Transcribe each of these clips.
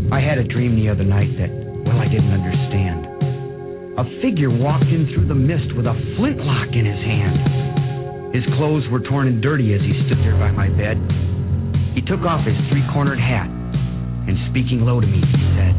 I had a dream the other night that, well, I didn't understand. A figure walked in through the mist with a flintlock in his hand. His clothes were torn and dirty as he stood there by my bed. He took off his three-cornered hat, and speaking low to me, he said,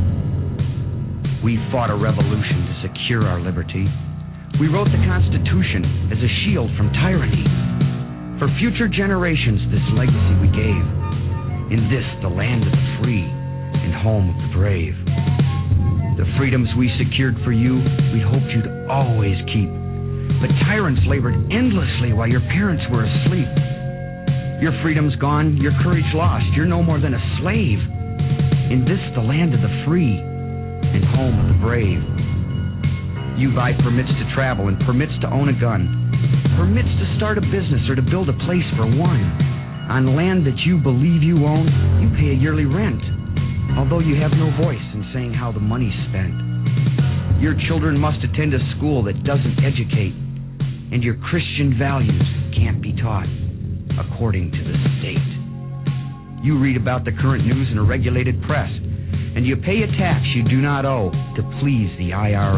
"We fought a revolution to secure our liberty. We wrote the Constitution as a shield from tyranny. For future generations, this legacy we gave. In this, the land of the free and home of the brave. The freedoms we secured for you, we hoped you'd always keep. But tyrants labored endlessly while your parents were asleep. Your freedom's gone, your courage lost. You're no more than a slave. In this, the land of the free and home of the brave. You buy permits to travel and permits to own a gun, permits to start a business or to build a place for one. On land that you believe you own, you pay a yearly rent, although you have no voice in saying how the money's spent. Your children must attend a school that doesn't educate, and your Christian values can't be taught according to the state. You read about the current news in a regulated press, and you pay a tax you do not owe to please the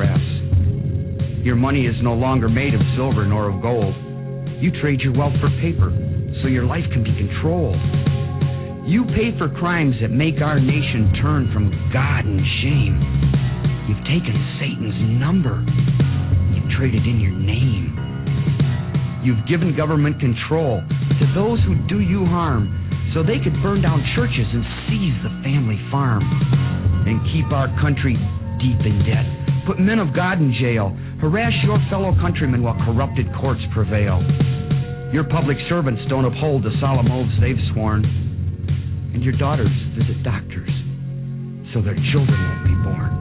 IRS. Your money is no longer made of silver nor of gold. You trade your wealth for paper so your life can be controlled. You pay for crimes that make our nation turn from God and shame. You've taken Satan's number. You've traded in your name. You've given government control to those who do you harm so they could burn down churches and seize the family farm and keep our country deep in debt, put men of God in jail, harass your fellow countrymen while corrupted courts prevail. Your public servants don't uphold the solemn oaths they've sworn, and your daughters visit doctors so their children won't be born.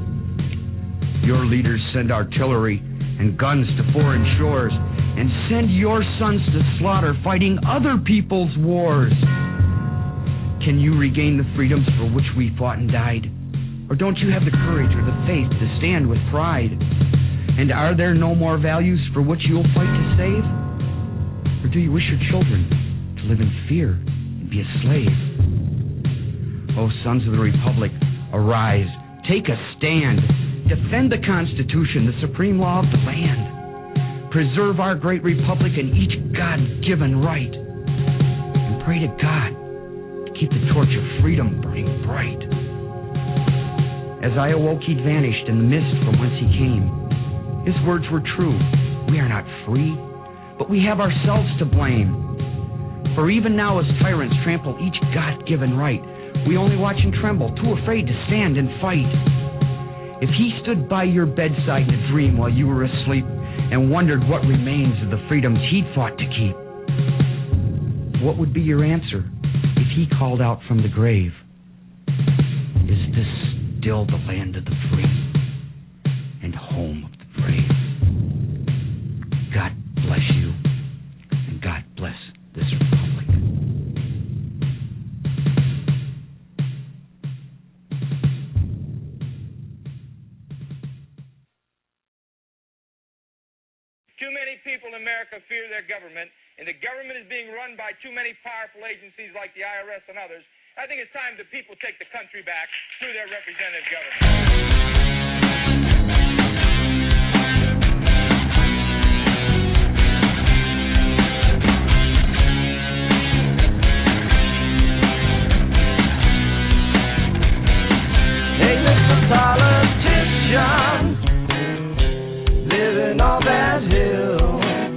Your leaders send artillery and guns to foreign shores and send your sons to slaughter fighting other people's wars. Can you regain the freedoms for which we fought and died? Or don't you have the courage or the faith to stand with pride? And are there no more values for which you'll fight to save? Or do you wish your children to live in fear and be a slave? O sons of the Republic, arise, take a stand, defend the Constitution, the supreme law of the land. Preserve our great republic and each God-given right. And pray to God to keep the torch of freedom burning bright. As I awoke, he'd vanished in the mist from whence he came. His words were true. We are not free, but we have ourselves to blame. For even now as tyrants trample each God-given right, we only watch and tremble, too afraid to stand and fight. If he stood by your bedside in a dream while you were asleep and wondered what remains of the freedoms he'd fought to keep, what would be your answer if he called out from the grave? Is this still the land of the free and home of the brave? God bless you, and God bless this republic. Too many people in America fear their government, and the government is being run by too many powerful agencies like the IRS and others. I think it's time the people take the country back through their representative government. Hey, Mr. Politician, living on that hill,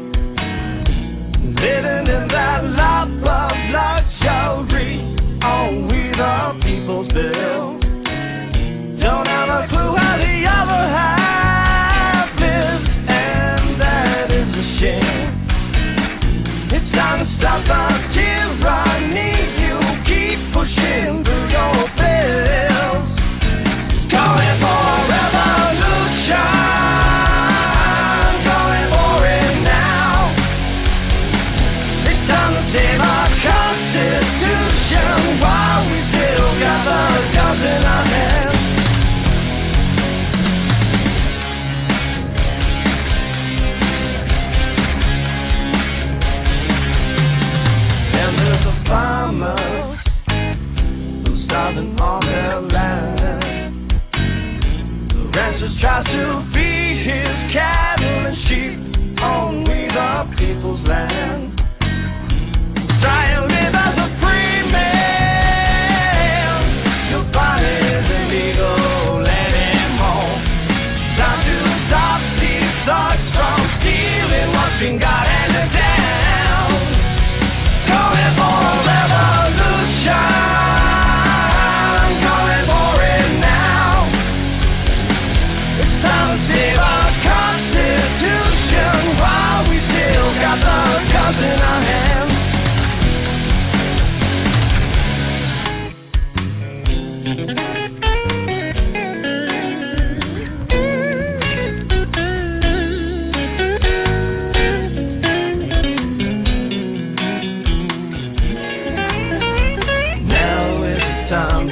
living in that lap of luxury on we the people's bill. Don't have a clue how the other half lives, and that is a shame. It's time to stop the tyranny you keep pushing through your bills. Calling for revolution, calling for it now. It's time to save our Constitution while we still got the guns in our hands. And there's the farmers who's starving on their land.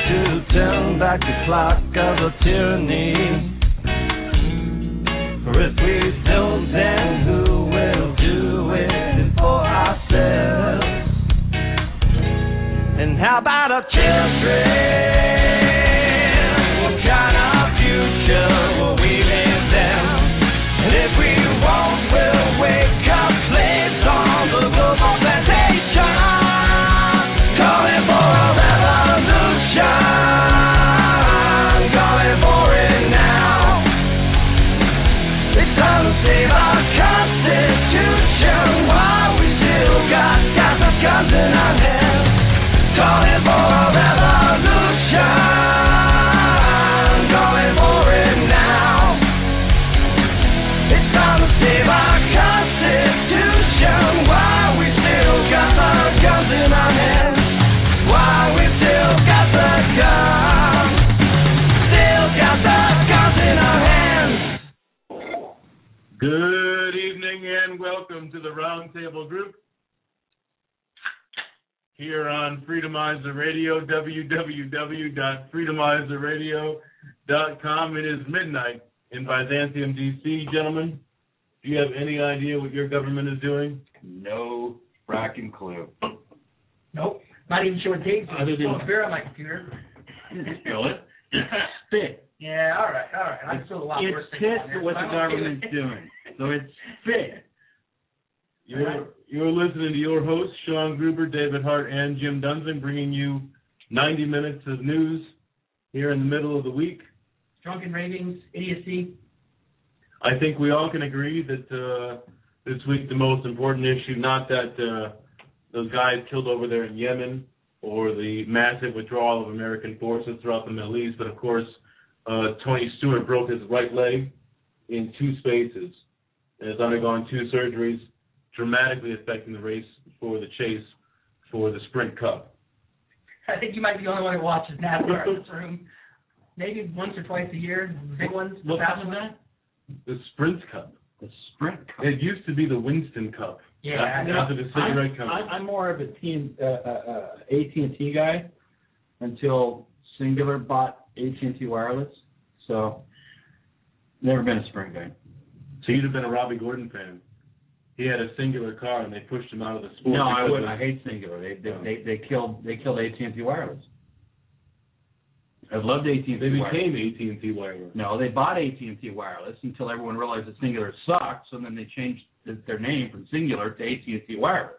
to turn back the clock of the tyranny. For if we don't, then who will do it for ourselves? And how about our children? What kind of future will we leave them? And if we won't, we'll wake up slaves on the global plantation, calling for a revolution, calling for it now. It's time to save our Constitution while we still got the guns in our hands, calling for a revolution, calling for it now. It's time to save our Constitution while we still got the guns in our hands, while we still got the guns, still got the guns in our hands. Good evening and welcome to the Roundtable Group here on Freedomizer Radio, www.freedomizerradio.com. It is midnight in Byzantium, D.C. Gentlemen, do you have any idea what your government is doing? No fracking clue. Nope. Not even sure what dates are. There's a beer on my computer. Spill it. Spit. Yeah, all right. I'm still a lot worse. It's piss for what the government's doing. So it's spit. You're listening to your hosts, Sean Gruber, David Hart, and Jim Dunsing, bringing you 90 minutes of news here in the middle of the week. Drunken ravings, idiocy. I think we all can agree that this week the most important issue, not that those guys killed over there in Yemen or the massive withdrawal of American forces throughout the Middle East, but of course Tony Stewart broke his right leg in 2 spaces and has undergone 2 surgeries, dramatically affecting the race for the chase for the Sprint Cup. I think you might be the only one who watches NASCAR in this room. Maybe once or twice a year, the big ones. What happened to that? The Sprint Cup. The Sprint Cup. It used to be the Winston Cup. Yeah. After the cigarette company. I'm more of a AT&T guy until Singular bought AT&T Wireless. So, never been a Sprint guy. So you'd have been a Robbie Gordon fan. He had a Singular car and they pushed him out of the sport. No, I wouldn't. I hate Singular. They killed AT&T Wireless. I loved AT&T They Wireless. became AT&T Wireless. No, they bought AT&T Wireless until everyone realized that Singular sucked, so then they changed their name from Singular to AT&T Wireless.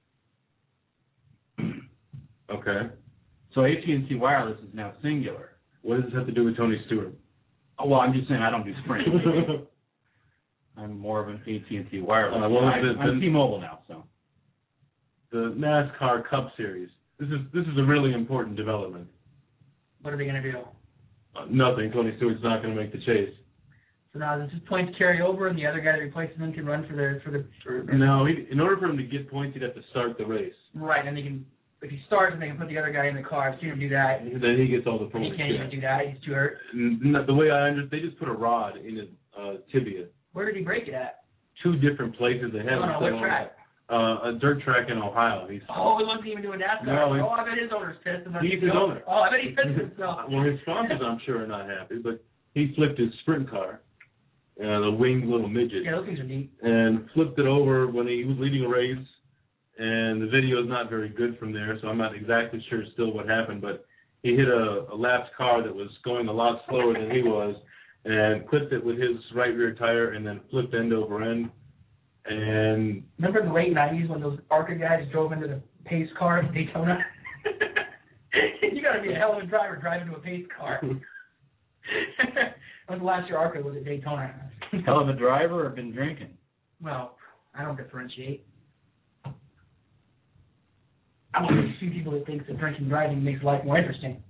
Okay. So AT&T Wireless is now Singular. What does this have to do with Tony Stewart? Oh, well, I'm just saying I don't do Sprint. I'm more of an AT&T Wireless. I'm T-Mobile now, so. The NASCAR Cup Series. This is a really important development. What are they going to do? Nothing. Tony Stewart's not going to make the chase. So now does his points carry over, and the other guy that replaces him can run for the. No, in order for him to get points, he'd have to start the race. Right, and they can. If he starts, and they can put the other guy in the car. I've seen him do that. And then he gets all the points. He can't even do that. He's too hurt. The way I understand, they just put a rod in his tibia. Where did he break it at? 2 different places. They have what track? A dirt track in Ohio. He wasn't even doing NASCAR. No, I bet his owner's pissed. He's the owner. Oh, I bet he pissed himself. Well, his sponsors, I'm sure, are not happy, but he flipped his sprint car, the winged little midget. Yeah, those things are neat. And flipped it over when he was leading a race, and the video is not very good from there, so I'm not exactly sure still what happened, but he hit a lapped car that was going a lot slower than he was, and clipped it with his right rear tire, and then flipped end over end. And remember in the late 90s when those ARCA guys drove into the pace car at Daytona? You got to be a hell of a driver driving to a pace car. When was the last year ARCA was at Daytona? Hell of a driver or been drinking? Well, I don't differentiate. I'm one of the few people that thinks that drinking and driving makes life more interesting.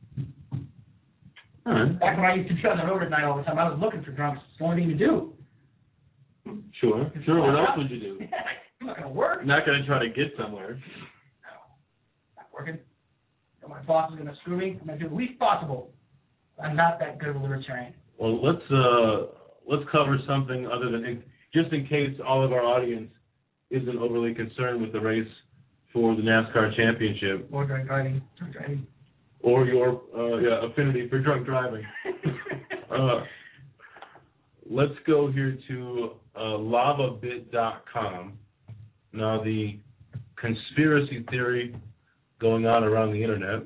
Back when I used to be on the road at night all the time, I was looking for drunks. It's the only thing to do. Sure. What else would you do? I'm not going to work. Not going to try to get somewhere. No, not working. So my boss is going to screw me. I'm going to do the least possible. I'm not that good of a libertarian. Well, let's cover something other than, just in case all of our audience isn't overly concerned with the race for the NASCAR championship. Or driving. or your affinity for drunk driving. Let's go here to lavabit.com. Now, the conspiracy theory going on around the internet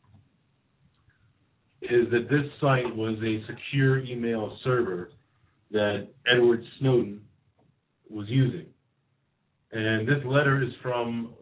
is that this site was a secure email server that Edward Snowden was using. And this letter is from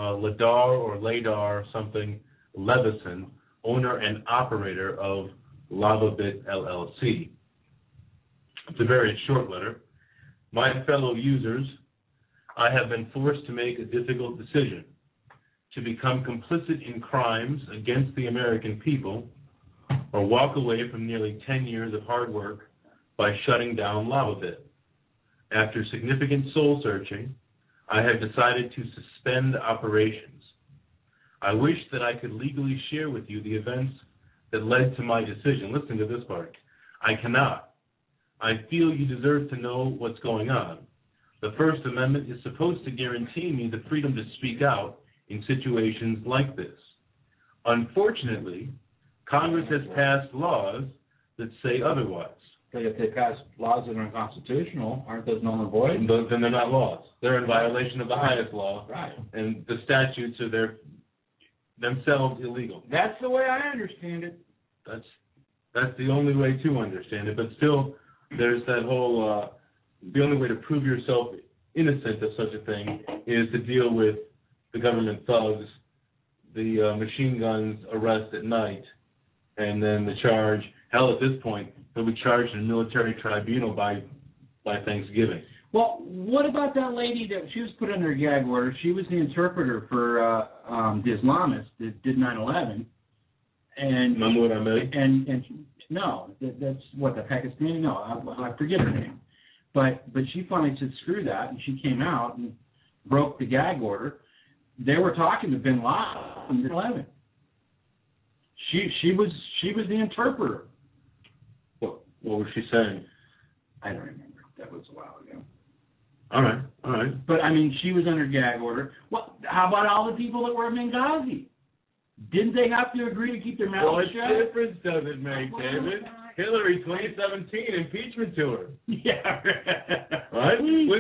Ladar something Levison, owner and operator of LavaBit LLC. It's a very short letter. My fellow users, I have been forced to make a difficult decision to become complicit in crimes against the American people or walk away from nearly 10 years of hard work by shutting down LavaBit. After significant soul searching, I have decided to suspend operations. I wish that I could legally share with you the events that led to my decision. Listen to this part. I cannot. I feel you deserve to know what's going on. The First Amendment is supposed to guarantee me the freedom to speak out in situations like this. Unfortunately, Congress has passed laws that say otherwise. If they pass laws that are unconstitutional, aren't those null and void? Then they're not laws. They're in violation of the highest law. Right. And the statutes are themselves illegal. That's the way I understand it. That's the only way to understand it. But still, there's that whole, the only way to prove yourself innocent of such a thing is to deal with the government thugs, the machine guns arrest at night, and then the charge. Hell, at this point, he'll be charged in a military tribunal by Thanksgiving. Well, what about that lady that she was put under a gag order? She was the interpreter for the Islamists that did 9/11. And remember what I meant? And no, that's what, the Pakistani? No, I forget her name. But she finally said screw that, and she came out and broke the gag order. They were talking to Bin Laden in 9/11. She was the interpreter. What was she saying? I don't remember. That was a while ago. All right. But, I mean, she was under gag order. Well, how about all the people that were in Benghazi? Didn't they have to agree to keep their mouths shut? What difference does it make, David? Hillary 2017 impeachment tour. Yeah. Right?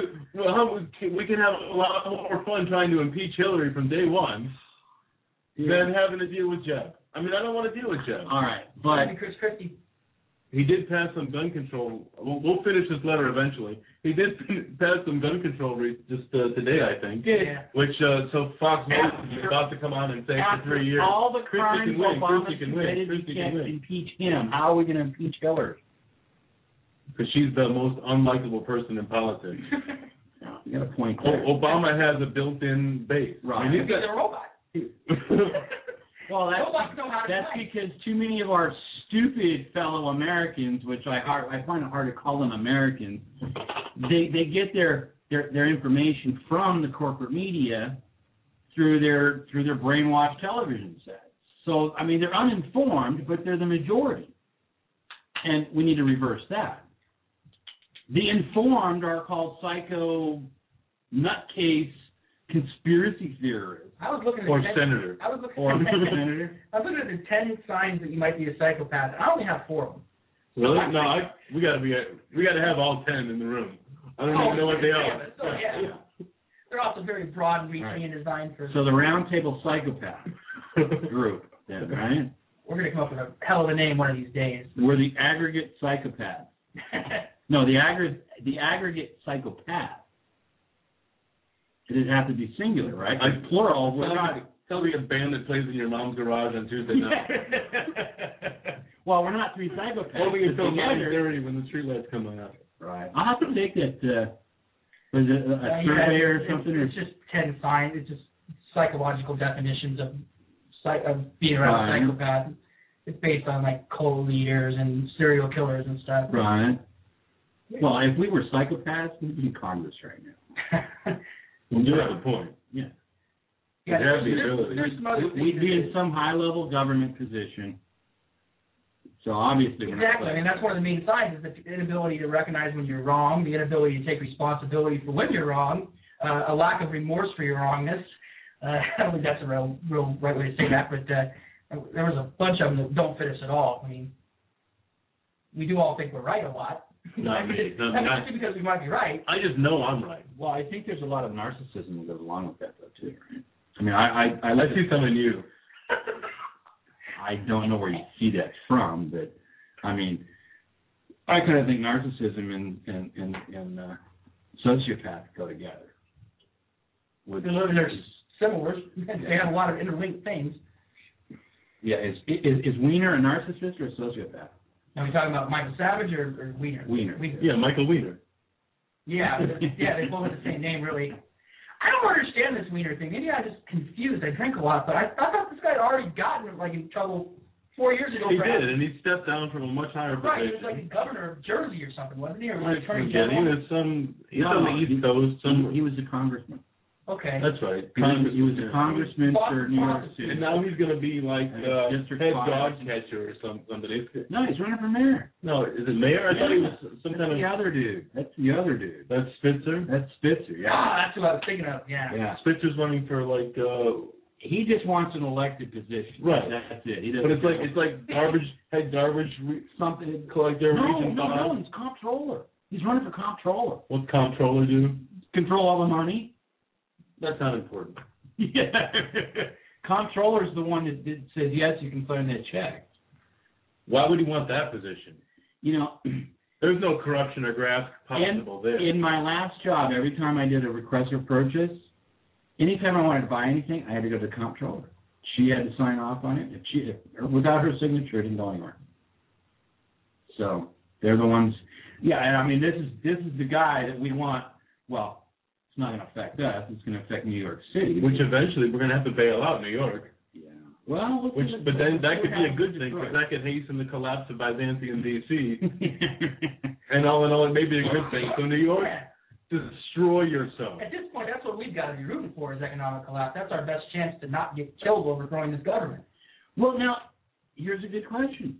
We can have a lot more fun trying to impeach Hillary from day one than having to deal with Jeb. I mean, I don't want to deal with Jeb. All right, but Chris Christie. He did pass some gun control. We'll finish this letter eventually. He did pass some gun control just today, I think. Yeah. Which, so Fox News is about to come on and say for 3 years. All the crimes Obama committed, Christie we can't can win. impeach him. How are we going to impeach Hillary? Because she's the most unlikable person in politics. No, you got a point there. Obama has a built-in base. Right. I mean, He's a robot. Well, that's because too many of our stupid fellow Americans, which I find it hard to call them Americans, they get their information from the corporate media through their brainwashed television sets. So, I mean, they're uninformed, but they're the majority. And we need to reverse that. The informed are called psycho nutcase conspiracy theorists. I was looking at or 10, senator. I was looking Or at senator. I was looking at the 10 signs that you might be a psychopath. I only have 4 of them. Really? No, we got to have all 10 in the room. I don't even know what they are. Yeah. They're also very broad reaching and designed for. So the Round Table Psychopath group, then, right? We're going to come up with a hell of a name one of these days. We're the aggregate psychopath. No, the aggregate psychopath. It would have to be singular, right? Like plural. We're not. Tell me a band that plays in your mom's garage on Tuesday night. Well, we're not 3 psychopaths. Only until 9:30 when the streetlights come on. Right. I'll have to take that. Was it a survey or something? It's just 10 signs. It's just psychological definitions of being around a psychopath. It's based on like cult leaders and serial killers and stuff. Right. Well, if we were psychopaths, we'd be in Congress right now. You do have a point. Yeah. Yeah, there's some other We'd be in some high-level government position. So obviously, exactly. I mean, that's one of the main signs is the inability to recognize when you're wrong, the inability to take responsibility for when you're wrong, a lack of remorse for your wrongness. I don't think that's a real right way to say that, but There was a bunch of them that don't fit us at all. I mean, we do all think we're right a lot. Not me. Not just because we might be right. I just know I'm right. Well, I think there's a lot of narcissism that goes along with that, though, too. Right? I mean, I see some in you. I don't know where you see that from, but I mean, I kind of think narcissism and sociopath go together. They're similar. They have a lot of interlinked things. Yeah, is Wiener a narcissist or a sociopath? Are we talking about Michael Savage or Wiener? Wiener. Yeah, Michael Wiener. Yeah, they both have the same name, really. I don't understand this Wiener thing. Maybe I'm just confused. I drink a lot, but I thought this guy had already gotten in trouble 4 years ago. He did, and he stepped down from a much higher position. Right, he was like the governor of Jersey or something, wasn't he? Or was he attorney He general? was he's on the East Coast. He was a congressman. Okay. That's right. He was a congressman for New York City. And now he's going to be like head dog catcher or something. No, he's running for mayor. No, is it mayor? I thought he was some kind of... the other dude. That's the other dude. That's Spitzer? That's Spitzer, yeah. Ah, that's what I was thinking of, yeah. Spitzer's running for like... he just wants an elected position. Right. That's it. But it's like head garbage something collector. No, he's comptroller. He's running for comptroller. What's comptroller do? Control all the money. That's not important. Yeah. Comptroller's the one that says, yes, you can sign that check. Why would he want that position? You know, there's no corruption or graft possible there. In my last job, every time I did a request for purchase, anytime I wanted to buy anything, I had to go to the comptroller. She had to sign off on it. Without her signature, it didn't go anywhere. So they're the ones. Yeah, and I mean, this is the guy that we want. Well, it's not going to affect us. It's going to affect New York City. Which eventually we're going to have to bail out New York. Yeah. Well, but then that could be a good thing because that could hasten the collapse of Byzantium D.C. And all in all, it may be a good thing. So New York, destroy yourself. At this point, that's what we've got to be rooting for is economic collapse. That's our best chance to not get killed overthrowing this government. Well, now, here's a good question.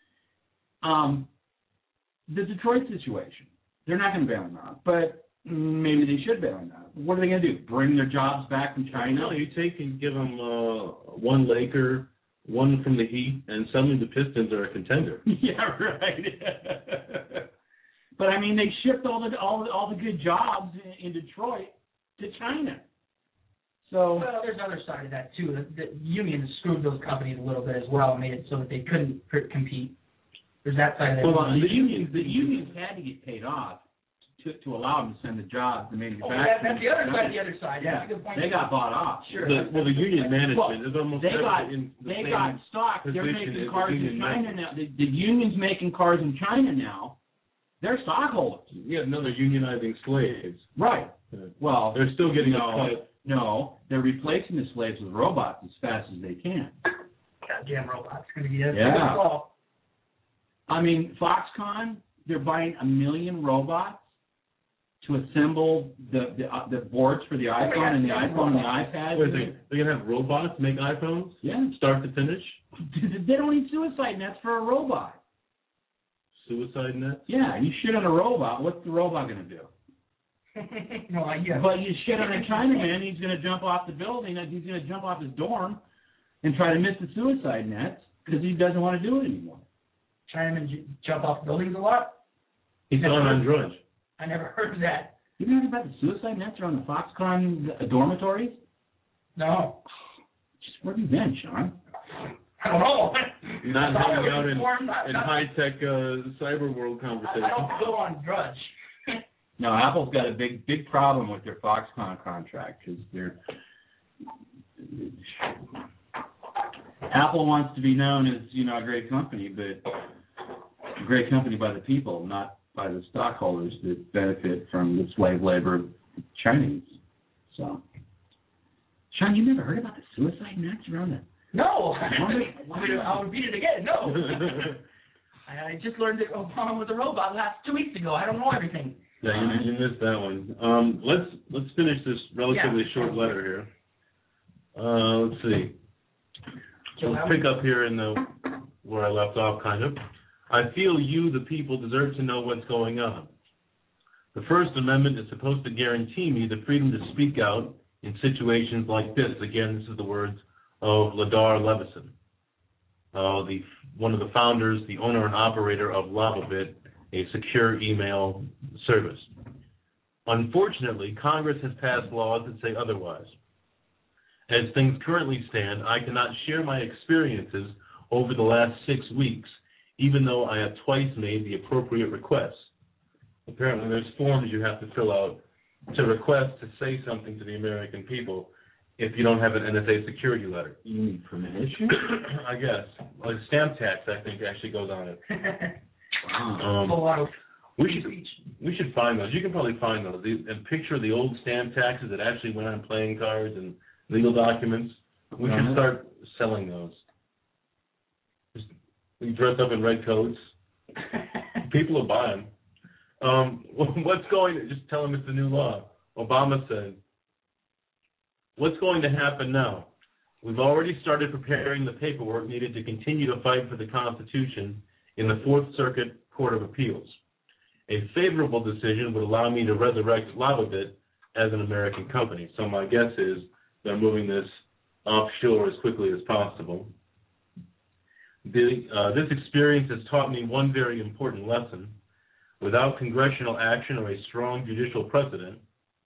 The Detroit situation, they're not going to bail them out, but maybe they should bail them out. What are they going to do? Bring their jobs back from China? No, you take and give them one Laker, one from the Heat, and suddenly the Pistons are a contender. Yeah, right. But I mean, they shipped all the good jobs in Detroit to China. So well, there's another side of that too. The unions screwed those companies a little bit as well, and made it so that they couldn't compete. There's that side of that. Well, the unions had to get paid off to allow them to send the jobs to manufacturing. That's the other side. The other side. Yeah. That's a good point. They got bought off. Sure. The union management is almost they got stock. They're making cars in China now. The union's making cars in China now. They're stockholders. Yeah, no, they're unionizing slaves. Right. Well, they're still getting a cut. No, they're replacing the slaves with robots as fast as they can. Goddamn robots. It's going to be a yeah. call. I mean, Foxconn, they're buying 1 million robots to assemble the boards for the iPhone and the iPhone and the iPad. They're going to have robots make iPhones? Yeah. Start to finish? They don't need suicide nets for a robot. Suicide nets? Yeah, you shit on a robot. What's the robot going to do? No, yeah. But you shit on a Chinaman, he's going to jump off the building, he's going to jump off his dorm and try to miss the suicide nets because he doesn't want to do it anymore. Chinamen jump off buildings a lot? He's on Drudge. I never heard of that. You heard about the suicide nets around the Foxconn dormitories? No. Just where have you been, Sean? I don't know. Not hanging out in high-tech cyber world conversations. I don't go on Drudge. No, Apple's got a big problem with their Foxconn contract because Apple wants to be known as, a great company, but a great company by the people, not by the stockholders that benefit from the slave labor of Chinese. So, Sean, you never heard about the suicide nets around the... No. I'll repeat it again. No. I just learned that Obama was a robot 2 weeks ago. I don't know everything. Yeah, you missed that one. Let's finish this relatively short letter here. Let's see. Let's pick up here where I left off, kind of. I feel you, the people, deserve to know what's going on. The First Amendment is supposed to guarantee me the freedom to speak out in situations like this. Again, this is the words of Ladar Levison. one of the founders, the owner and operator of LavaBit, a secure email service. Unfortunately, Congress has passed laws that say otherwise. As things currently stand, I cannot share my experiences over the last 6 weeks, even though I have twice made the appropriate requests. Apparently, there's forms you have to fill out to request to say something to the American people if you don't have an NSA security letter. You need permission? I guess. Like stamp tax, I think, actually goes on it. Wow. We should find those. You can probably find those. And picture the old stamp taxes that actually went on playing cards and legal documents. We should start selling those. We dress up in red coats. People will buy them. Just tell them it's the new law. Obama said, what's going to happen now? We've already started preparing the paperwork needed to continue to fight for the Constitution in the Fourth Circuit Court of Appeals. A favorable decision would allow me to resurrect LavaBit as an American company. So my guess is they're moving this offshore as quickly as possible. This experience has taught me one very important lesson. Without congressional action or a strong judicial precedent,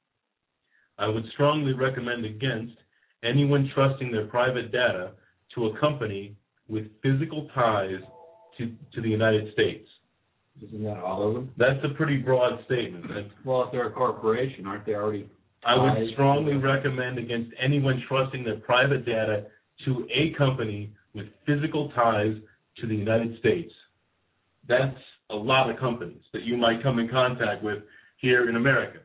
I would strongly recommend against anyone trusting their private data to a company with physical ties to the United States. Isn't that all of them? That's a pretty broad statement. Well, if they're a corporation, aren't they already? I would strongly recommend against anyone trusting their private data to a company with physical ties to the United States. That's a lot of companies that you might come in contact with here in America.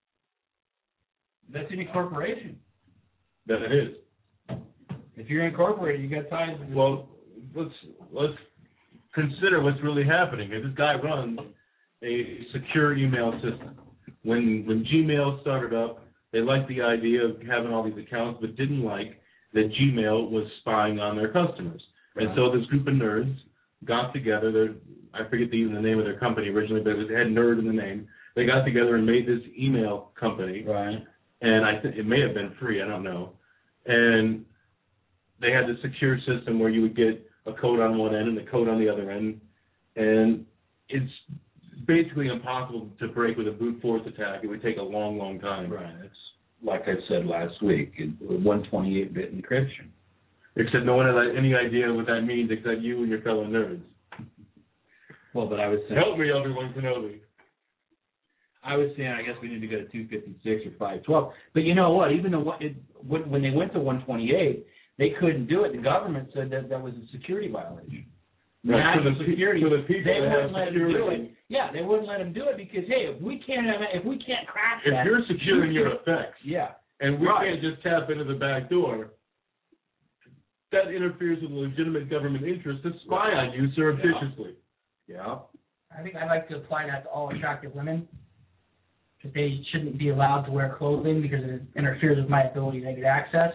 That's any corporation. That it is. If you're incorporated, you got ties. Well, let's consider what's really happening. This guy runs a secure email system. When Gmail started up, they liked the idea of having all these accounts, but didn't like that Gmail was spying on their customers. Right. And so this group of nerds got together. I forget even the name of their company originally, but it had nerd in the name. They got together and made this email company. Right. And I think it may have been free, I don't know. And they had this secure system where you would get a code on one end and a code on the other end. And it's basically impossible to break with a brute force attack. It would take a long, long time. Right. It's like I said last week, 128-bit encryption. Except no one has any idea what that means except you and your fellow nerds. Well, but I was saying... Help me, Obi-Wan Kenobi. I was saying I guess we need to go to 256 or 512. But you know what? Even though when they went to 128, they couldn't do it. The government said that was a security violation. Right. National security. For the people they that wouldn't have let them do security. it. Yeah, they wouldn't let them do it because hey, if we can't crack that, if you're securing your effects, yeah, and we can't just tap into the back door, that interferes with legitimate government interest to spy on you surreptitiously. Yeah. I think I'd like to apply that to all attractive women. Because they shouldn't be allowed to wear clothing because it interferes with my ability to get access.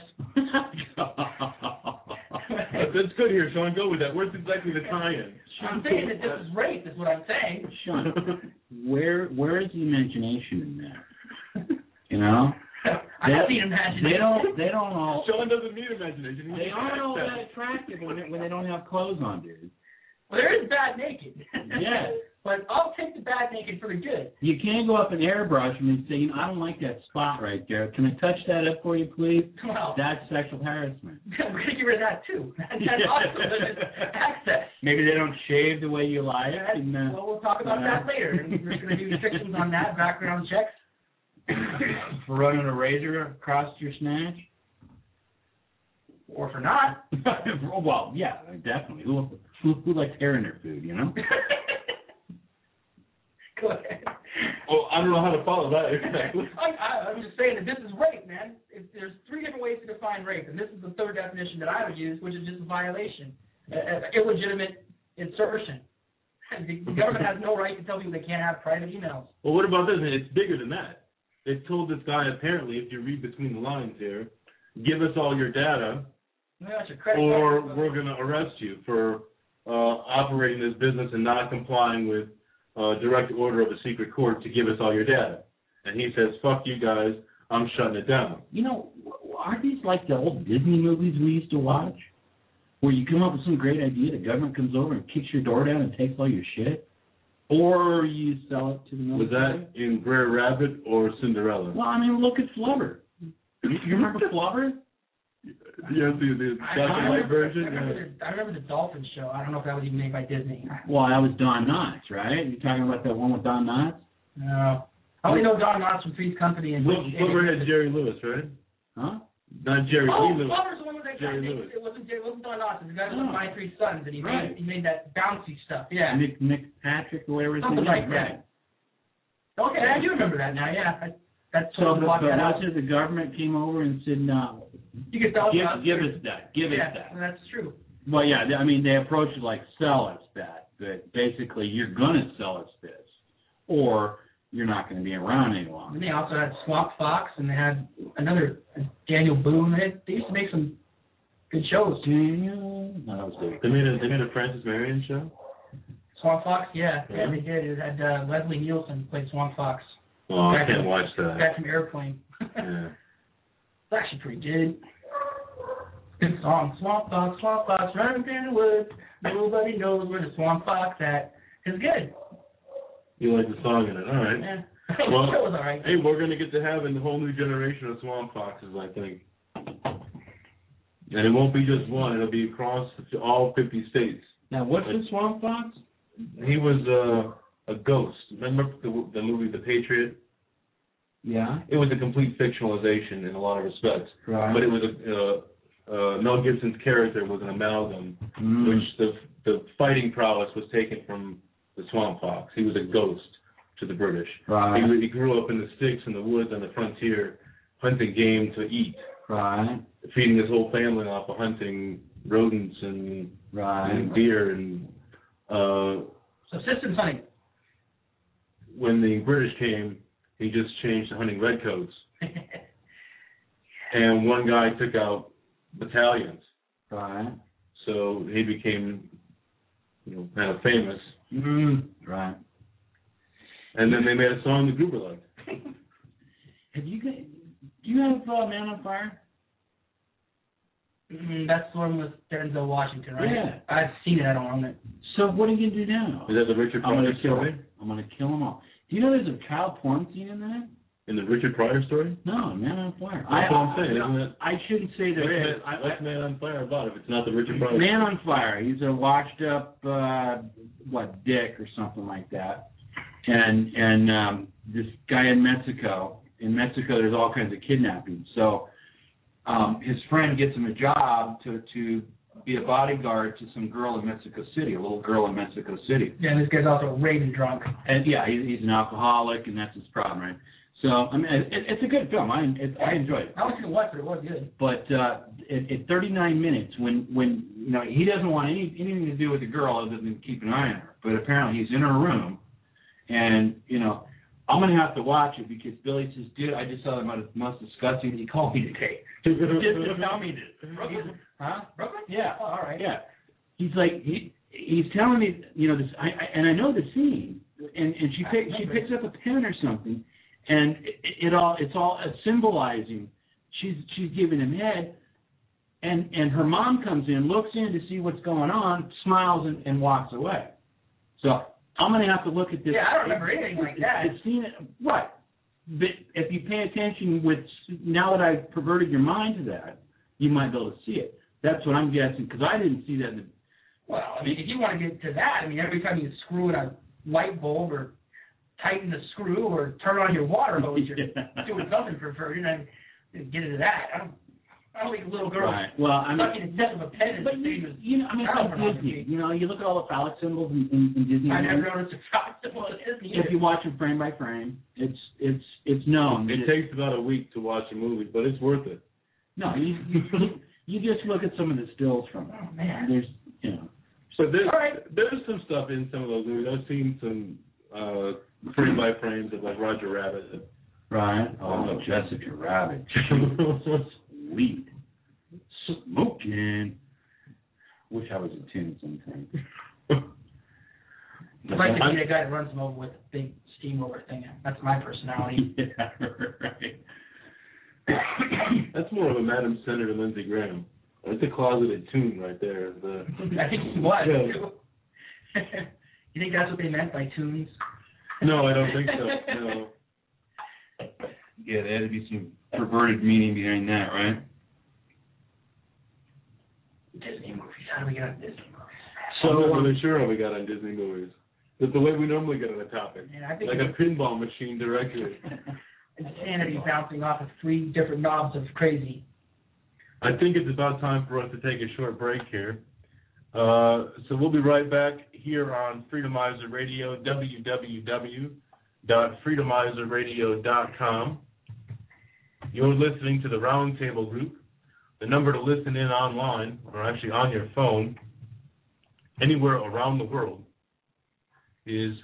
That's good here, Sean. Go with that. Where's exactly the tie-in? I'm saying that this is rape, is what I'm saying. Sean, where is the imagination in that? You know? I have the imagination. They don't all. Sean doesn't need imagination. They aren't all that attractive when they don't have clothes on, dude. Well, there is bad naked. Yeah. But I'll take the bad naked for the good. You can't go up and airbrush them and say, you know, I don't like that spot right there. Can I touch that up for you, please? Well, that's sexual harassment. We're going to get rid of that, too. That's also access. Maybe they don't shave the way you like. Well, we'll talk about that later. And we're going to do restrictions on that, background checks. For running a razor across your snatch? Or for not. Well, yeah, definitely. Who likes hair in their food, you know? Go ahead. Well, I don't know how to follow that exactly. I'm just saying that this is rape, man. There's three different ways to define rape, and this is the third definition that I would use, which is just a violation, illegitimate insertion. The government has no right to tell people they can't have private emails. Well, what about this? It's bigger than that. They've told this guy, apparently, if you read between the lines here, give us all your data, or we're going to arrest you for operating this business and not complying with direct order of a secret court to give us all your data. And he says, fuck you guys, I'm shutting it down. You know, aren't these like the old Disney movies we used to watch? where you come up with some great idea, the government comes over and kicks your door down and takes all your shit, or you sell it to the military. Was that in Brer Rabbit or Cinderella? Well, I mean, look at Flubber. You remember Flubber? Yeah, the black and white version. I remember the Dolphin show. I don't know if that was even made by Disney. Well, that was Don Knotts, right? You talking about that one with Don Knotts? No. I only know Don Knotts from Three's Company and Flubber had Jerry Lewis, right? Huh? Not Jerry Lee Lewis. Flubber's the one with that Jerry guy. Lewis. It wasn't Don Knotts. It was the guy with My Three Sons, and he made that bouncy stuff. Yeah. Nick Patrick or whatever his name Something like is. that. Okay, I do remember that now. Yeah. That's So, block that out. the government came over and said, no, You can sell it. give us that. Give us that. That's true. Well, yeah, I mean, they approached it like, sell us that. But basically, you're going to sell us this. Or you're not going to be around any longer. And they also had Swamp Fox, and they had another Daniel Boone. They used to make some good shows. Daniel? No, that was big. They made a Francis Marion show? Swamp Fox? Yeah, they did. It had Leslie Nielsen played Swamp Fox. Oh, I can't watch that. Back from Airplane. Yeah. It's actually pretty good. Good song. Swamp Fox, running through the woods. Nobody knows where the Swamp Fox at. It's good. You like the song in it, all right. Yeah. Well, the show was all right. hey, we're going to get to have a whole new generation of Swamp Foxes, I think. And it won't be just one. It'll be across all 50 states. Now, what's the Swamp Fox? He was a ghost. Remember the movie The Patriot? Yeah. It was a complete fictionalization in a lot of respects. Right. But it was Mel Gibson's character was an amalgam, which the fighting prowess was taken from the Swamp Fox. He was a ghost to the British. Right. He grew up in the sticks and the woods on the frontier, hunting game to eat. Right. Feeding his whole family off of hunting rodents and deer and. Subsistence hunting. When the British came, he just changed to hunting redcoats. And one guy took out battalions. Right. So he became, kind of famous. Right. And then they made a song the Goober liked. Do you have Man on Fire? That's the one with Denzel Washington, right? Yeah. I've seen it. I don't own it. So what are you going to do now? Is that the Richard Pryor story? I'm going to kill them all. Do you know there's a child porn scene in that? In the Richard Pryor story? No, Man on Fire. That's what I'm saying, isn't it? I shouldn't say there is. What's Man on Fire about if it's not the Richard Pryor Man on Fire. He's a washed up, dick or something like that. And this guy in Mexico, there's all kinds of kidnapping. So his friend gets him a job to be a bodyguard to some girl in Mexico City, a little girl in Mexico City. Yeah, and this guy's also raving drunk. And yeah, he's an alcoholic, and that's his problem, right? So I mean, it's a good film. I enjoyed it. I was going to watch it. It was good. But at 39 minutes, when he doesn't want anything to do with the girl other than keep an eye on her, but apparently he's in her room, and I'm going to have to watch it because Billy says, dude, I just saw the most disgusting thing. He called me today. Just to tell me this. Brooklyn? Huh? Brooklyn? Yeah. Oh, all right. Yeah. He's like, he's telling me, this, and I know the scene, and she picks up a pen or something, and it's all symbolizing. She's giving him head, and her mom comes in, looks in to see what's going on, smiles and walks away. So I'm going to have to look at this. Yeah, I don't remember anything like that. The scene, right? But if you pay attention now that I've perverted your mind to that, you might be able to see it. That's what I'm guessing because I didn't see that. Well, I mean, if you want to get to that, I mean, every time you screw in a light bulb or tighten the screw or turn on your water hose, you're doing something perverted. And get into that. I don't think a little girl stuck in the tip of a pen is it's like Disney. You look at all the phallic symbols in Disney. I never noticed a phallic symbol in Disney. If you watch them frame by frame, it's known. It takes about a week to watch a movie, but it's worth it. No, you just look at some of the stills from it. Oh man, there's So there's some stuff in some of those movies. I've seen some frame by frames of like Roger Rabbit. Right. Oh, Jessica Rabbit. Sweet. Smoking. Wish I was a tune sometimes. I'd like to be the guy that runs them over with a big steamroller thing. That's my personality. Yeah, right. That's more of a Madam Senator Lindsey Graham. That's a closeted tune right there. I think he was, Yeah. too. You think that's what they meant by tunes? No, I don't think so. No. Yeah, there had to be some perverted meaning behind that, right? Disney movies. How do we get on Disney movies? I'm not really sure how we got on Disney movies. It's the way we normally get on a topic. Man, I think Like a pinball machine directly. insanity bouncing off of 3 different knobs of crazy. I think it's about time for us to take a short break here. So we'll be right back here on Freedomizer Radio, www.freedomizerradio.com. You're listening to the Roundtable Group. The number to listen in online, or actually on your phone, anywhere around the world, is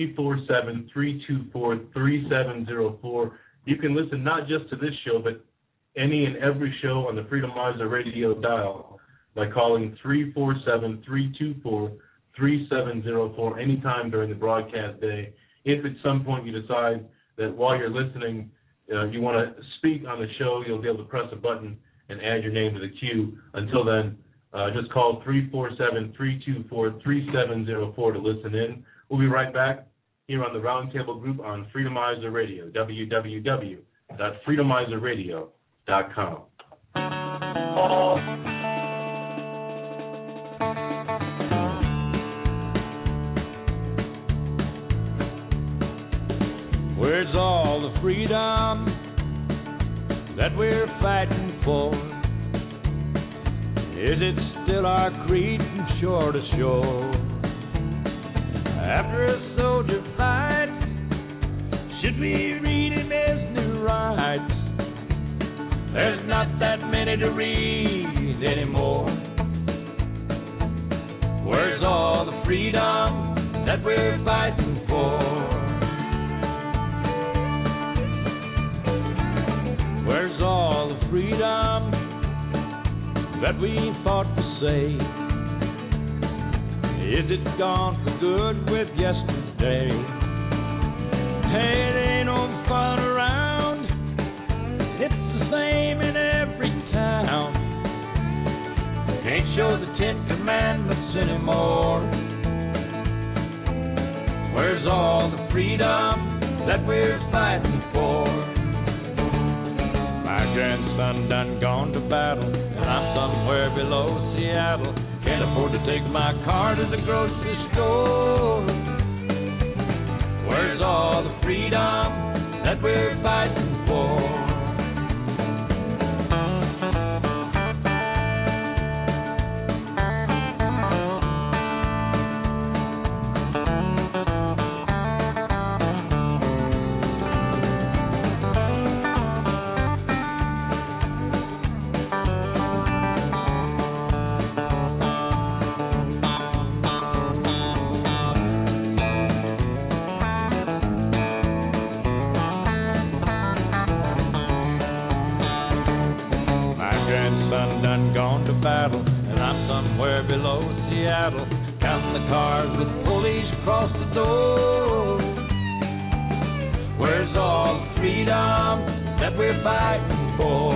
347-324-3704. You can listen not just to this show, but any and every show on the Freedomizer Radio dial by calling 347-324-3704 anytime during the broadcast day. If at some point you decide that while you're listening you want to speak on the show, you'll be able to press a button and add your name to the queue. Until then, just call 347-324-3704 to listen in. We'll be right back here on the Roundtable Group on Freedomizer Radio, www.freedomizerradio.com. Where's all the freedom that we're fighting for? Is it still our creed from shore to shore? After a soldier fights, should we read him his new rights? There's not that many to read anymore. Where's all the freedom that we're fighting for? Where's all the freedom that we fought to save? Is it gone for good with yesterday? Hey, it ain't no fun around. It's the same in every town. Can't show the 10 Commandments anymore. Where's all the freedom that we're fighting for? My grandson done gone to battle, and I'm somewhere below Seattle. Can't afford to take my car to the grocery store. Where's all the freedom that we're fighting for? Below Seattle, counting the cars with police across the door. Where's all the freedom that we're fighting for?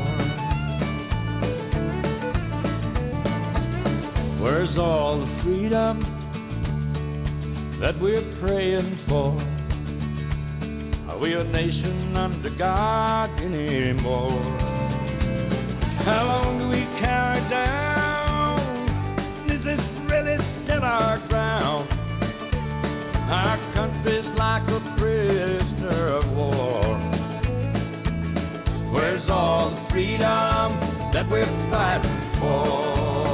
Where's all the freedom that we're praying for? Are we a nation under God anymore? How long do we carry down? Our ground, our country's like a prisoner of war. Where's all the freedom that we're fighting for?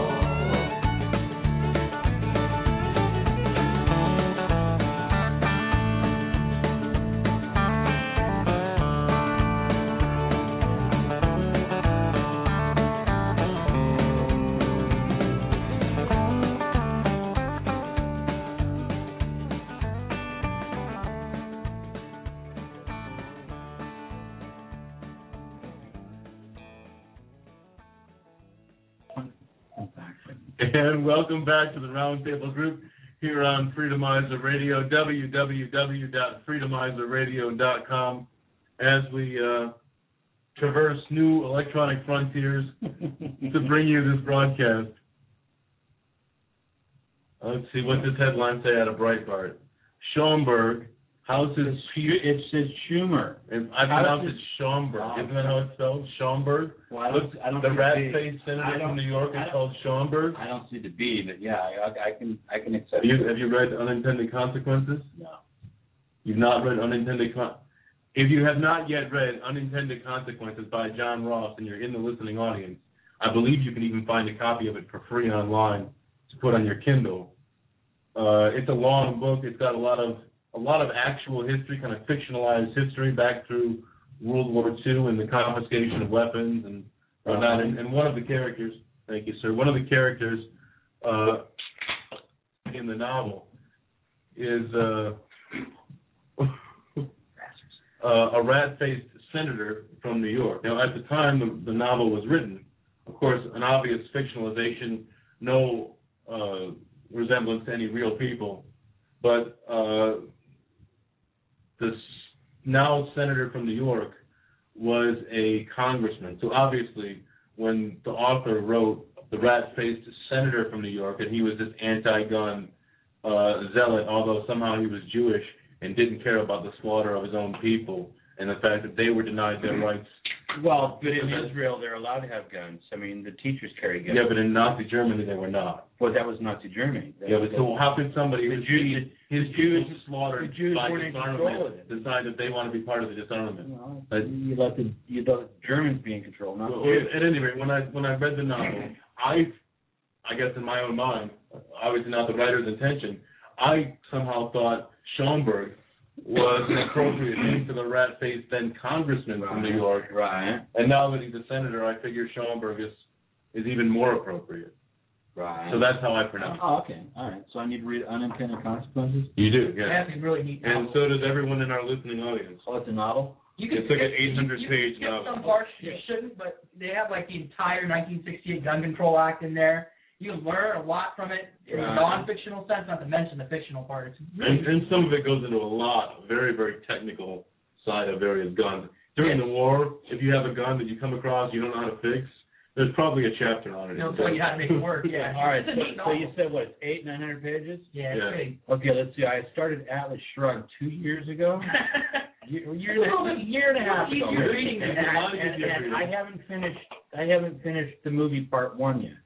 And welcome back to the Roundtable Group here on Freedomizer Radio, www.freedomizerradio.com. As we traverse new electronic frontiers to bring you this broadcast. Let's see, what does this headline say out of Breitbart? Schomburg houses... It says Schumer. I pronounce it Schomburg. Isn't that how it's spelled? Schomburg? Well, I don't the see rat-faced senator from New York is called Schomburg? I don't see the B, but yeah, I can accept it. Have you read Unintended Consequences? No. You've not read Unintended Consequences? If you have not yet read Unintended Consequences by John Ross and you're in the listening audience, I believe you can even find a copy of it for free online to put on your Kindle. It's a long book. It's got a lot of actual history, kind of fictionalized history back through World War II and the confiscation of weapons and whatnot. And one of the characters, thank you, sir, one of the characters in the novel is a rat-faced senator from New York. Now, at the time the novel was written, of course, an obvious fictionalization, no resemblance to any real people, but this now senator from New York was a congressman. So obviously, when the author wrote the rat-faced senator from New York, and he was this anti-gun zealot, although somehow he was Jewish and didn't care about the slaughter of his own people and the fact that they were denied their rights. Well, but in Israel, they're allowed to have guns. I mean, the teachers carry guns. Yeah, but in Nazi Germany, they were not. Well, that was Nazi Germany. So how could somebody his Jews slaughtered by disarmament decide that they want to be part of the disarmament? Well, you let the Germans be in control, not well, at any rate, when I read the novel, I guess in my own mind, obviously not the writer's intention, I somehow thought Schomburg was an appropriate name for the rat-faced then congressman from New York. Right. And now that he's a senator, I figure Schomburg is even more appropriate. Right. So that's how I pronounce it. Oh, okay. All right. So I need to read Unintended Consequences? You do, yeah. That's a really neat novel. And so does everyone in our listening audience. Oh, it's a novel? It's like an 800-page novel. Some parts you shouldn't, but they have like the entire 1968 Gun Control Act in there. You can learn a lot from it in a non-fictional sense, not to mention the fictional part. It's really and some of it goes into a lot, very, very technical side of various guns. During the war, if you have a gun that you come across you don't know how to fix, there's probably a chapter on it. They'll tell you how to make it work, yeah. All right, so you said, what, it's 800-900 pages? Yeah, it's big. Okay, let's see. I started Atlas Shrugged 2 years ago. a year and a half ago. You're reading and I haven't finished the movie part 1 yet.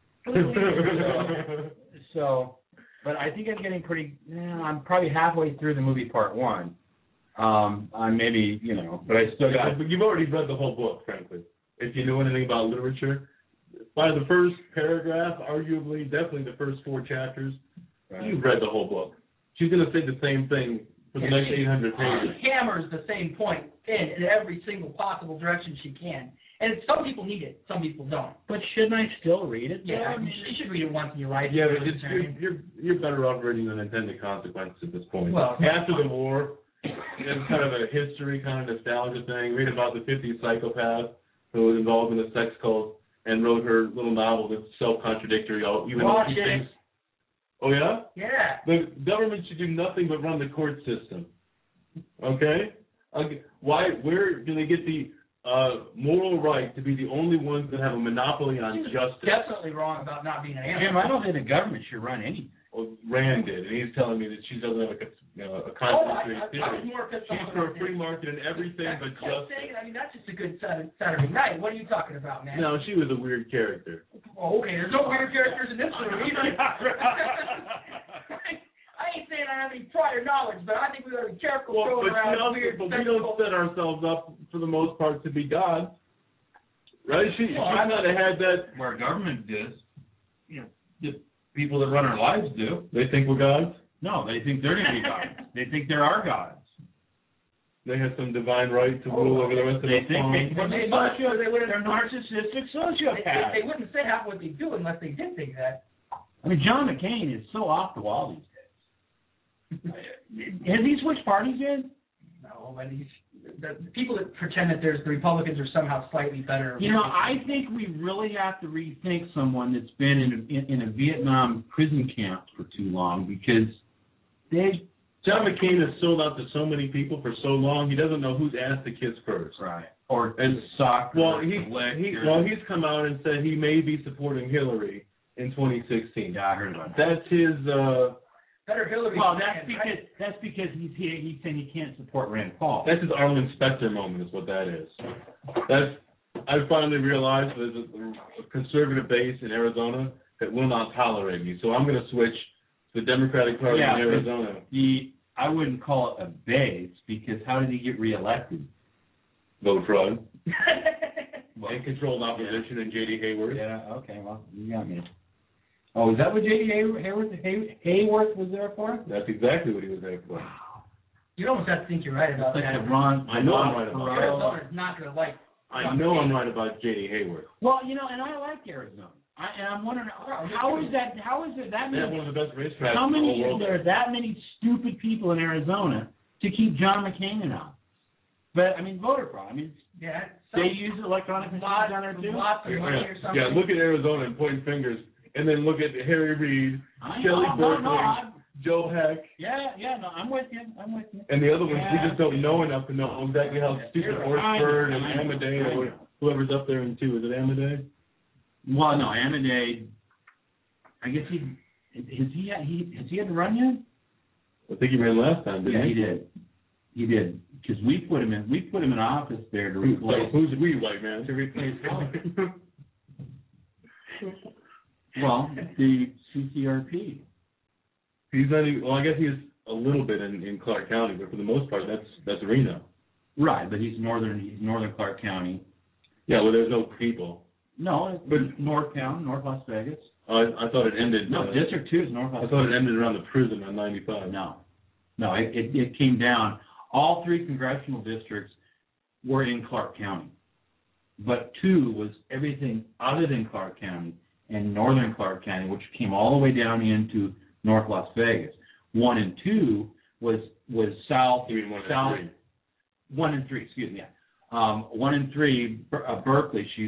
So, but I think I'm getting I'm probably halfway through the movie part 1. I'm maybe, but I still got... But you've already read the whole book, frankly. If you know anything about literature, by the first paragraph, arguably, definitely the first 4 chapters, you've read the whole book. She's going to say the same thing for the next 800 pages. She hammers the same point in every single possible direction she can. And some people need it, some people don't. But shouldn't I still read it? Yeah, you should read it once in your life. Yeah, but you're better off reading Unintended Consequences at this point. Well, after the war, it's kind of a history, kind of nostalgia thing. Read about the 50s psychopath who was involved in a sex cult and wrote her little novel that's self-contradictory. Even though she thinks, oh yeah? Yeah. The government should do nothing but run the court system. Okay? Where do they get the moral right to be the only ones that have a monopoly on justice? Definitely wrong about not being an animal. Jim, I don't think the government should run anything. Well, Rand did, and he's telling me that she doesn't have a contradictory theory. I was more pissed off. She's for a free market and everything but justice. I mean, that's just a good Saturday night. What are you talking about, man? No, she was a weird character. Oh, okay, there's no weird characters in this movie. I ain't saying I have any prior knowledge, but I think we got to be careful throwing around weird. But we don't set ourselves up, for the most part, to be gods. Right? She might not have had that. Where government does. The people that run our lives do. They think we're gods? No, they think they're going to be gods. They think there are gods. They have some divine right to rule over the rest of us. They're narcissistic sociopaths. They wouldn't say half what they do unless they did think that. I mean, John McCain is so off the wall these days. Has he switched parties yet? No, but the people that pretend that the Republicans are somehow slightly better. I think we really have to rethink someone that's been in a Vietnam prison camp for too long, because John McCain has sold out to so many people for so long, he doesn't know who's asked the kids first. Right. or And soccer. well, he's come out and said he may be supporting Hillary in 2016. Yeah, I heard about that. That's his. Better Hillary. Well, than that's because he's saying he can't support Rand Paul. That's his Arlen Specter moment, is what that is. I finally realized there's a conservative base in Arizona that will not tolerate me, so I'm going to switch to the Democratic Party in Arizona. I wouldn't call it a base, because how did he get reelected? Vote fraud. And controlled opposition and J.D. Hayworth. Yeah, okay, well, you got me. Oh, is that what J.D. Hayworth was there for? That's exactly what he was there for. Wow. You almost have to think you're right about Like that. I know I'm right about that. Arizona's not going to like. I know I'm right about J.D. Hayworth. Well, and I like Arizona. And I'm wondering, how is it that They have many? one of the best racetracks How in the many? whole world. There are that many stupid people in Arizona to keep John McCain out. But I mean, voter fraud. I mean, Yeah. they use electronic machines down there too. Lots of money or something. Yeah, look at Arizona and point fingers, and then look at Harry Reid, Shelley Berkeley, Joe Heck, No, I'm with you. and the other ones we just don't know enough to know exactly how stupid Horsford and Amadei or whoever's up there in two. Is it Amadei? Well, no, Amadei. I guess has he had to run yet? I think he ran last time, didn't he? He did. Because we put him in office there to replace. Who's we, white man? To replace Hillary. Well, the CCRP. He's not even, well, I guess he is a little bit in Clark County, but for the most part, that's Reno. Right, but he's northern Clark County. Yeah, well, there's no people. No, but North Las Vegas. I thought it ended. No, District 2 is North Las I Vegas. thought it ended around the prison on 95. No, it came down. All 3 congressional districts were in Clark County, but 2 was everything other than Clark County and northern Clark County, which came all the way down into North Las Vegas. 1 and 2 was south. You mean 1 and south, 3? 1 and 3, excuse me. Yeah. 1 and 3, Berkeley. She's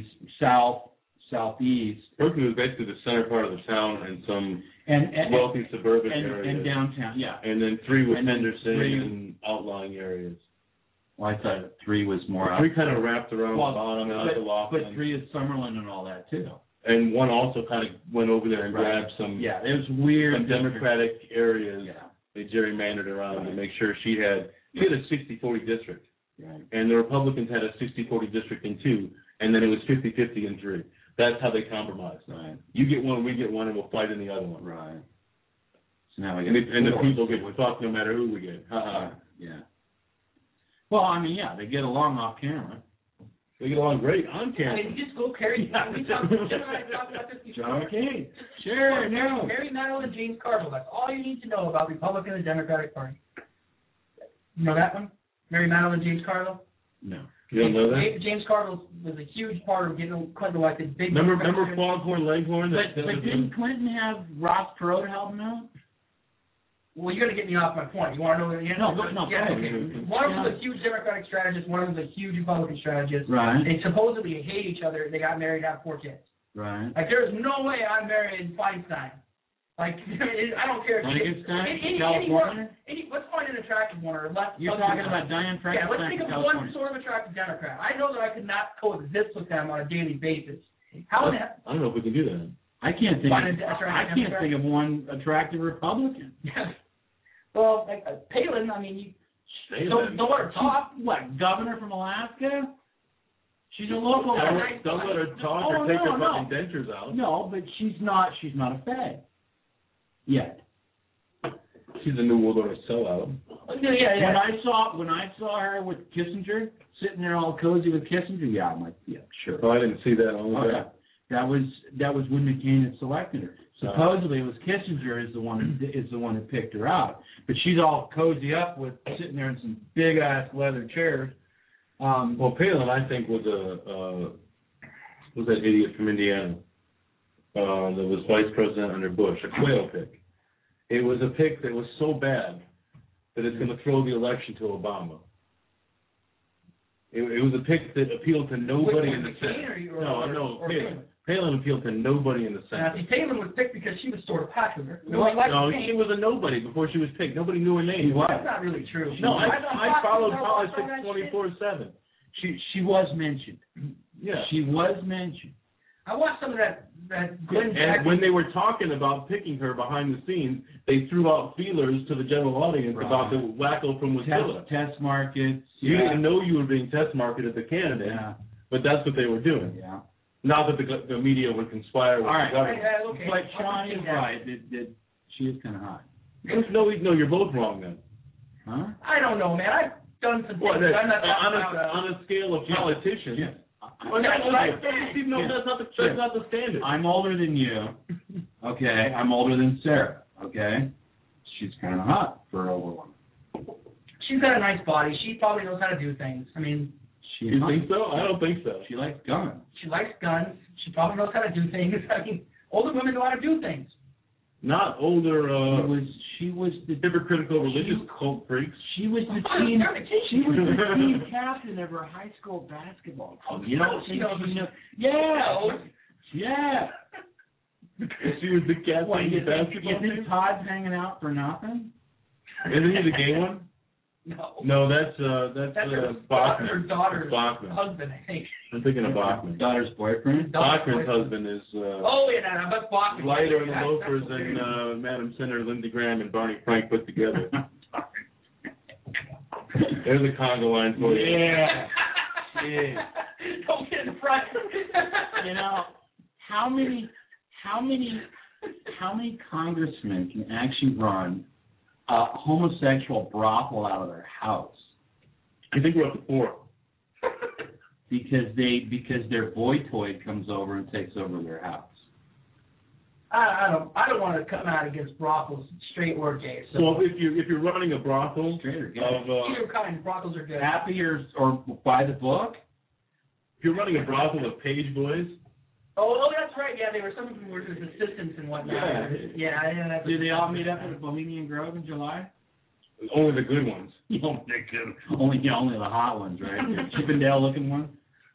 southeast. Berkeley was basically the center part of the town and some and wealthy suburban areas. And downtown, yeah. And then 3 was And then Henderson 3 and outlying areas. Well, I thought 3 was more out. 3 kind of wrapped around the bottom and out the Laughlin. But 3 is Summerlin and all that too. And 1 also kind of went over there and grabbed some it was weird. some Democratic areas. Yeah. They gerrymandered around to make sure she had a 60-40 district. Right. And the Republicans had a 60-40 district in 2, and then it was 50-50 in 3. That's how they compromised. Right. You get 1, we get 1, and we'll fight in the other one. Right. So now we And get the people get fucked no matter who we get. Yeah. Well, I mean, yeah, they get along off camera. They get along great on camera. I mean, you just go carry. We talked about this before. John McCain. Sure, no. Mary Madeline James Carville. That's all you need to know about Republican and Democratic Party. You know that one? Mary Madeline James Carville? No. You don't know that? James Carville was a huge part of getting Clinton elected. Big Remember Foghorn Leghorn? But didn't Clinton have Ross Perot to help him out? Well, you're going to get me off my point. You want to know the answer? No. Yeah, okay. One of them was a huge Democratic strategist. One of them was a huge Republican strategist. Right. They supposedly hate each other. They got married, have 4 kids. Right. Like, there's no way I'm marrying Feinstein. Like, I don't care. California? Let's find an attractive one or less. You're talking about Dianne Franklin? Yeah, let's think of one sort of attractive Democrat. I know that I could not coexist with them on a daily basis. How the hell? I don't know if we can do that. I can't think of one attractive Republican. Yeah. Well, like Palin, I mean, don't let her talk. What, governor from Alaska? She's a local. Don't let her talk or take her fucking dentures out. No, but she's not a fed yet. She's a New World Order sellout. Yeah. When I saw her with Kissinger sitting there all cozy with Kissinger, yeah, I'm like, yeah, sure. Oh, I didn't see that on the back. That was when McCain had selected her. Supposedly it was Kissinger is the one that picked her out, but she's all cozy up with sitting there in some big ass leather chairs. Well, Palin, I think, was that idiot from Indiana that was vice president under Bush, a quail pick. It was a pick that was so bad that it's going to throw the election to Obama. It was a pick that appealed to nobody in the Senate. No, Palin appealed to nobody in the Senate. Now, Palin was picked because she was sort of popular. No, she was a nobody before she was picked. Nobody knew her name. That's not really true. No, I followed politics 24/7. She was mentioned. Yeah. She was mentioned. I watched some of that Glenn Jackson. And when they were talking about picking her behind the scenes, they threw out feelers to the general audience about the wacko from Wasilla. Test markets. You didn't know you were being test marketed as a candidate, but that's what they were doing. Yeah. Not that the media would conspire with the government. Okay. But Sean is right. She is kind of hot. No, you're both wrong then. Huh? I don't know, man. I've done some things. I'm not on a scale of politicians. Yeah. That's not the standard. I'm older than you. Okay. I'm older than Sarah. Okay. She's kind of hot for an older woman. She's got a nice body. She probably knows how to do things. I mean, you think so? I don't think so. She likes guns. She likes guns. She probably knows how to do things. I mean, older women know how to do things. Not older. She was the hypocritical religious cult freaks. She was the team. She was the team captain of her high school basketball team. You don't think she knows? Yeah. Yeah. She was the captain of the basketball team. Isn't Todd's hanging out for nothing? Isn't he the gay one? No, that's Bachman. Her daughter's Bachman. husband, I think. I'm thinking of Bachman. Daughter's boyfriend? Bachman's husband is but Bachman. lighter in the loafers than Madam Senator Lindsey Graham and Barney Frank put together. There's a Congo line for you. Yeah. Don't get in front. You know, how many congressmen can actually run a homosexual brothel out of their house? I think we're up to 4. Because their boy toy comes over and takes over their house. I don't want to come out against brothels, straight or gay. So if you're running a brothel, straight or gay, either kind, brothels are good. Happy or by the book. If you're running a brothel of page boys. Oh, that's right. Yeah, they were some of them were his assistants and whatnot. Yeah. Did they all meet up at the Bohemian Grove in July? Only the good ones. Only the hot ones, right? The Chippendale looking ones.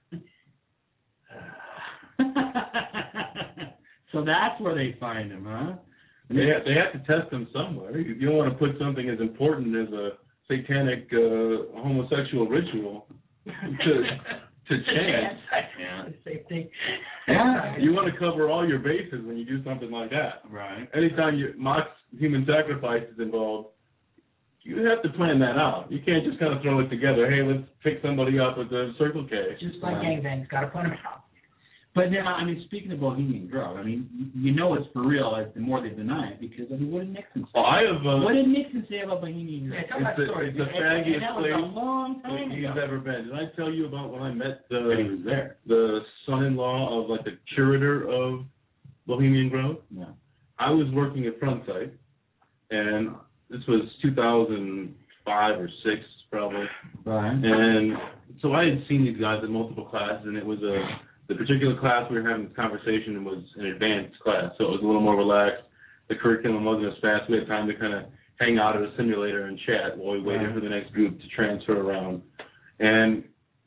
So that's where they find them, huh? They have to test them somewhere. You don't want to put something as important as a satanic homosexual ritual to chance. Yeah. Same thing. Yeah. You want to cover all your bases when you do something like that. Right. Anytime mock human sacrifice is involved, you have to plan that out. You can't just kind of throw it together. Hey, let's pick somebody up with the Circle K. Just like gangbangs, got to plan them out. But now, I mean, speaking of Bohemian Grove, I mean, you know it's for real as the more they deny it, because, I mean, what did Nixon say? What did Nixon say about Bohemian Grove? It's the faggiest place a long time he's ever been. Did I tell you about when I met he was there? The son-in-law of, like, the curator of Bohemian Grove? Yeah. I was working at Frontside, and this was 2005 or 6, probably. Right. And so I had seen these guys in multiple classes, and it was the particular class we were having this conversation was an advanced class, so it was a little more relaxed. The curriculum wasn't as fast. We had time to kind of hang out at a simulator and chat while we waited for the next group to transfer around. And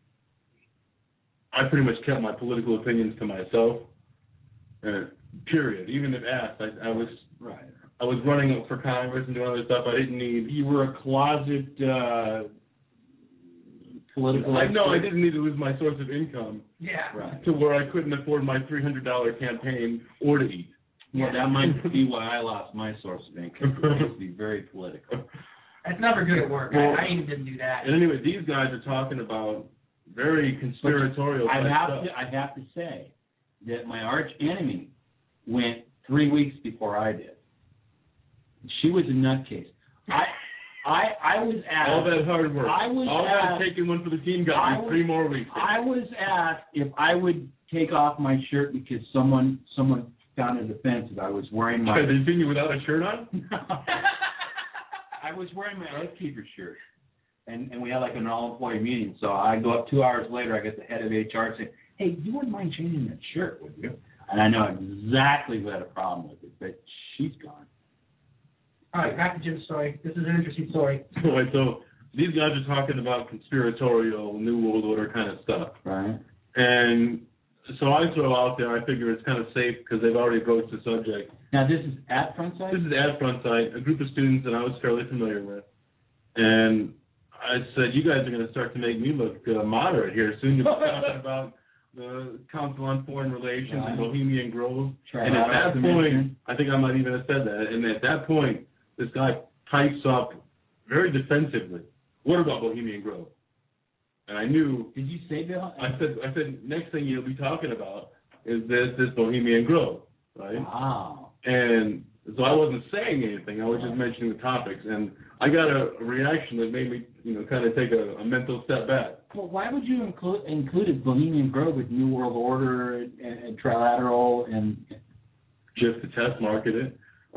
I pretty much kept my political opinions to myself, period. Even if asked, I was right. I was running for Congress and doing other stuff. I didn't need. You were a closet political. No, I didn't need to lose my source of income. Yeah. Right. To where I couldn't afford my $300 campaign or to eat. Well, that might be why I lost my source of income. It used to be very political. That's never good at work. Well, I even didn't do that. And anyway, these guys are talking about very conspiratorial stuff. I have to say that my arch enemy went 3 weeks before I did. She was a nutcase. I was asked. All that hard work. All that taking one for the team got me 3 more weeks. I was asked if I would take off my shirt because someone found it offensive. I was wearing my. They seen you without a shirt on? I was wearing my Oathkeeper shirt, and we had like an all-employee meeting. So I go up 2 hours later. I get the head of HR saying, "Hey, you wouldn't mind changing that shirt, would you?" And I know exactly who had a problem with it, but she's gone. All right, back to Jim's story. This is an interesting story. Right, so these guys are talking about conspiratorial, New World Order kind of stuff. Right. And so I throw out there, I figure it's kind of safe because they've already broached the subject. Now, this is at Frontside? This is at Frontside, a group of students that I was fairly familiar with. And I said, you guys are going to start to make me look moderate here. Soon you're talking about the Council on Foreign Relations and Bohemian Grove. And at that point, I think I might even have said that. And at that point, this guy pipes up very defensively. What about Bohemian Grove? And I knew. Did you say that? I said, next thing you'll be talking about is this Bohemian Grove, right? Wow. And so I wasn't saying anything. I was just mentioning the topics, and I got a reaction that made me, kind of take a mental step back. Well, why would you include Bohemian Grove with New World Order and Trilateral and just to test market it?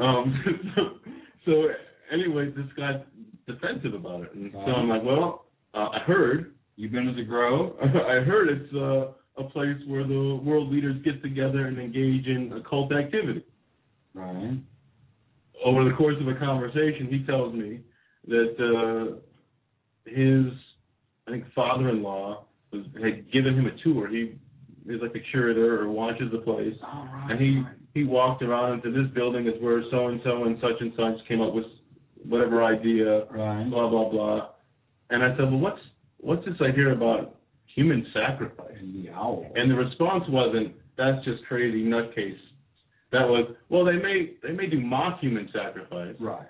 So anyways, this guy's defensive about it, and so I'm like, well, I heard. You've been to the Grove? I heard it's a place where the world leaders get together and engage in occult activity. Right. Over the course of a conversation, he tells me that his, I think, father-in-law had given him a tour. He is like a curator or watches the place. Oh, right, and he walked around into this building is where so-and-so and such came up with whatever idea, right. Blah, blah, blah. And I said, well, what's this I hear about human sacrifice? And the response wasn't, that's just crazy nutcase. That was, well, they may do mock human sacrifice. Right.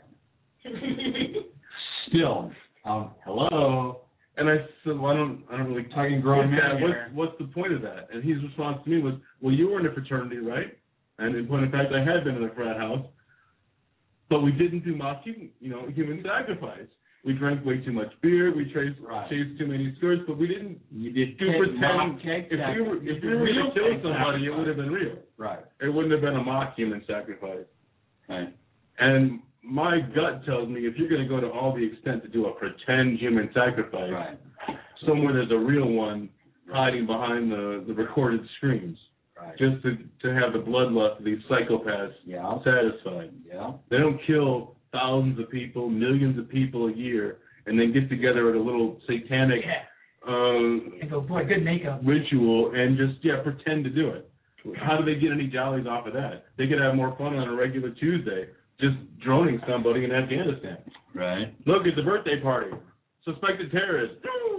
Still, hello. And I said, well, I don't really talking grown men here. What's the point of that? And his response to me was, well, you were in a fraternity, right? And in point of fact, I had been in a frat house, but we didn't do mock human sacrifice. We drank way too much beer. We chased too many skirts, but we didn't. You did pretend. If we were to kill somebody, it would have been real. Right. It wouldn't have been a mock human sacrifice. Right. And my gut tells me if you're going to go to all the extent to do a pretend human sacrifice, right. somewhere there's a real one hiding behind the recorded screens. Right. Just to have the bloodlust of these psychopaths satisfied. Yeah. They don't kill thousands of people, millions of people a year, and then get together at a little satanic and go, boy, good makeup. Ritual and just pretend to do it. How do they get any jollies off of that? They could have more fun on a regular Tuesday just droning somebody in Afghanistan. Right. Look, it's a birthday party. Suspected terrorist.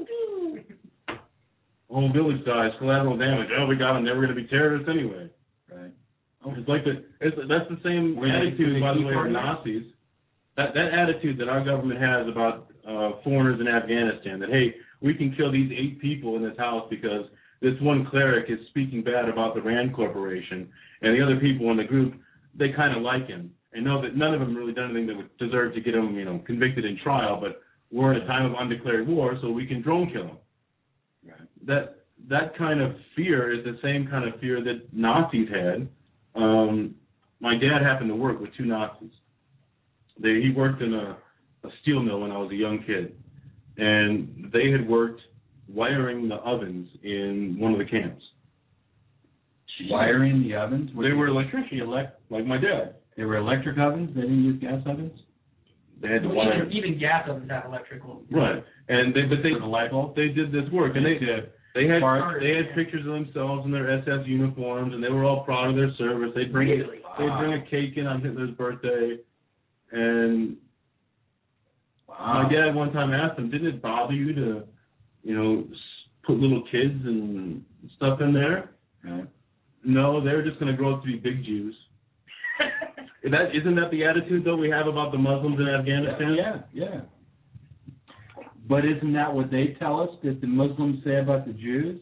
Whole village dies, collateral damage. Oh, we got them. They were going to be terrorists anyway. Right. It's like that's the same attitude, by the way, of Nazis. That attitude that our government has about foreigners in Afghanistan, that, hey, we can kill these 8 people in this house because this one cleric is speaking bad about the Rand Corporation, and the other people in the group, they kind of like him and know that none of them really done anything that would deserve to get him, convicted in trial, but we're in a time of undeclared war, so we can drone kill him. Right. That kind of fear is the same kind of fear that Nazis had. My dad happened to work with 2 Nazis. He worked in a steel mill when I was a young kid, and they had worked wiring the ovens in one of the camps. Wiring the ovens? They were electricians, like my dad. They were electric ovens? They didn't use gas ovens? They had to wire. Even gas ovens have electrical. Right, and they did this work, and they had pictures of themselves in their SS uniforms, and they were all proud of their service. They'd bring a cake in on Hitler's birthday. And my dad one time asked him, didn't it bother you to, put little kids and stuff in there? Right. No, they were just going to grow up to be big Jews. Isn't that the attitude, though, we have about the Muslims in Afghanistan? Yeah. But isn't that what they tell us, that the Muslims say about the Jews?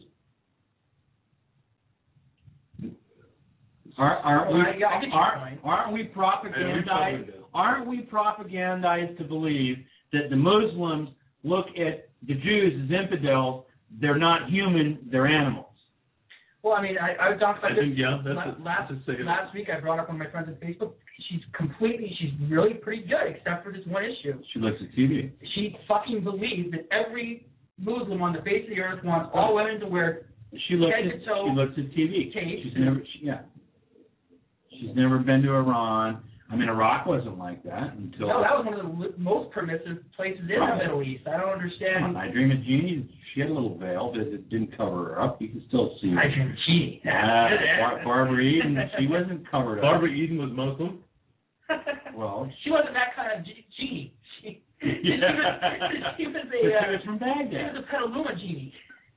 Aren't we propagandized? Aren't we propagandized to believe that the Muslims look at the Jews as infidels? They're not human, they're animals. Well, I mean, I was talking about this last week. I brought up on my friends on Facebook. She's really pretty good, except for this one issue. She looks at TV. She fucking believes that every Muslim on the face of the earth wants all women to wear She looks at TV. She's never been to Iran. I mean, Iraq wasn't like that until... No, that was one of the most permissive places in the Middle East. I don't understand. I Dream of Jeannie, she had a little veil that it didn't cover her up. You can still see her. I Dream of Jeannie. Barbara Eden, she wasn't covered up. Barbara Eden was Muslim? Well... She wasn't that kind of Jeannie. He was It's from Baghdad. He was a Petaluma genie.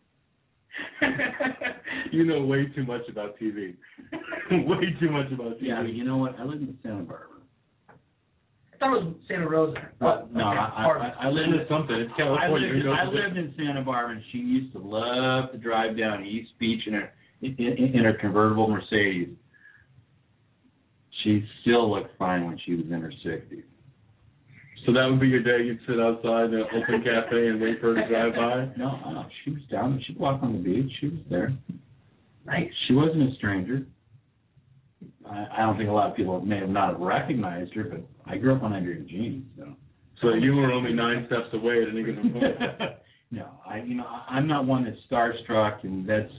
You know way too much about TV. Way too much about TV. Yeah, but you know what? I live in Santa Barbara. I thought it was Santa Rosa. No, okay. I live in something. It's California. I lived in Santa Barbara, and she used to love to drive down East Beach in her convertible Mercedes. She still looked fine when she was in her 60s. So that would be your day. You'd sit outside the open cafe and wait for her to drive by? No, she was down. She'd walk on the beach. She was there. Nice. She wasn't a stranger. I don't think a lot of people may have not recognized her, but I grew up on Adrian Jean, so. So you were only 9 steps away at any given point. No, I'm not one that's starstruck, and that's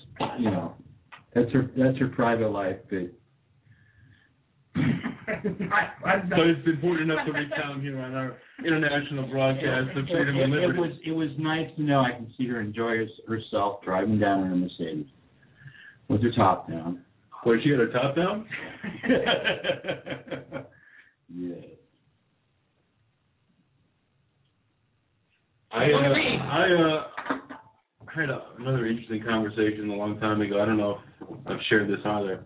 her private life, but. But it's important enough to recount here on our international broadcast of freedom and liberty. It was nice to know I can see her enjoy herself driving down in a Mercedes with her top down. Where she had her top down? Yes. I had another interesting conversation a long time ago. I don't know if I've shared this either.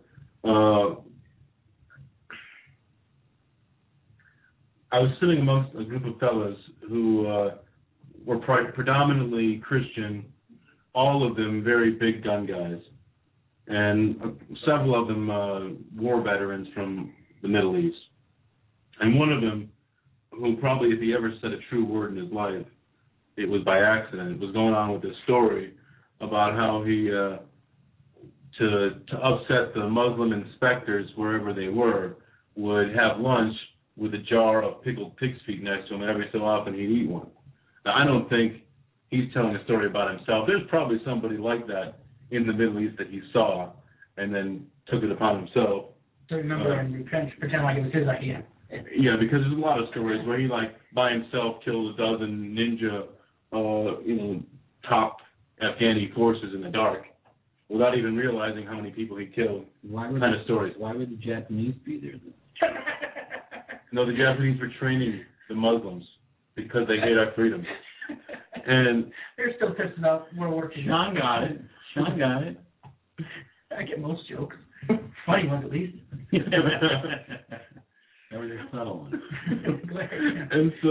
I was sitting amongst a group of fellas who were predominantly Christian, all of them very big gun guys, and several of them war veterans from the Middle East. And one of them, who probably if he ever said a true word in his life, it was by accident. It was going on with this story about how he, to upset the Muslim inspectors wherever they were, would have lunch with a jar of pickled pig's feet next to him, and every so often he'd eat one. Now, I don't think he's telling a story about himself. There's probably somebody like that in the Middle East that he saw and then took it upon himself. To remember and pretend like it was his idea. Yeah, because there's a lot of stories where he, like, by himself killed a dozen ninja, top Afghani forces in the dark without even realizing how many people he killed. Kind of stories. Why would the Japanese be there then? No, the Japanese were training the Muslims because they hate our freedom. And they're still pissed about World War II. Sean got it. I get most jokes. Funny ones, at least. That was a subtle one. And so,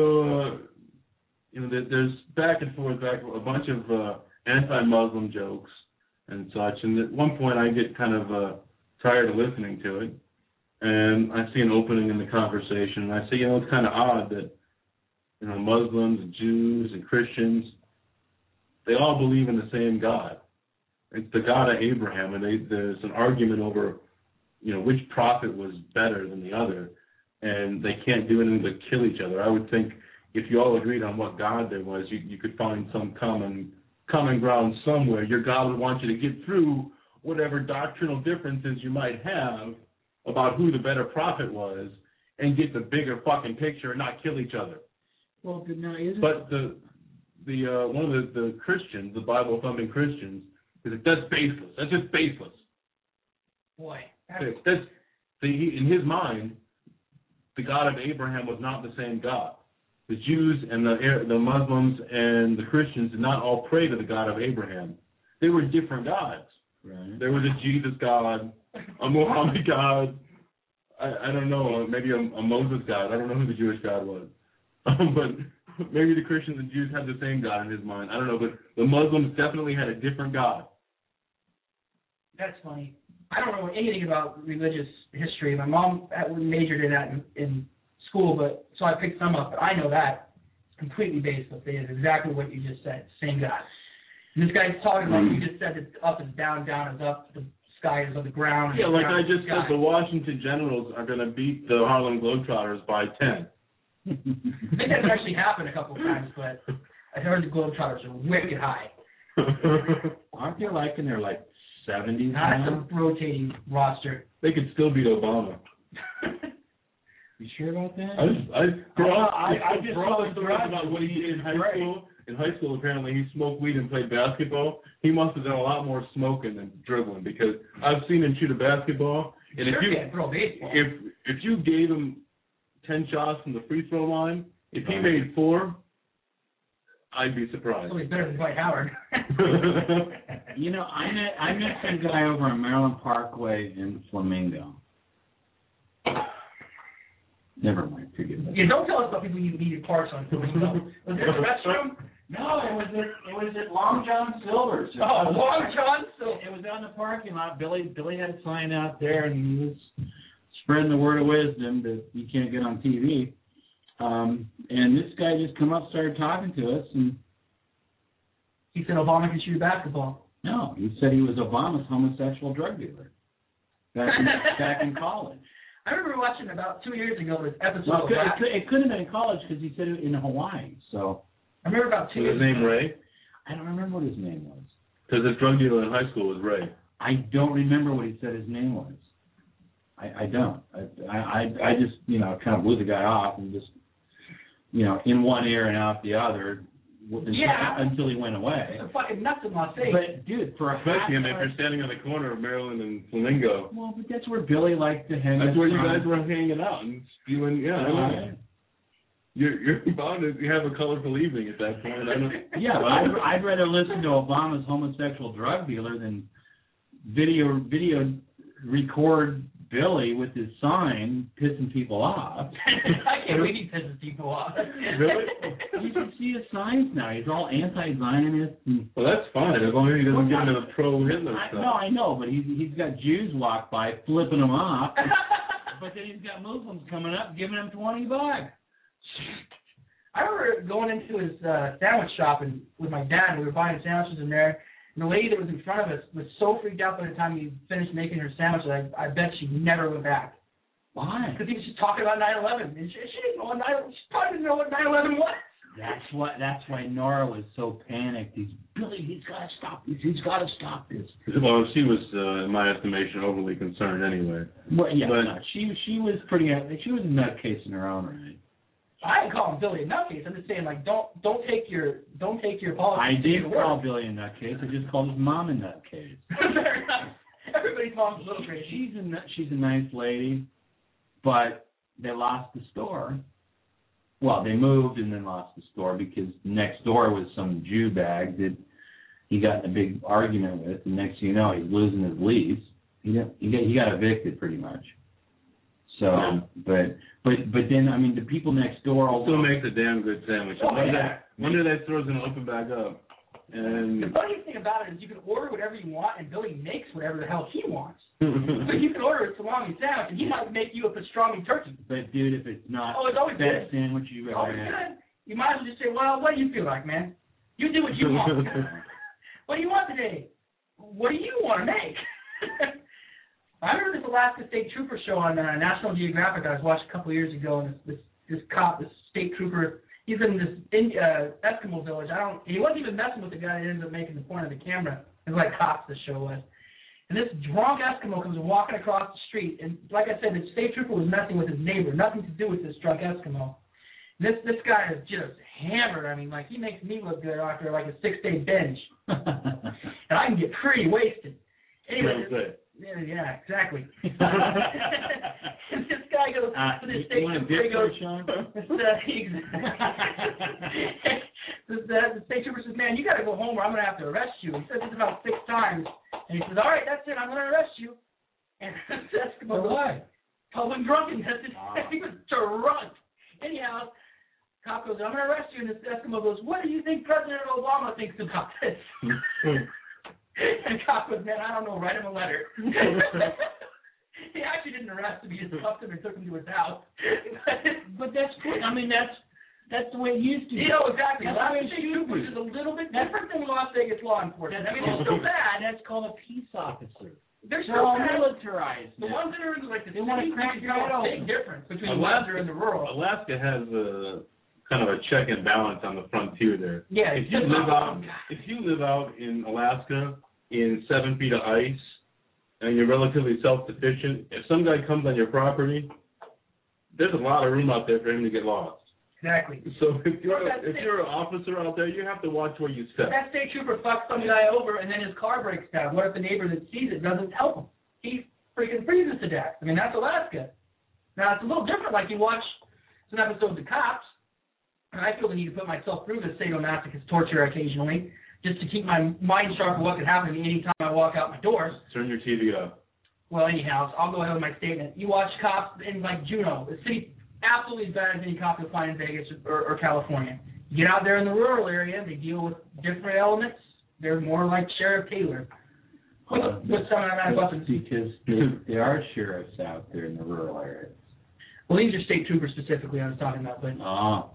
there's back and forth, a bunch of anti-Muslim jokes and such. And at one point, I get kind of tired of listening to it. And I see an opening in the conversation, and I say, it's kind of odd that, Muslims and Jews and Christians, they all believe in the same God. It's the God of Abraham, and there's an argument over, which prophet was better than the other, and they can't do anything but kill each other. I would think if you all agreed on what God there was, you could find some common ground somewhere. Your God would want you to get through whatever doctrinal differences you might have about who the better prophet was, and get the bigger fucking picture and not kill each other. Well, now isn't. But the one of the Christians, the Bible thumping Christians, is like, that's baseless. That's just baseless. Boy, in his mind, the God of Abraham was not the same God. The Jews and the Muslims and the Christians did not all pray to the God of Abraham. They were different gods. Right. There was a Jesus God, a Muhammad God, I don't know, maybe a Moses God. I don't know who the Jewish God was. But maybe the Christians and Jews had the same God in his mind. I don't know, but the Muslims definitely had a different God. That's funny. I don't know anything about religious history. My mom majored in that in school, so I picked some up. But I know that it's completely baseless. It is exactly what you just said. Same God. And this guy's talking like you just said that up is down, down is up, the sky is on the ground. Yeah, like I just said, the Washington Generals are going to beat the Harlem Globetrotters by 10. I think that's actually happened a couple of times, but I heard the Globetrotters are wicked high. Aren't they like in their 70s? That's a rotating roster. They could still beat Obama. You sure about that? I just saw stories about what he did in high school. In high school, apparently, he smoked weed and played basketball. He must have done a lot more smoking than dribbling, because I've seen him shoot a basketball. And throw baseball. if you gave him 10 shots from the free throw line, If he made 4, I'd be surprised. So he's better than Dwight Howard. You know, I met some guy over on Maryland Parkway in Flamingo. Never mind, forget it. Yeah, don't tell us about people you needed parts on. Was it a restroom? No, it was at Long John Silver's. Oh, Long John Silver's. It was out in the parking lot. Billy had a sign out there, and he was spreading the word of wisdom that you can't get on TV. And this guy just come up, started talking to us, and he said Obama can shoot a basketball. No, he said he was Obama's homosexual drug dealer back in college. I remember watching about 2 years ago this episode. Well, it couldn't have been in college because he said it in Hawaii. So I remember about 2 years ago. Was his name Ray? I don't remember what his name was. Because his drug dealer in high school was Ray. I don't remember what he said his name was. I don't. I just, you know, kind of blew the guy off and just, you know, in one ear and out the other until he went away. It's fucking nuts in Las Vegas. But, dude, for a especially if you're standing on the corner of Maryland and Flamingo. Well, but that's where Billy liked to hang out. That's where you guys were hanging out and spewing, You're bound to have a colorful evening at that point. I don't. Yeah, but I'd rather listen to Obama's homosexual drug dealer than video record Billy with his sign pissing people off. I can't believe he pisses people off. Really? You can see his signs now. He's all anti-Zionist. Well, that's fine as long as he doesn't get into the pro-Hitler stuff. No, I know, but he's got Jews walk by flipping them off. But then he's got Muslims coming up giving him $20. I remember going into his sandwich shop and with my dad. We were buying sandwiches in there. And the lady that was in front of us was so freaked out by the time he finished making her sandwich that I bet she never went back. Why? Because he was just talking about 9/11, and she didn't know she probably didn't know what 9/11 was. That's why Nora was so panicked. Billy, he's got to stop this. He's got to stop this. Well, she was, in my estimation, overly concerned anyway. Well, yeah, no, she was she was a nutcase in her own right. I didn't call him Billy a nutcase. I'm just saying, like, don't take your politics. I did call Billy a nutcase. I just called his mom a nutcase. Fair enough. Everybody's mom's a little crazy. She's a nice lady, but they lost the store. Well, they moved and then lost the store because next door was some Jew bag that he got in a big argument with. And next thing you know, he's losing his lease. He got evicted pretty much. So, but then, I mean, the people next door still makes a damn good sandwich. Oh, Wonder that store's going to open back up. And the funniest thing about it is you can order whatever you want, and Billy makes whatever the hell he wants. But you can order a salami sandwich, and he might make you a pastrami turkey. But, dude, if it's not it's always the best good. sandwich you've ever had. You might as well just say, well, what do you feel like, man? You do what you want. What do you want today? What do you want to make? I remember this Alaska State Trooper show on National Geographic I was watching a couple of years ago, and this cop, this state trooper, he's in this Eskimo village. He wasn't even messing with the guy that ended up making the point of the camera. It was like cops, the show was. And this drunk Eskimo comes walking across the street, and like I said, the state trooper was messing with his neighbor, nothing to do with this drunk Eskimo. And this guy is just hammered. I mean, like, he makes me look good after like a 6-day binge. And I can get pretty wasted. Anyway, yeah, exactly. And this guy goes to the state trooper. He goes, the state trooper says, "Man, you got to go home, or I'm going to have to arrest you." He says this about 6 times, and he says, "All right, that's it. I'm going to arrest you." And the Eskimo goes, "Public drunkenness." He was drunk. Anyhow, cop goes, "I'm going to arrest you," and this Eskimo goes, "What do you think President Obama thinks about this?" And cop goes, "Man, I don't know. Write him a letter." He actually didn't arrest him. He just cuffed him and took him to his house. But that's cool. I mean, that's the way it used to be. You know, exactly. That's Las Vegas, which is a little bit different than Las Vegas law enforcement. I mean, it's still bad. That's called a peace officer. They're all still militarized. The ones that are in like the they want to crack your head a open. big difference between the ones that are in the rural. Alaska has kind of a check and balance on the frontier there. Yeah. If you live out in Alaska in 7 feet of ice and you're relatively self-sufficient, if some guy comes on your property, there's a lot of room out there for him to get lost. Exactly. So if you're an officer out there, you have to watch where you step. That state trooper fucks some guy over and then his car breaks down. What if the neighbor that sees it doesn't help him? He freaking freezes to death. I mean, that's Alaska. Now, it's a little different. Like you watch some episodes of Cops, And I feel the need to put myself through this sadomasochist torture occasionally, just to keep my mind sharp of what could happen to me anytime I walk out my doors. Turn your TV off. Well, anyhow, I'll go ahead with my statement. You watch cops in, like, Juneau. The city absolutely as bad as any cop you'll find in Vegas or California. You get out there in the rural area, they deal with different elements. They're more like Sheriff Taylor. With some amount of weapons. Because there are sheriffs out there in the rural areas. Well, these are state troopers specifically I was talking about, but. Oh.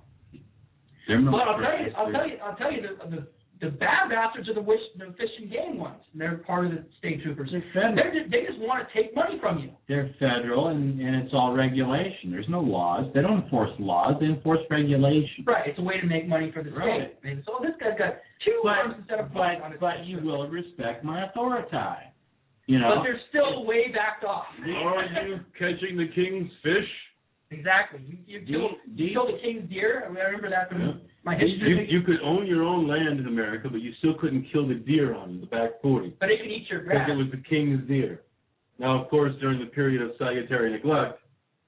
But I'll tell you, the bad bastards are the fish and game ones. They're part of the state troopers. They're federal. They just want to take money from you. They're federal, and it's all regulation. There's no laws. They don't enforce laws. They enforce regulation. Right. It's a way to make money for the state. Right. So this guy's got two arms instead of one on his But you will respect my authority. You know. But they're still way backed off. Are you catching the king's fish? Exactly. You killed a king's deer. I remember that from my history. You could own your own land in America, but you still couldn't kill the deer on the back 40. But it could eat your grass. Because it was the king's deer. Now, of course, during the period of salutary neglect,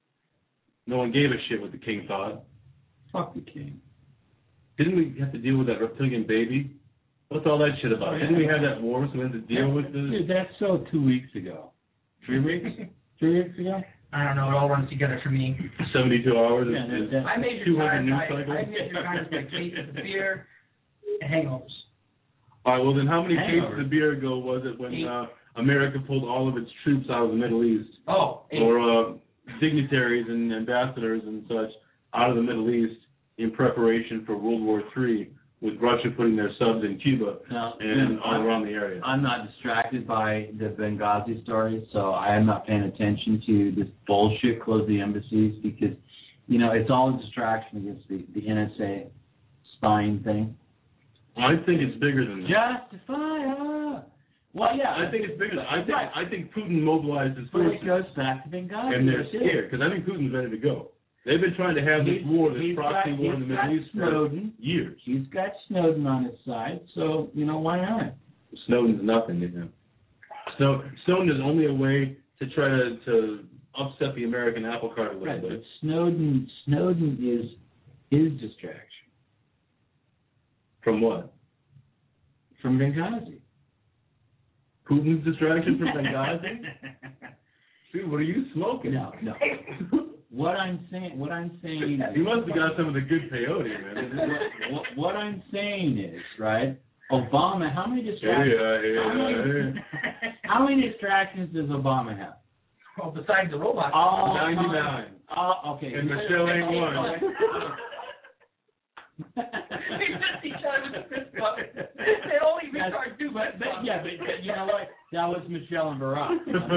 no one gave a shit what the king thought. Fuck the king. Didn't we have to deal with that reptilian baby? What's all that shit about? Didn't we have that war, so we had to deal with this? Dude, that's so 2 weeks ago. 3 weeks? 3 weeks ago? I don't know. It all runs together for me. 72 hours. I measure 200 news time cycles. I measure time by cases of beer and hangovers. All right. Well, then, how many cases of beer ago was it when America pulled all of its troops out of the Middle East? Oh, or dignitaries and ambassadors and such out of the Middle East in preparation for World War III, with Russia putting their subs in Cuba and all around the area. I'm not distracted by the Benghazi story, so I am not paying attention to this bullshit, close the embassies, because, you know, it's all a distraction against the NSA spying thing. I think it's bigger than that. Justify. Well, yeah. I think it's bigger than that. I think Putin mobilized his forces. But it goes back to Benghazi. And they're scared, because I think Putin's ready to go. They've been trying to have this war, this proxy war in the Middle East for years. He's got Snowden on his side, so, you know, why not? Snowden's nothing to him. Snowden is only a way to try to upset the American apple cart a little bit. But Snowden is his distraction. From what? From Benghazi. Putin's distraction from Benghazi? Dude, what are you smoking? No. What I'm saying is... You must have got some of the good peyote, man. What I'm saying is, right, Obama, how many distractions... How many distractions does Obama have? Well, besides the robot. 99. Okay. And Michelle ain't one. They only retards do, but you know what? That was Michelle and Barack.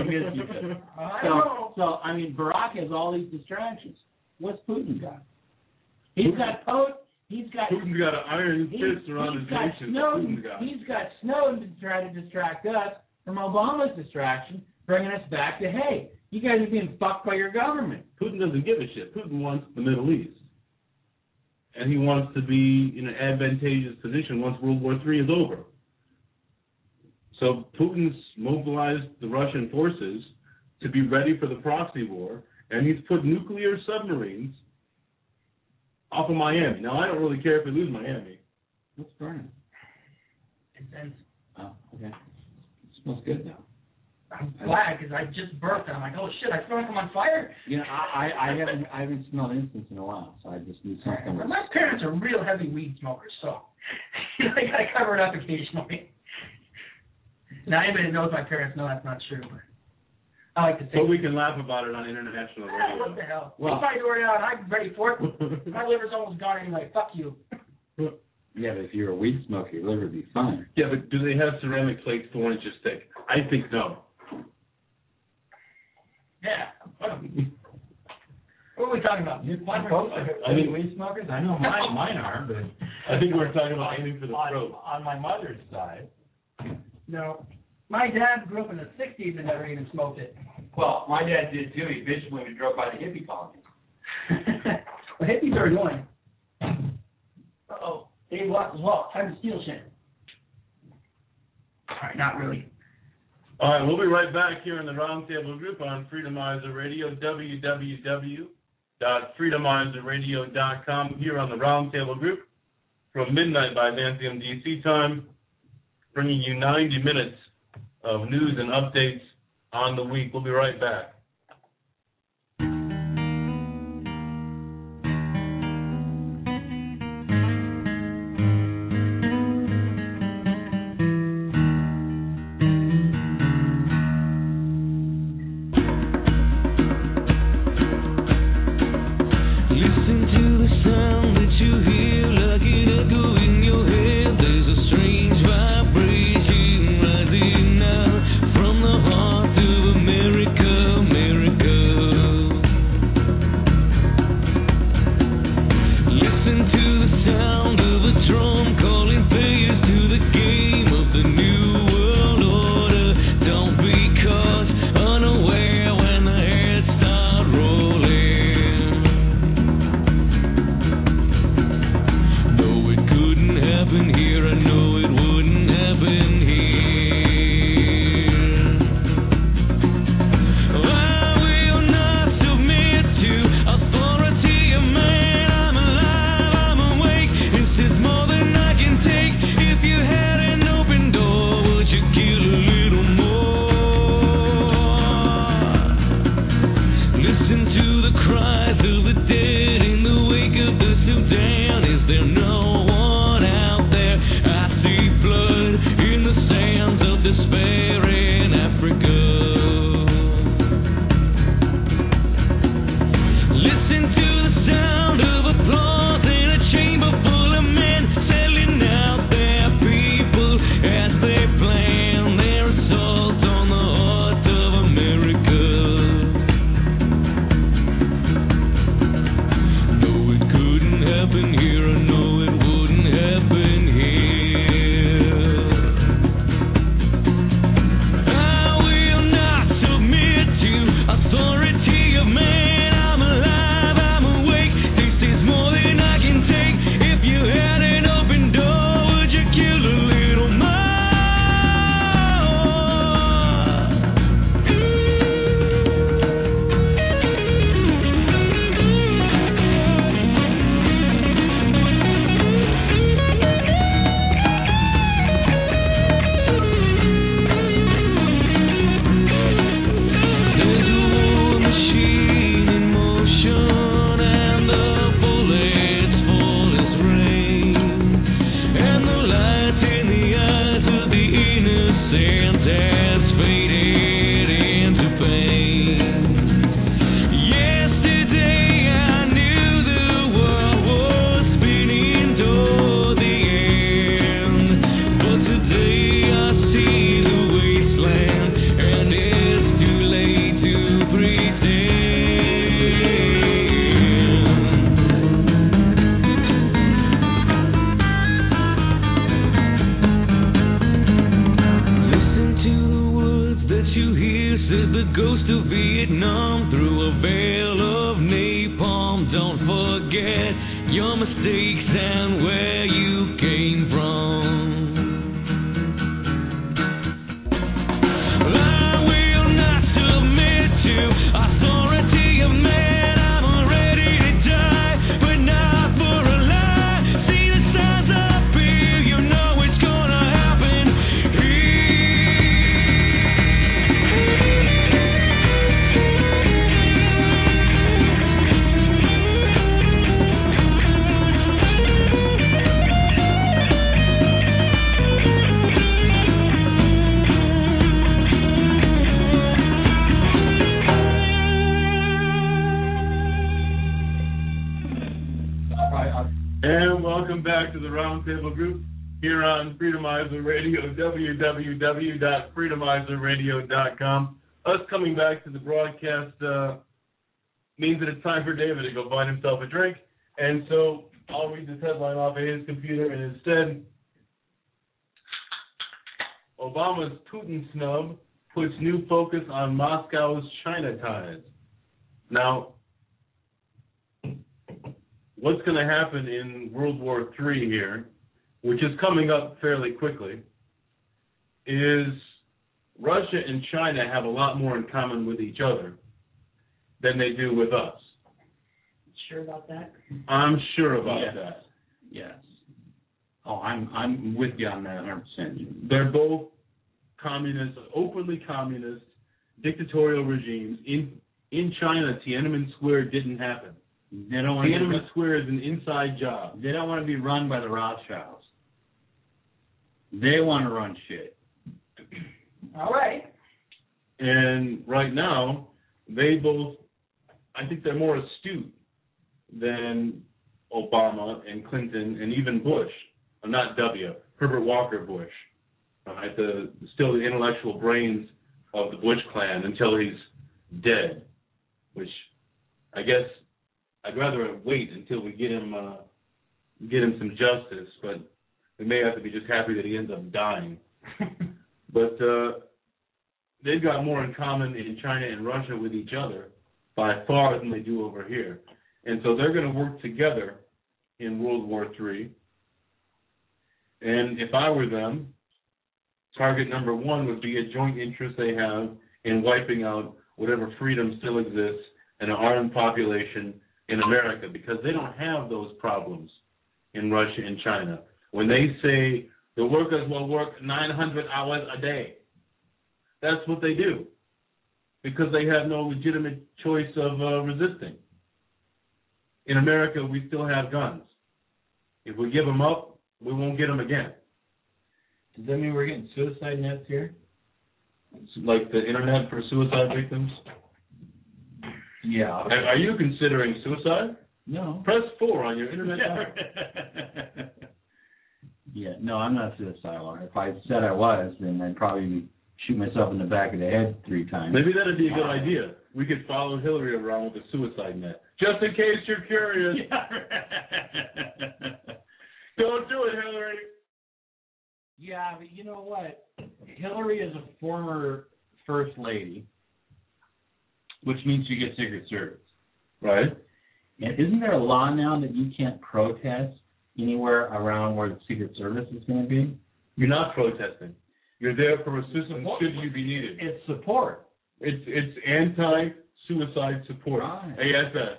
I mean, Barack has all these distractions. What's Putin got? Putin's got an iron fist around his nation. He's got Snowden to try to distract us from Obama's distraction, bringing us back to, hey, you guys are being fucked by your government. Putin doesn't give a shit. Putin wants the Middle East. And he wants to be in an advantageous position once World War III is over. So Putin's mobilized the Russian forces to be ready for the proxy war, and he's put nuclear submarines off of Miami. Now, I don't really care if we lose Miami. What's burning? Incense. Oh, okay. It smells good now. I'm glad, because I just burped. I'm like, oh shit, I feel like I'm on fire. You know, I haven't smelled incense in a while, so I just need something. My parents are real heavy weed smokers, so I gotta cover it up occasionally. Now, anybody that knows my parents know that's not true, but I like to say. But we can laugh about it on international radio. What the hell? Well, if I do it out, I'm ready for it. My liver's almost gone anyway. Fuck you. Yeah, but if you're a weed smoker, your liver would be fine. Yeah, but do they have ceramic plates 4 inches thick? I think no. Yeah. What are we talking about? I think weed smokers? I know mine are, but I think we're talking about aiming for the throat. On my mother's side. No. My dad grew up in the 60s and never even smoked it. Well, my dad did too. He bitched when we drove by the hippie colonies. Well, hippies are annoying. Uh-oh. Dave lost as well. Time to steal shit. All right, not really. All right, we'll be right back here in the Roundtable Group on Freedomizer Radio, www.freedomizer.com. www.freedomizerradio.com here on the Roundtable Group from midnight by Vansium DC time, bringing you 90 minutes of news and updates on the week. We'll be right back. Roundtable Group here on Freedomizer Radio, www.freedomizerradio.com. Us coming back to the broadcast means that it's time for David to go find himself a drink, and so I'll read this headline off of his computer, and instead, Obama's Putin snub puts new focus on Moscow's China ties. Now, what's going to happen in World War III here, which is coming up fairly quickly, is Russia and China have a lot more in common with each other than they do with us. Sure about that? I'm sure about Yes. that. Yes. Oh, I'm with you on that 100%. They're both communist, openly communist, dictatorial regimes. In China, Tiananmen Square didn't happen. They don't want Tiananmen Square is an inside job. They don't want to be run by the Rothschilds. They want to run shit. All right. And right now, they both, I think they're more astute than Obama and Clinton and even Bush. Not Herbert Walker Bush. Right? Still the intellectual brains of the Bush clan until he's dead, which I guess I'd rather wait until we get him some justice, but we may have to be just happy that he ends up dying. But they've got more in common in China and Russia with each other by far than they do over here. And so they're going to work together in World War III. And if I were them, target number one would be a joint interest they have in wiping out whatever freedom still exists in an armed population in America, because they don't have those problems in Russia and China. When they say the workers will work 900 hours a day, that's what they do, because they have no legitimate choice of resisting. In America, we still have guns. If we give them up, we won't get them again. Does that mean we're getting suicide nets here? Like the internet for suicide victims? Yeah. Are you considering suicide? No. Press 4 on your internet dial. Yeah, no, I'm not suicidal. If I said I was, then I'd probably shoot myself in the back of the head 3 times. Maybe that'd be a good idea. We could follow Hillary around with a suicide net. Just in case you're curious. Don't do it, Hillary. Yeah, but you know what? Hillary is a former first lady, which means she gets Secret Service. Right. And isn't there a law now that you can't protest anywhere around where the Secret Service is going to be? You're not protesting. You're there for assistance should you be needed. It's support. It's anti-suicide support. Right. ASS.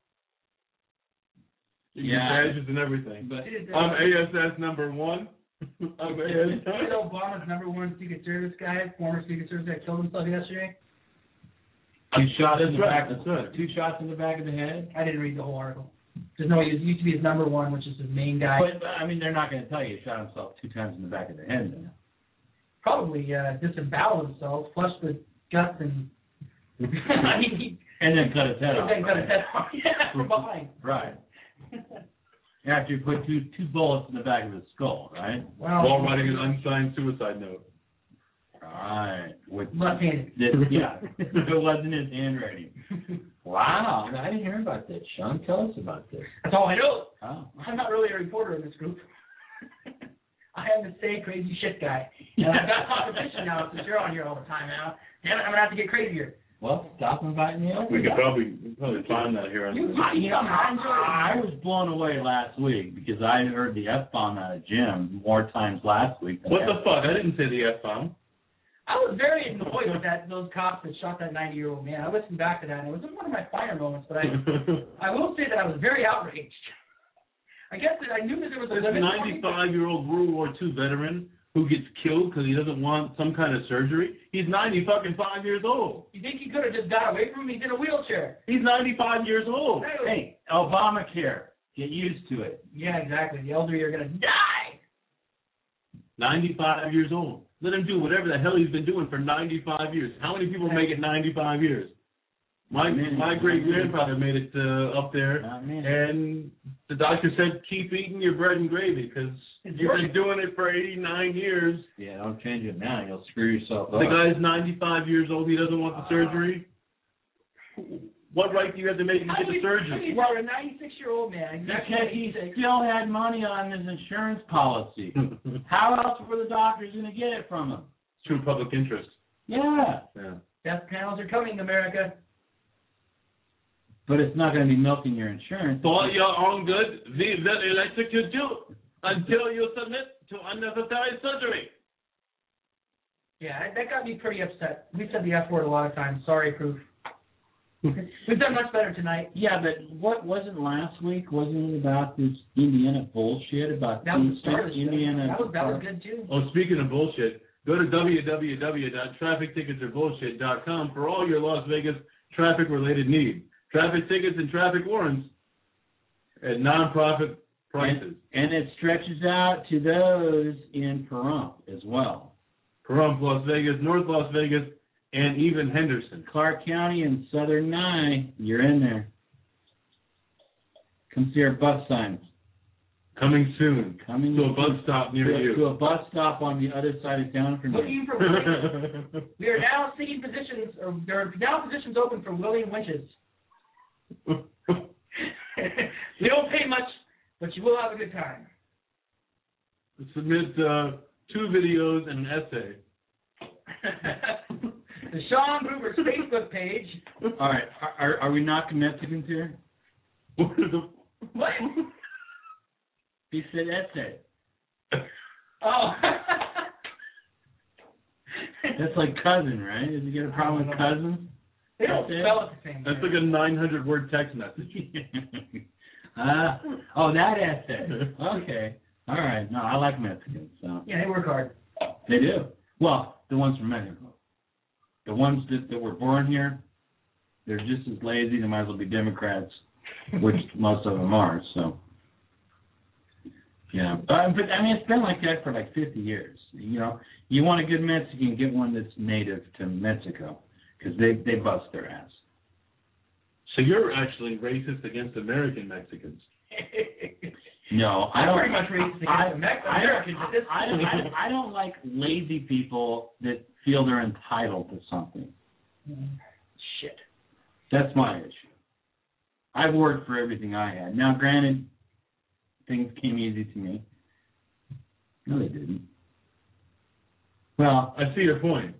You get badges and everything. But I'm ASS number 1. I'm ASS. Did Obama's #1 Secret Service guy, former Secret Service guy, killed himself yesterday? 2 shots in the right. back. That's right. 2 shots in the back of the head. I didn't read the whole article. Just know he used to be his #1, which is his main guy. But I mean, they're not going to tell you he shot himself 2 times in the back of the head. Then. Probably disemboweled himself, flushed the guts, and and then cut his head off. then cut his head off. Yeah, from behind. Right. After you put two bullets in the back of his skull, right? Well, While writing an unsigned suicide note. Right. With left-handed. yeah. It wasn't his handwriting. Wow. I didn't hear about that, Sean. Tell us about this. That's all I know. Oh. I'm not really a reporter in this group. I am the say crazy shit guy. And I've got competition now since you're on here all the time now. Damn it, I'm gonna have to get crazier. Well, stop inviting me over. We could probably find that here on the I was blown away last week because I heard the F-bomb out of Jim more times last week than What the fuck? I didn't say the F-bomb. I was very annoyed with those cops that shot that 90-year-old man. I listened back to that, and it was one of my finer moments, but I will say that I was very outraged. I guess that I knew that there was a There's a 95-year-old World War II veteran who gets killed because he doesn't want some kind of surgery. He's 95 years old. You think he could have just got away from him? He's in a wheelchair. He's 95 years old. Hey, Obamacare. Get used to it. Yeah, exactly. The elder, you're going to die. 95 years old. Let him do whatever the hell he's been doing for 95 years. How many people make it 95 years? My great-grandfather made it up there, and the doctor said, keep eating your bread and gravy because you've been doing it for 89 years. Yeah, don't change it now. You'll screw yourself up. The guy's 95 years old. He doesn't want the surgery. What right do you have to make him get the surgery? Well, a 96-year-old man. Because he still had money on his insurance policy. How else were the doctors going to get it from him? It's true public interest. Yeah. Death panels are coming, America. But it's not going to be milking your insurance. For your own good, we will execute you until you submit to unnecessary surgery. Yeah, that got me pretty upset. We said the F word a lot of times. Sorry, Proof. We've done much better tonight. Yeah, but what wasn't last week? Wasn't it about this Indiana bullshit about That was the start of the show. Indiana? That was good too. Oh, speaking of bullshit, go to www.trafficticketsarebullshit.com for all your Las Vegas traffic-related needs. Traffic tickets and traffic warrants at non-profit prices. And it stretches out to those in Pahrump as well. Pahrump, Las Vegas, North Las Vegas, and even Henderson. Clark County and Southern Nye, you're in there. Come see our bus signs. Coming soon. Coming to a bus stop near you. To a bus stop on the other side of town from Looking for William. We are now seeking positions, or there are now positions open for William Winches. We don't pay much, but you will have a good time. Submit 2 videos and an essay. The Sean Gruber's Facebook page. All right, are we not Mexicans here? What? He said essay. Oh. That's like cousin, right? Did you get a problem with cousins? They don't spell it the same way. That's like a 900-word text message. That essay. Okay. All right. No, I like Mexicans. So. Yeah, they work hard. They do. Well, the ones from Mexico. The ones that were born here, they're just as lazy. They might as well be Democrats, which most of them are. So, yeah. But I mean, it's been like that for like 50 years. You know, you want a good Mexican, get one that's native to Mexico, because they bust their ass. So you're actually racist against American Mexicans. No, I'm pretty much racist against Americans at this point. I don't like lazy people that feel they're entitled to something. Shit. That's my issue. I've worked for everything I had. Now, granted, things came easy to me. No, they didn't. Well, I see your point.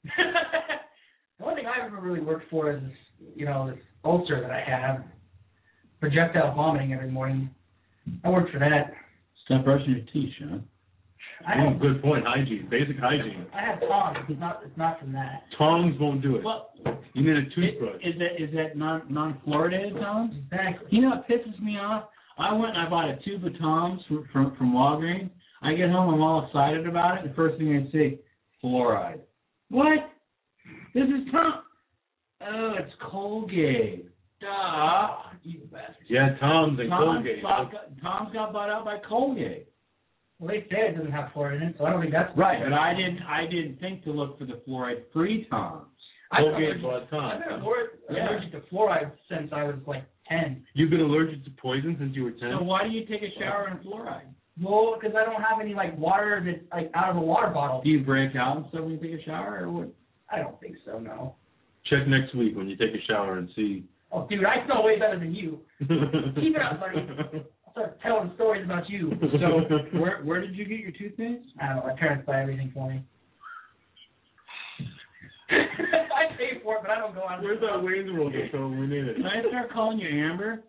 The only thing I've ever really worked for is, this ulcer that I have. Projectile vomiting every morning. I worked for that. Stop brushing your teeth, Sean. Good point. Hygiene. Basic hygiene. I have tongs. It's not from that. Tongs won't do it. Well, you need a toothbrush. Is that non-fluoridated tongs? Exactly. You know what pisses me off? I went and I bought a tube of Toms from Walgreens. I get home, I'm all excited about it. The first thing I see, fluoride. What? This is Tom. Oh, it's Colgate. Duh. You bastard. Yeah, Tom's and Colgate. Tom's got bought out by Colgate. Well, they say it doesn't have fluoride in it, so I don't think that's right. But I didn't think to look for the fluoride-free Toms. Colgate bought Tom's. I've been allergic to fluoride since I was like 10. You've been allergic to poison since you were 10? So why do you take a shower in fluoride? Well, because I don't have any water that's out of a water bottle. Do you break out and stuff when you take a shower, or what? I don't think so. No. Check next week when you take a shower and see. Oh, dude, I smell way better than you. Keep it up, buddy. I'll start telling stories about you. So, where did you get your toothpaste? I don't know. My parents buy everything for me. I pay for it, but I don't go on. Where's that Wayne's World film? We need it. Can I start calling you Amber?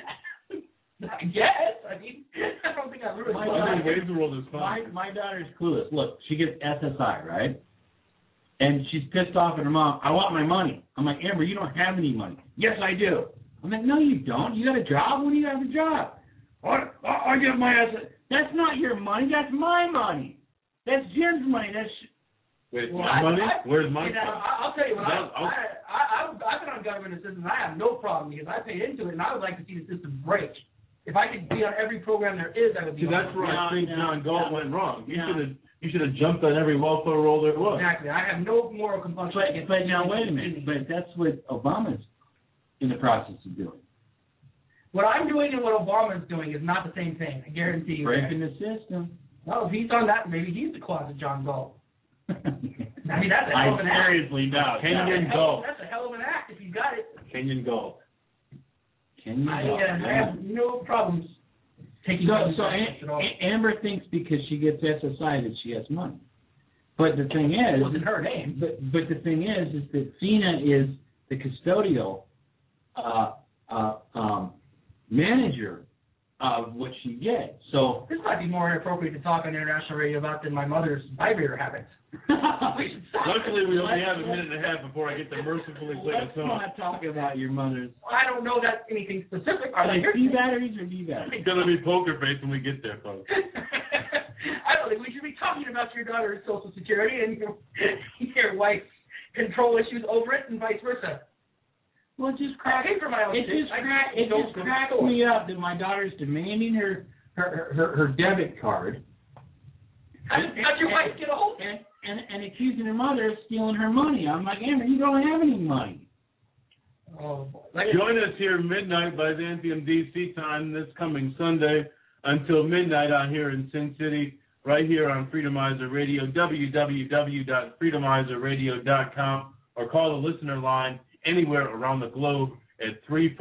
Yes. I mean, I don't think I really. Wayne's World is fine. My daughter's clueless. Look, she gets SSI, right? And she's pissed off at her mom. I want my money. I'm like, Amber, you don't have any money. Yes, I do. I'm like, no, you don't. You got a job? When do you have a job? I get my SSI. That's not your money. That's my money. That's Jim's money. Wait, my money? Where's my money? I'll tell you what. I've been on government assistance. I have no problem because I paid into it, and I would like to see the system break. If I could be on every program there is, I would be. See, that's where I think John Galt went wrong. You should have jumped on every welfare roll there was. Exactly. I have no moral compunction. But now wait a minute. But that's what Obama's in the process of doing. What I'm doing and what Obama's doing is not the same thing. I guarantee you. Breaking the system. Well, if he's done that, maybe he's the closet John Galt. I mean, that's a hell of an act. I seriously doubt. Kenyon Galt. That's a hell of an act if he's got it. Kenyon Galt. I have no problems taking. So Amber thinks because she gets SSI that she has money. But the thing is, it wasn't her name. But the thing is that FINA is the custodial manager of what she gets. So this might be more inappropriate to talk on international radio about than my mother's vibrator habits. We should stop. Luckily, we only have a minute and a half before I get to mercifully play the Let's song. not talk about your mother's. I don't know that anything specific. Are Are they they C batteries or D batteries? It's gonna be poker face when we get there, folks. I don't think we should be talking about your daughter's Social Security and your wife's control issues over it and vice versa. Well, it just I pay for my own it shit. just cracks me up that my daughter's demanding her debit card. How'd your wife get a hold of it? And accusing her mother of stealing her money. I'm like, Amber, you don't have any money. Oh, boy. Join us here midnight by Xanthium DC time this coming Sunday until midnight out here in Sin City, right here on Freedomizer Radio, www.freedomizerradio.com, or call the listener line anywhere around the globe at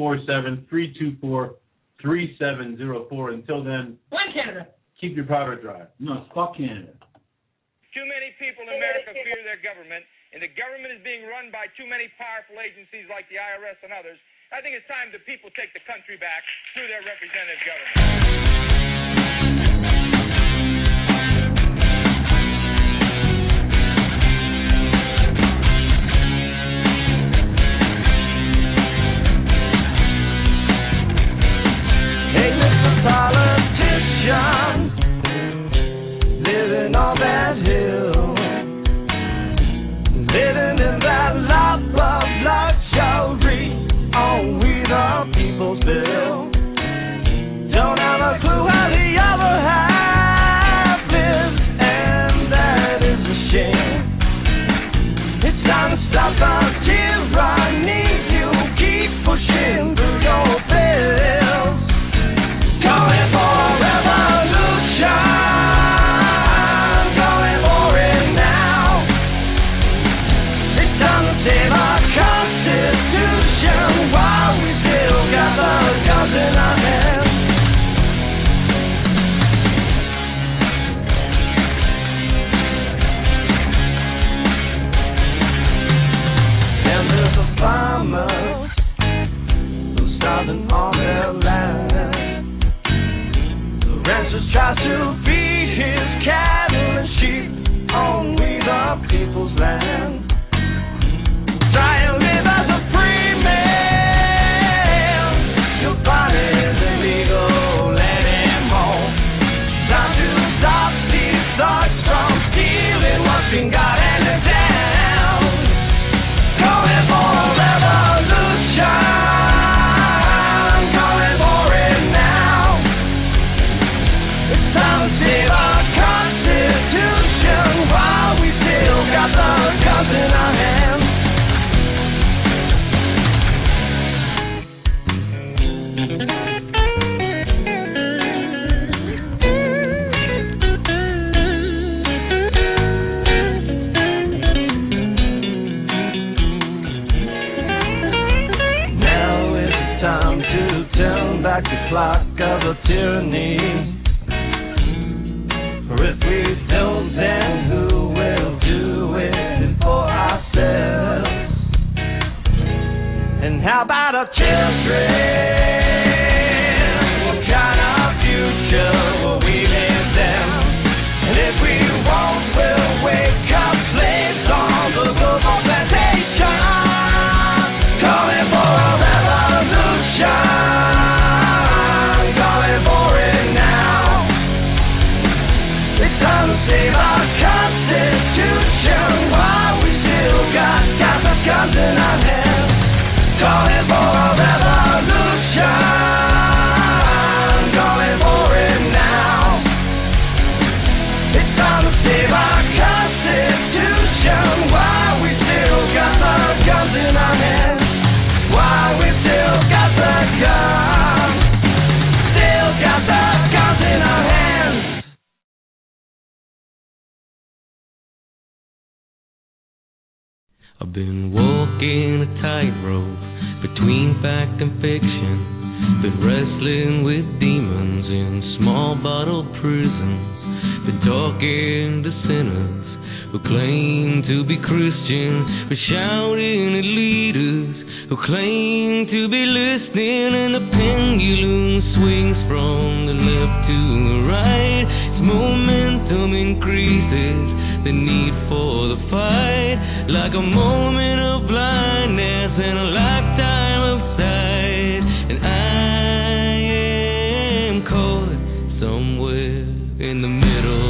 347-324-3704. Until then, Blame Canada. keep your powder dry. No, it's fuck Canada. Too many people in America fear their government, and the government is being run by too many powerful agencies like the IRS and others. I think it's time that people take the country back through their representative government. Hey, Mr. Politician, living on that hill, living in that life of luxury on We the People's Bill. Don't have a clue how the other half lives, and that is a shame. It's time to stop the tyranny. You keep pushing through your bills. Going for revolution, going for it now. It's time to save our Constitution while we still got the guns in our hands. And there's a farmer who's starving on their land. Ranchers try to feed his cattle and sheep on We the People's Land. Try and live as a free man. Your body is illegal anymore. Time to stop these thugs from stealing what's been got handed down. Going for a revolution, going for it now. It's time to save our Constitution while we still got the guns in our hands. Now it's time to turn back the clock of a tyranny. For if we don't, then who will do it for ourselves? And how about our children? What kind of future will we live them? And if we won't, we'll wake up slaves on the global plantation. Calling for a revolution, calling for it now. It's time to save our Constitution while we still got the guns in our hands. Calling for a revolution, calling for it now. It's time to save our Constitution while we still got the guns in our hands. While we still got the guns, still got the guns in our hands. I've been walking a tightrope between fact and fiction, been wrestling with demons in small bottle prisons, been talking to sinners who claim to be Christians, but shouting at leaders who claim to be listening, and the pendulum swings from the left to the right. Its momentum increases the need for the fight, like a moment of blindness and a lifetime of sight. And I am caught somewhere in the middle.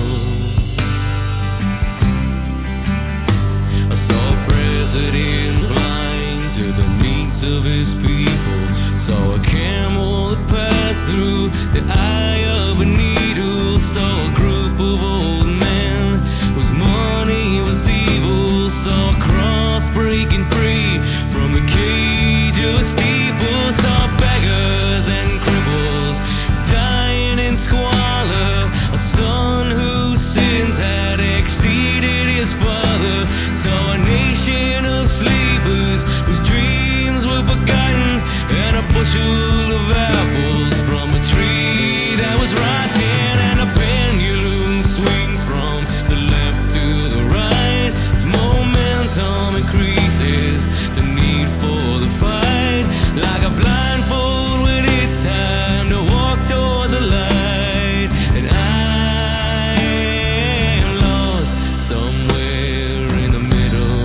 I saw a president blind to the needs of his people, saw a camel that passed through the eye of a needle, saw a group of old men whose money was evil, saw a cross breaking free from the cage of a steeple, saw beggars and cripples dying in squalor, a son whose sins had exceeded his father, saw a nation of sleepers whose dreams were forgotten, and a bushel of apples from a tree that was rotten, and a pendulum swing from the left to the right. Its momentum increases the need for the fight, like a blindfold when it's time to walk toward the light. And I am lost somewhere in the middle.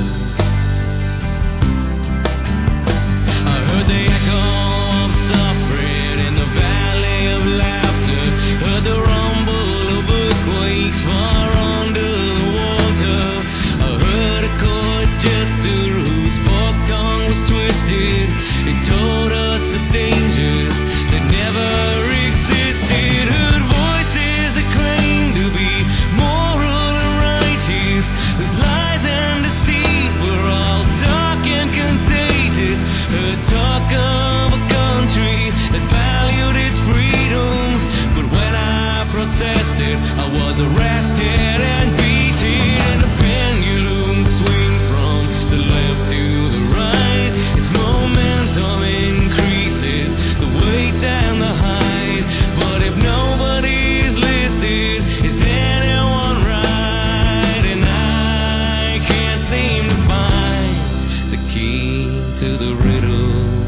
I heard the echo of suffering in the valley of laughter, heard the rumble of earthquakes far under the water. I heard a court jester whose forked tongue was twisted. It told us the dangers that never existed. Heard voices that claimed to be moral and righteous, whose lies and deceit were all dark and contagious. Heard talk of a country that valued its freedom, but when I protested, I was arrested and beaten, and the pendulum swings from the left to the right. Its momentum increases the weight and the height, but if nobody's listening, is anyone right? And I can't seem to find the key to the riddle.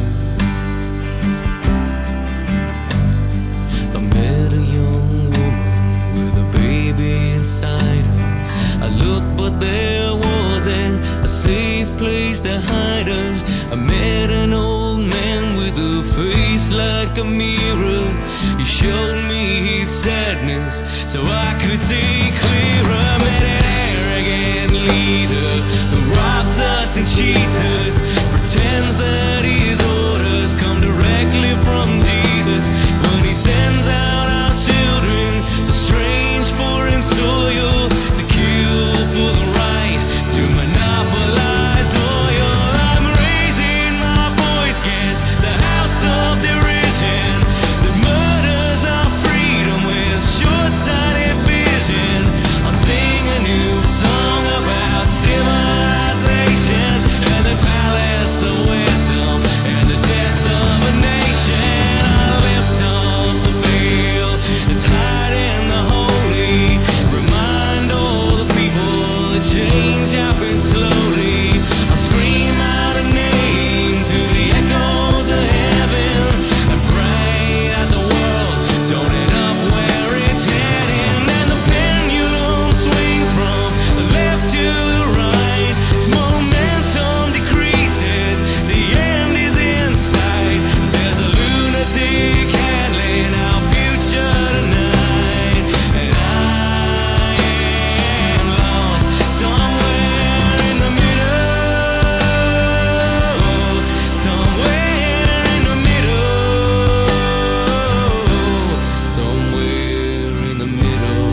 I met a young woman with a baby inside her. I looked, but there wasn't a safe place to hide us. I met an old man with a face like a mirror. He showed me his sadness so I could see clearer. I met an arrogant leader who robs us and cheats us, pretends that his orders come directly from Jesus. When he sends out our children to strange foreign soil, to kill for the right to monopolize oil, I'm raising my voice against the house of derision that murders our freedom with short-sighted vision. I'll sing a new song about civilization and the palace of wisdom and the death of a nation. I'll lift up the veil that's hiding the holy, remind all the people that change happens slowly. I'll scream out a name to the echoes of heaven and pray that the world don't end up where it's heading. And the pendulum swings from the left to the right. Its momentum decreases, the end is in sight. There's a lunatic handling our future tonight, and I am lost somewhere in the middle, somewhere in the middle, somewhere in the middle.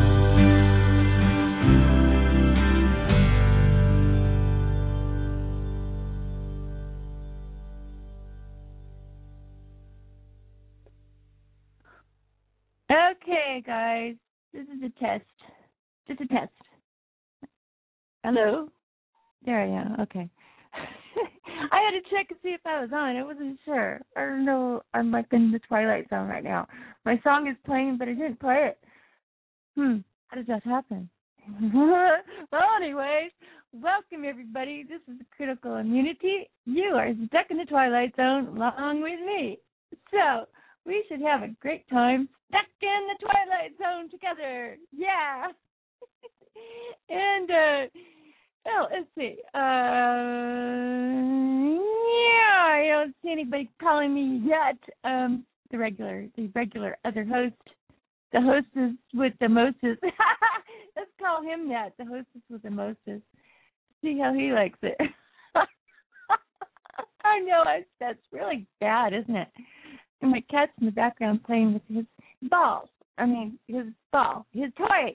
Okay, guys, this is a test. Just a test. Hello? There I am. Okay. I had to check to see if I was on. I wasn't sure. I don't know. I'm like in the Twilight Zone right now. My song is playing, but I didn't play it. How does that happen? Well, anyways, welcome everybody. This is Critical Immunity. You are stuck in the Twilight Zone along with me. So, we should have a great time stuck in the Twilight Zone together. Yeah. And, well, let's see. Yeah, I don't see anybody calling me yet. The regular other host. The hostess with the mostest. Let's call him that. The hostess with the mostest. See how he likes it. I know that's really bad, isn't it? And my cat's in the background playing with his balls. I mean, his ball, his toy.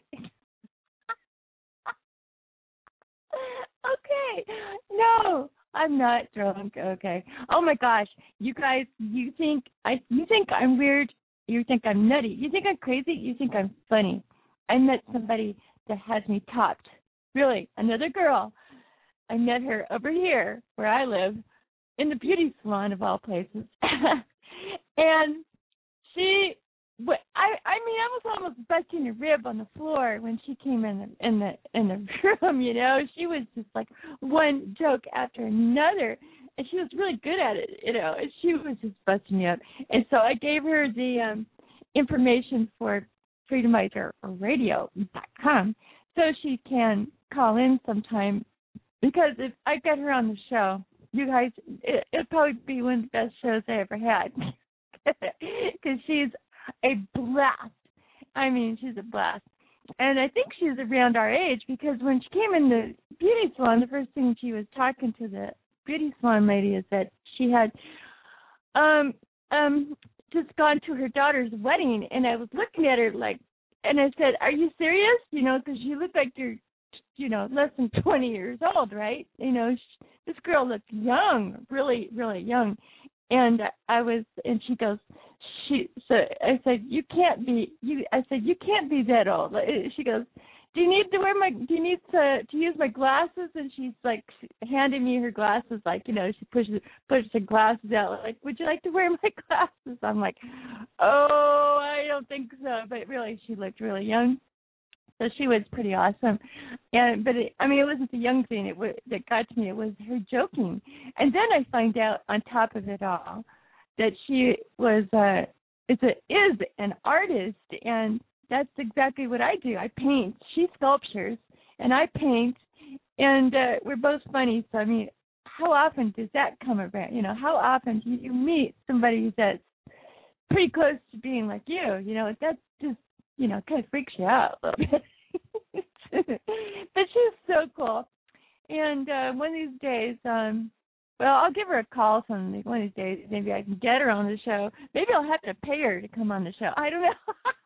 Okay. No, I'm not drunk. Okay. Oh my gosh, you guys, you think I'm weird? You think I'm nutty? You think I'm crazy? You think I'm funny? I met somebody that has me topped. Really, another girl. I met her over here where I live, in the beauty salon of all places, and she. I mean, I was almost busting a rib on the floor when she came in the room. You know, she was just like one joke after another, and she was really good at it. You know, and she was just busting me up. And so I gave her the information for freedomizerradio.com so she can call in sometime. Because if I get her on the show, you guys, it'll probably be one of the best shows I ever had. Because she's a blast. I mean, she's a blast. And I think she's around our age because when she came in the beauty salon, the first thing she was talking to the beauty salon lady is that she had just gone to her daughter's wedding. And I was looking at her like, and I said, "Are you serious? You know, because you look like you're, you know, less than 20 years old, right? You know, this girl looked young, really, really young." And she goes, so I said, you can't be that old. She goes, do you need to use my glasses? And she's like handing me her glasses, like, you know, she pushes her glasses out, like, would you like to wear my glasses? I'm like, oh, I don't think so. But really, she looked really young. So she was pretty awesome, it wasn't the young thing that got to me. It was her joking, and then I find out on top of it all that she is an artist, and that's exactly what I do. I paint. She sculptures, and I paint, and we're both funny. So I mean, how often does that come around? You know, how often do you meet somebody that's pretty close to being like you? You know, that's just, you know, kind of freaks you out a little bit. But she's so cool. And one of these days, I'll give her a call one of these days. Maybe I can get her on the show. Maybe I'll have to pay her to come on the show. I don't know.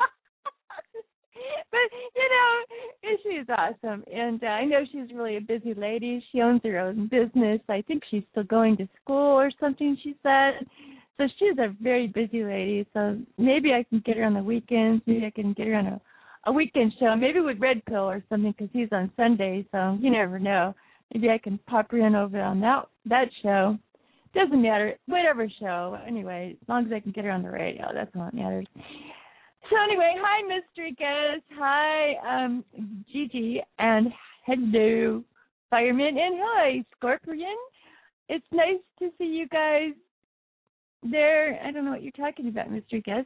But, you know, she's awesome. And I know she's really a busy lady. She owns her own business. I think she's still going to school or something, she said. So she's a very busy lady. So maybe I can get her on the weekends. Maybe I can get her on a weekend show, maybe with Red Pill or something, because he's on Sunday. So you never know. Maybe I can pop her in over on that show. Doesn't matter. Whatever show. Anyway, as long as I can get her on the radio, that's all that matters. So anyway, hi, Mystery Guest. Hi, Gigi. And hello, Fireman. And hi, Scorpion. It's nice to see you guys there. I don't know what you're talking about, Mystery Guest.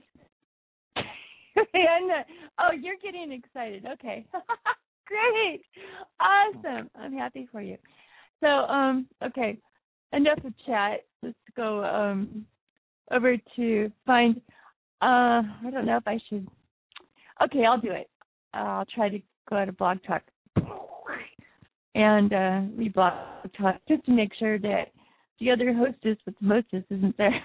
Oh, you're getting excited. Okay. Great. Awesome. I'm happy for you. So, okay. Enough of chat. Let's go over to find, I don't know if I should. Okay, I'll do it. I'll try to go out of Blog Talk and read Blog Talk just to make sure that the other hostess with the mostest isn't there.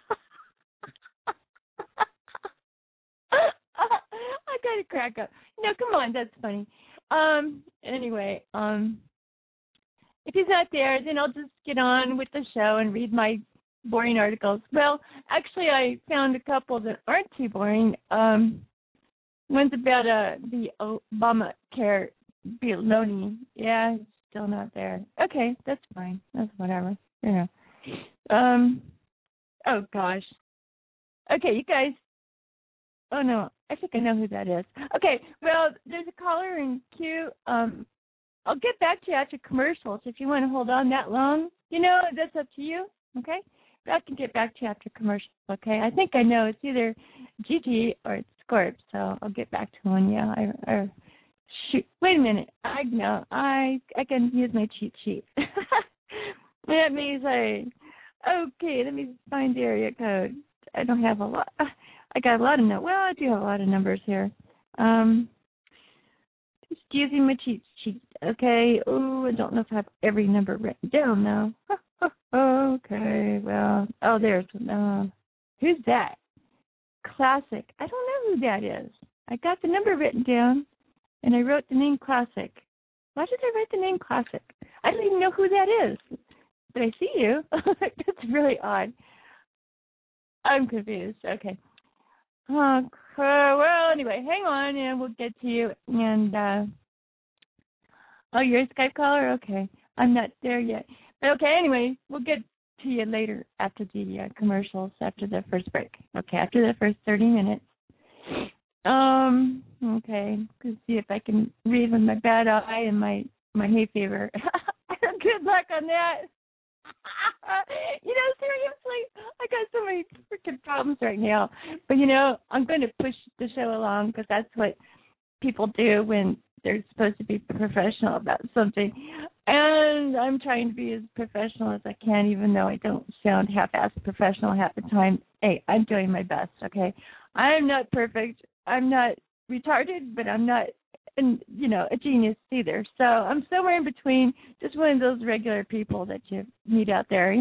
I gotta crack up. No, come on, that's funny. Anyway, if he's not there, then I'll just get on with the show and read my boring articles. Well, actually, I found a couple that aren't too boring. One's about the Obamacare baloney. Yeah, it's still not there. Okay, that's fine. That's whatever. You know. Oh gosh. Okay, you guys. Oh no, I think I know who that is. Okay, well, there's a caller in queue. I'll get back to you after commercials if you want to hold on that long. That's up to you, okay? But I can get back to you after commercials, okay? I think I know. It's either Gigi or it's Scorp, so I'll get back to one, yeah. Shoot, wait a minute. I know. I can use my cheat sheet. That means okay, let me find the area code. I don't have a lot. I got a lot of I do have a lot of numbers here. Just using my cheat sheet. Okay. Oh, I don't know if I have every number written down now. Okay. Well. Oh, there's. Who's that? Classic. I don't know who that is. I got the number written down, and I wrote the name Classic. Why did I write the name Classic? I don't even know who that is. But I see you. That's really odd. I'm confused. Okay. Well, anyway, hang on, and we'll get to you. And you're a Skype caller? Okay. I'm not there yet. But okay, anyway, we'll get to you later after the commercials, after the first break. Okay, after the first 30 minutes. Okay. Let's see if I can read with my bad eye and my hay fever. Good luck on that. Seriously, I got so many freaking problems right now. But, I'm going to push the show along because that's what people do when they're supposed to be professional about something. And I'm trying to be as professional as I can, even though I don't sound half-assed professional half the time. Hey, I'm doing my best, okay? I'm not perfect. I'm not retarded, but I'm not a genius either. So I'm somewhere in between, just one of those regular people that you meet out there,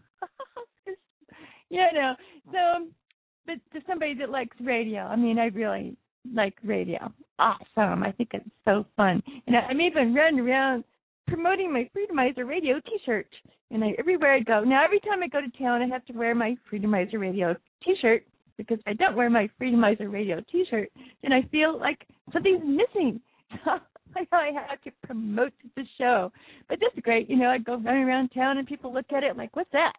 So, but to somebody that likes radio, I really like radio. Awesome. I think it's so fun. And I'm even running around promoting my Freedomizer Radio T-shirt. And everywhere I go. Now, every time I go to town, I have to wear my Freedomizer Radio T-shirt, because if I don't wear my Freedomizer Radio T-shirt, then I feel like something's missing. I have to promote the show. But this is great. I go running around town and people look at it like, what's that?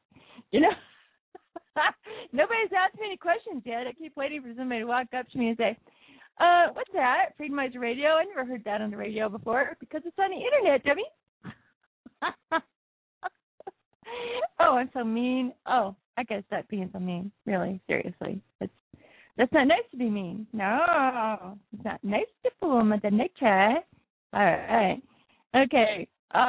Nobody's asked me any questions yet. I keep waiting for somebody to walk up to me and say, what's that? Freedomizer Radio? I never heard that on the radio before, because it's on the internet, dummy. Oh, I'm so mean. Oh, I gotta stop being so mean. Really, seriously. That's not nice to be mean. No, it's not nice to fool Mother Nature. All right. Okay.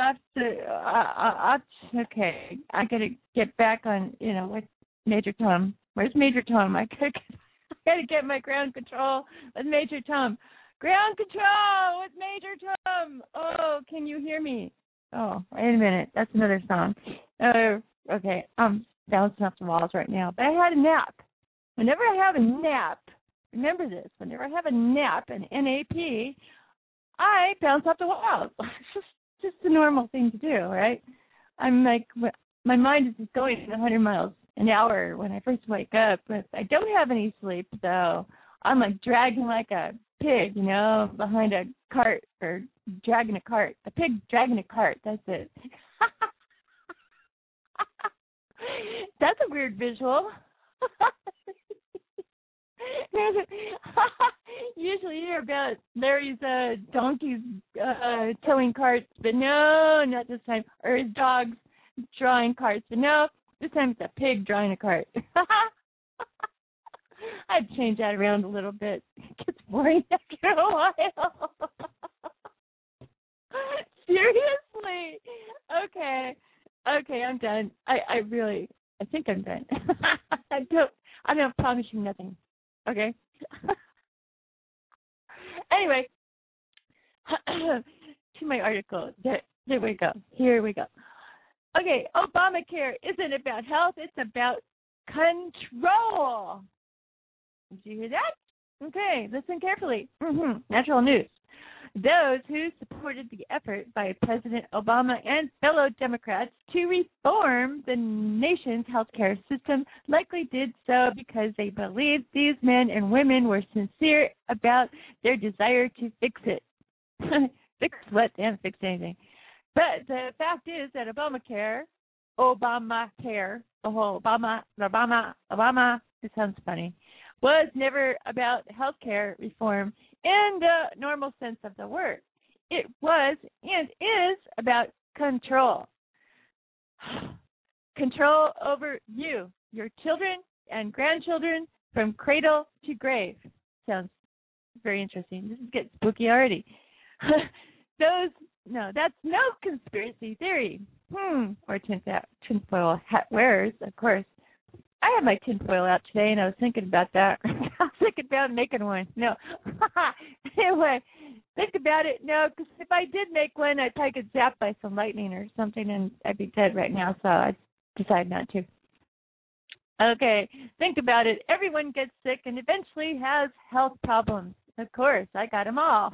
Okay. I gotta get back on, with Major Tom. Where's Major Tom? I gotta get my ground control with Major Tom. Ground control with Major Tom. Oh, can you hear me? Oh, wait a minute. That's another song. Okay. I'm bouncing off the walls right now. But I had a nap. Whenever I have a nap, remember this, whenever I have a nap, an NAP, I bounce off the walls. It's just a normal thing to do, right? I'm like, my mind is just going 100 miles an hour when I first wake up. But I don't have any sleep, so I'm like dragging like a pig, behind a cart, or dragging a cart. A pig dragging a cart, that's it. That's a weird visual. Usually you hear about Larry's donkeys towing carts, but no, not this time. Or his dogs drawing carts, but no, this time it's a pig drawing a cart. I'd change that around a little bit. It gets boring after a while. Seriously? Okay, I'm done. I think I'm done. I'm not promising nothing. Okay? Anyway, to my article. There we go. Here we go. Okay, Obamacare isn't about health. It's about control. Did you hear that? Okay, listen carefully. Natural news. Those who supported the effort by President Obama and fellow Democrats to reform the nation's healthcare system likely did so because they believed these men and women were sincere about their desire to fix it. Fix what? They haven't fixed anything. But the fact is that Obamacare, the whole Obama, it sounds funny. was never about healthcare reform in the normal sense of the word. It was and is about control. Control over you, your children and grandchildren from cradle to grave. Sounds very interesting. This is getting spooky already. That's no conspiracy theory. Or tinfoil hat wearers, of course. I had my tinfoil out today, and I was thinking about that. I was thinking about making one. No. Anyway, think about it. No, because if I did make one, I'd probably get zapped by some lightning or something, and I'd be dead right now, so I decided not to. Okay, think about it. Everyone gets sick and eventually has health problems. Of course, I got them all.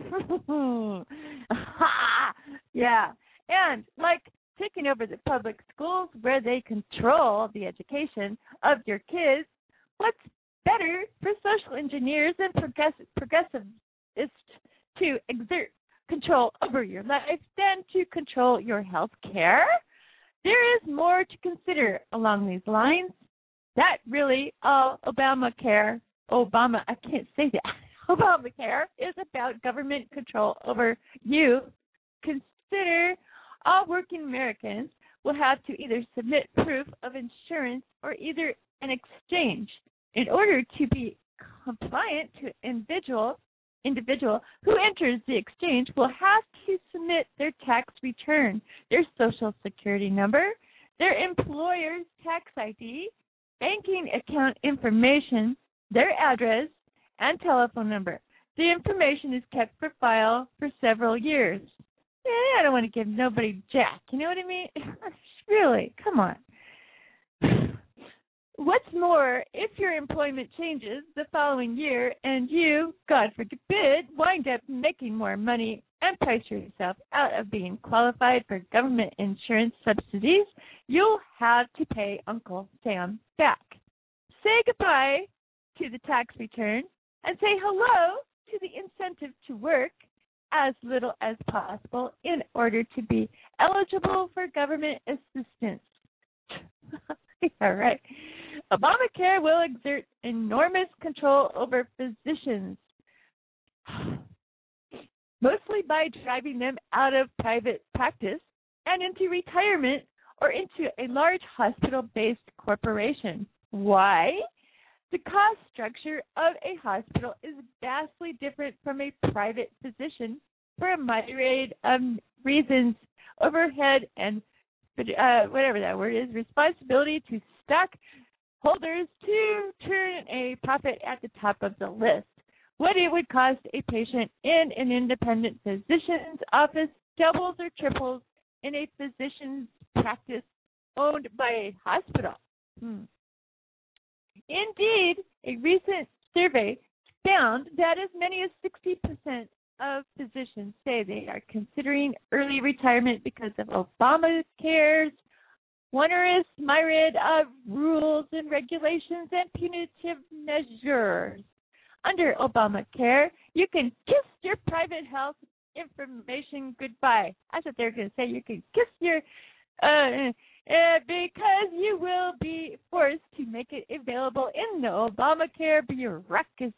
Yeah, and like taking over the public schools where they control the education of your kids, what's better for social engineers and progressivists to exert control over your life than to control your health care? There is more to consider along these lines. That really, Obamacare is about government control over you. Consider all working Americans will have to either submit proof of insurance or either an exchange. In order to be compliant, to individual who enters the exchange will have to submit their tax return, their social security number, their employer's tax ID, banking account information, their address, and telephone number. The information is kept for file for several years. I don't want to give nobody jack. You know what I mean? Really, come on. What's more, if your employment changes the following year and you, God forbid, wind up making more money and price yourself out of being qualified for government insurance subsidies, you'll have to pay Uncle Sam back. Say goodbye to the tax return and say hello to the incentive to work as little as possible in order to be eligible for government assistance. Yeah, right. Obamacare will exert enormous control over physicians, mostly by driving them out of private practice and into retirement or into a large hospital-based corporation. Why? The cost structure of a hospital is vastly different from a private physician for a myriad of reasons. Overhead and whatever that word is, responsibility to stockholders to turn a profit at the top of the list. What it would cost a patient in an independent physician's office doubles or triples in a physician's practice owned by a hospital. Indeed, a recent survey found that as many as 60% of physicians say they are considering early retirement because of Obamacare's onerous myriad of rules and regulations and punitive measures. Under Obamacare, you can kiss your private health information goodbye. I thought they were going to say you can kiss your because you will be forced to make it available in the Obamacare bureaucracy.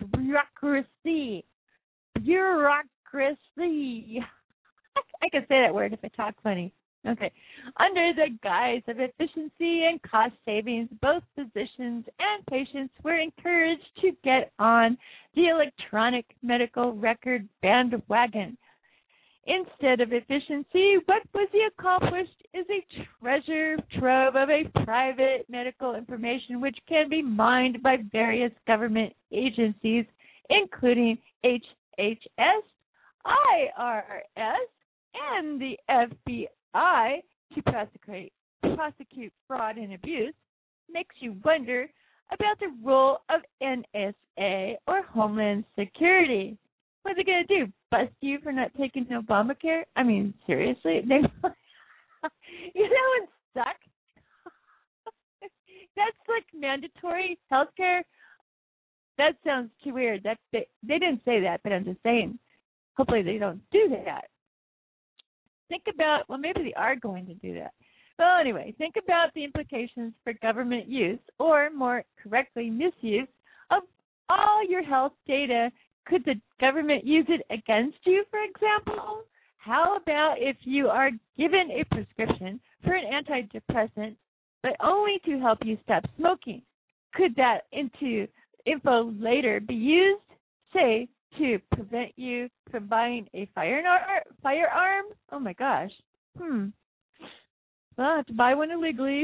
I can say that word if I talk funny. Okay. Under the guise of efficiency and cost savings, both physicians and patients were encouraged to get on the electronic medical record bandwagon. Instead of efficiency, what was accomplished is a treasure trove of a private medical information which can be mined by various government agencies, including HHS, IRS, and the FBI to prosecute fraud and abuse. Makes you wonder about the role of NSA or Homeland Security. What are they going to do? Bust you for not taking Obamacare? I mean, seriously? You know what sucks? That's like mandatory health care. That sounds too weird. They didn't say that, but I'm just saying. Hopefully they don't do that. Think about, well, maybe they are going to do that. Well, anyway, think about the implications for government use, or more correctly, misuse, of all your health data. Could the government use it against you, for example? How about if you are given a prescription for an antidepressant, but only to help you stop smoking? Could that info later be used, say, to prevent you from buying a firearm? Oh my gosh. Well, I have to buy one illegally.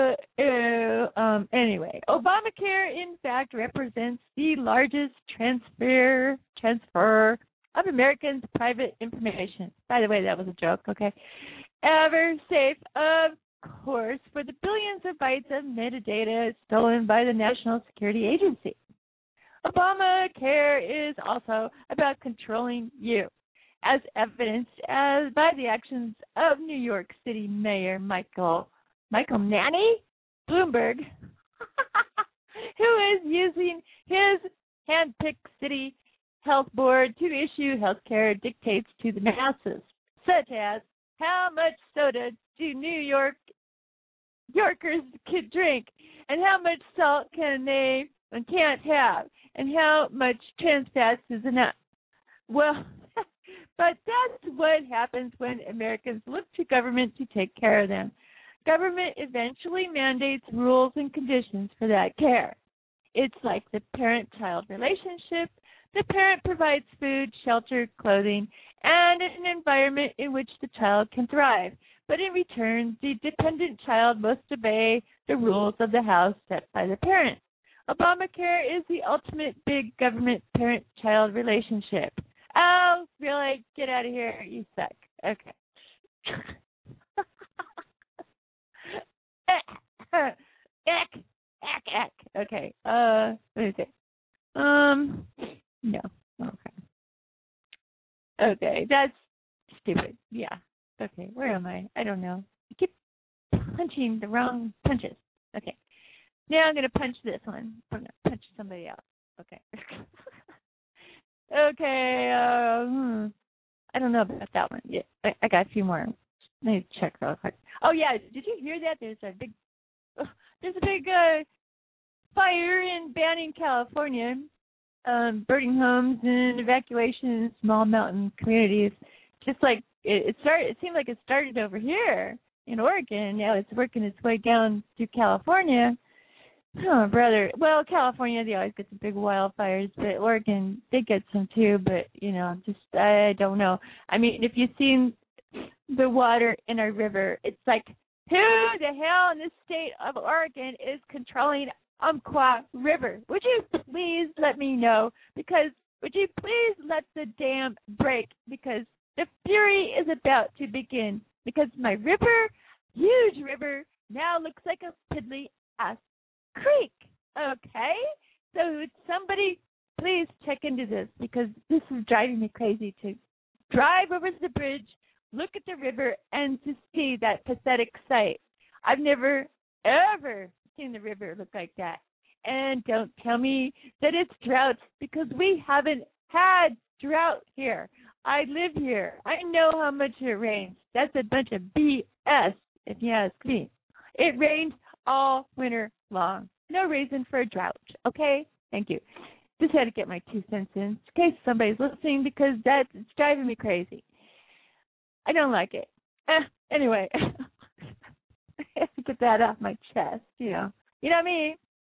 Anyway, Obamacare, in fact, represents the largest transfer of Americans' private information. By the way, that was a joke, okay? Ever safe, of course, for the billions of bytes of metadata stolen by the National Security Agency. Obamacare is also about controlling you, as evidenced by the actions of New York City Mayor Michael Nanny Bloomberg, who is using his hand-picked city health board to issue healthcare dictates to the masses, such as how much soda do New Yorkers can drink, and how much salt can they and can't have, and how much trans fats is enough. Well, but that's what happens when Americans look to government to take care of them. Government eventually mandates rules and conditions for that care. It's like the parent-child relationship. The parent provides food, shelter, clothing, and an environment in which the child can thrive. But in return, the dependent child must obey the rules of the house set by the parent. Obamacare is the ultimate big government parent-child relationship. Oh, really? Get out of here. You suck. Okay. Okay. Let me see. No. Okay. Okay, that's stupid. Yeah. Okay, where am I? I don't know. I keep punching the wrong punches. Okay. Now I'm going to punch this one. I'm going to punch somebody else. Okay. Okay. I don't know about that one. Yeah, I got a few more. Let me check real quick. Oh yeah, did you hear that? There's a big fire in Banning, California, burning homes and evacuation in small mountain communities. Just like it started. It seemed like it started over here in Oregon. Now it's working its way down to California. Oh, brother. Well, California, they always get the big wildfires, but Oregon, they get some too, but, I don't know. I mean, if you've seen the water in our river, it's like, who the hell in the state of Oregon is controlling Umpqua River? Would you please let me know? Would you please let the dam break? Because the fury is about to begin. Because my river, huge river, now looks like a piddly-ass creek, okay? So would somebody please check into this, because this is driving me crazy to drive over the bridge, look at the river, and to see that pathetic sight. I've never, ever seen the river look like that. And don't tell me that it's drought, because we haven't had drought here. I live here. I know how much it rains. That's a bunch of BS, if you ask me. It rains all winter long. No reason for a drought, okay? Thank you. Just had to get my 2 cents in case somebody's listening, because it's driving me crazy. I don't like it. Anyway, I have to get that off my chest, You know what I mean?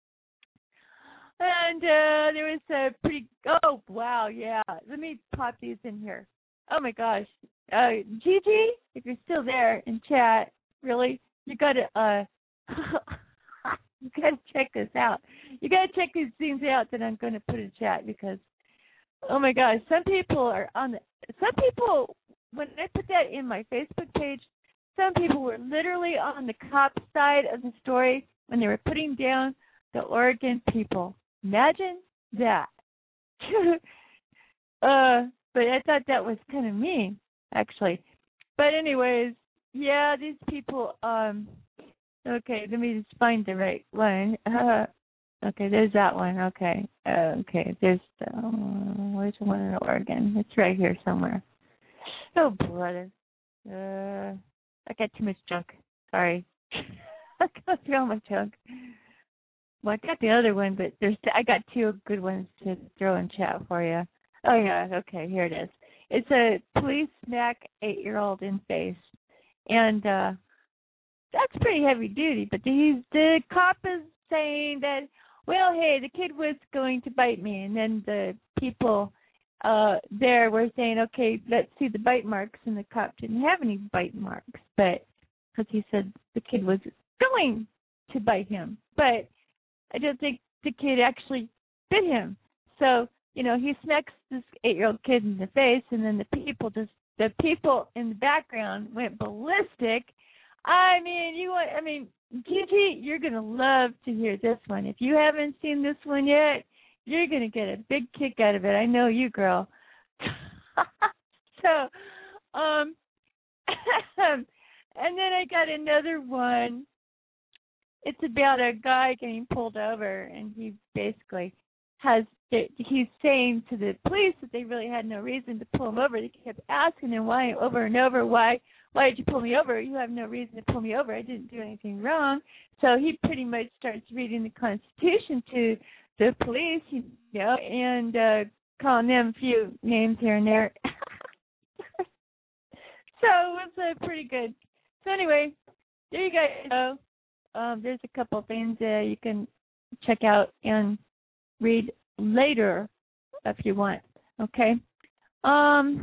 And there was a pretty, oh, wow, yeah. Let me pop these in here. Oh, my gosh. Gigi, if you're still there in chat, really, you got to, you got to check this out. You got to check these things out that I'm going to put in chat, because, oh, my gosh, some people, when I put that in my Facebook page, some people were literally on the cop side of the story when they were putting down the Oregon people. Imagine that. But I thought that was kind of mean, actually. But anyways, yeah, these people, okay, let me just find the right one. Okay, there's that one. Okay, there's where's the one in Oregon? It's right here somewhere. Oh, brother. I got too much junk. Sorry. I got through all my junk. Well, I got the other one, but I got two good ones to throw in chat for you. Oh, yeah, okay, here it is. It's a police smack 8-year-old in face. And that's pretty heavy duty, but the cop is saying that, well, hey, the kid was going to bite me. And then the people there were saying, okay, let's see the bite marks. And the cop didn't have any bite marks, but because he said the kid was going to bite him. But I don't think the kid actually bit him. So, you know, he smacks this 8-year-old kid in the face, and then the people in the background went ballistic. Gigi, you're going to love to hear this one. If you haven't seen this one yet, you're going to get a big kick out of it. I know you, girl. So, and then I got another one. It's about a guy getting pulled over, and he basically he's saying to the police that they really had no reason to pull him over. They kept asking him why over and over, why did you pull me over? You have no reason to pull me over. I didn't do anything wrong. So he pretty much starts reading the Constitution to the police, you know, and calling them a few names here and there. So it was pretty good. So anyway, there you guys go. There's a couple things you can check out and read later if you want. Okay. On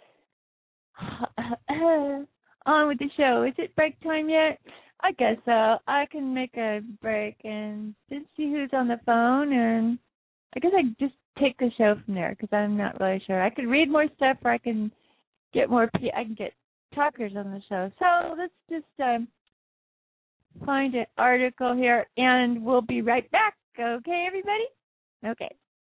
with the show. Is it break time yet? I guess so. I can make a break and just see who's on the phone, and I guess I just take the show from there because I'm not really sure. I could read more stuff, or I can get talkers on the show. So let's just find an article here, and we'll be right back. Okay, everybody? Okay.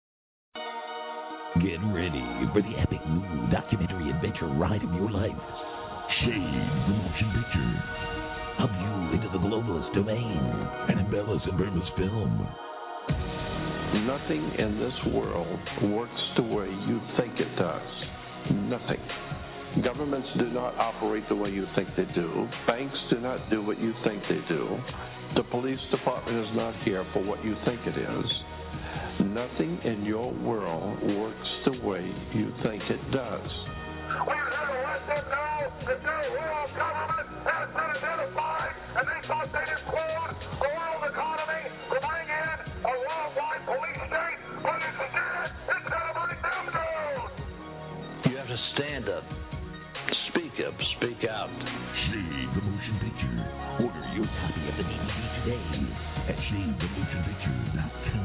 Get ready for the epic new documentary adventure ride of your life. Shade the Motion Picture. Hub you into the globalist domain and embellish and Burma's film. Nothing in this world works the way you think it does. Nothing. Governments do not operate the way you think they do. Banks do not do what you think they do. The police department is not here for what you think it is. Nothing in your world works the way you think it does. We never let them know that their world government has been identified, and they thought they'd implode the world economy to bring in a worldwide police state, but instead it's going to bring them down. You have to stand up. Speak up, speak out. Shade the Motion Picture. Order your copy of the DVD today at shadethemotionpicture.com.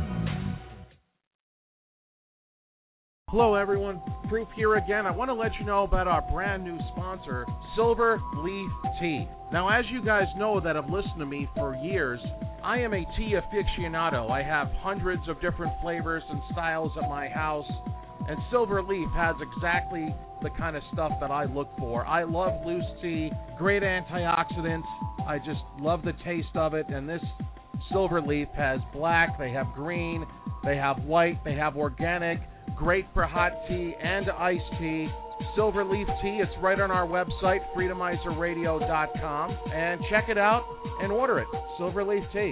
Hello everyone, Proof here again. I want to let you know about our brand new sponsor, Silver Leaf Tea. Now, as you guys know that have listened to me for years, I am a tea aficionado. I have hundreds of different flavors and styles at my house, and Silver Leaf has exactly the kind of stuff that I look for. I love loose tea, great antioxidants. I just love the taste of it, and this Silver Leaf has black, they have green, they have white, they have organic, great for hot tea and iced tea. Silver Leaf Tea, it's right on our website, freedomizerradio.com, and check it out and order it. Silver Leaf Tea.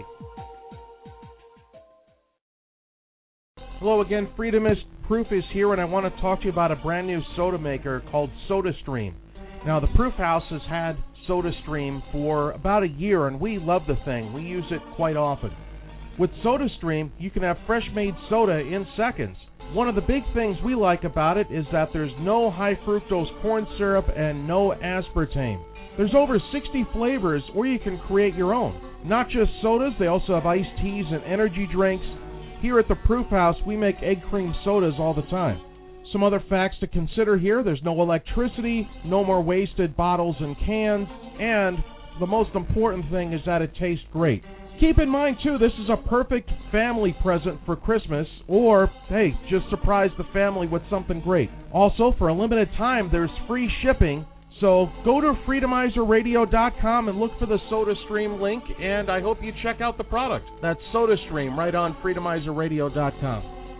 Hello again, Freedomist. Proof is here, and I want to talk to you about a brand new soda maker called SodaStream. Now, the Proof House has had SodaStream for about a year, and we love the thing. We use it quite often. With SodaStream, you can have fresh-made soda in seconds. One of the big things we like about it is that there's no high fructose corn syrup and no aspartame. There's over 60 flavors, or you can create your own. Not just sodas, they also have iced teas and energy drinks. Here at the Proof House, we make egg cream sodas all the time. Some other facts to consider here: there's no electricity, no more wasted bottles and cans, and the most important thing is that it tastes great. Keep in mind, too, this is a perfect family present for Christmas, or, hey, just surprise the family with something great. Also, for a limited time, there's free shipping, so go to freedomizerradio.com and look for the SodaStream link, and I hope you check out the product. That's SodaStream right on freedomizerradio.com.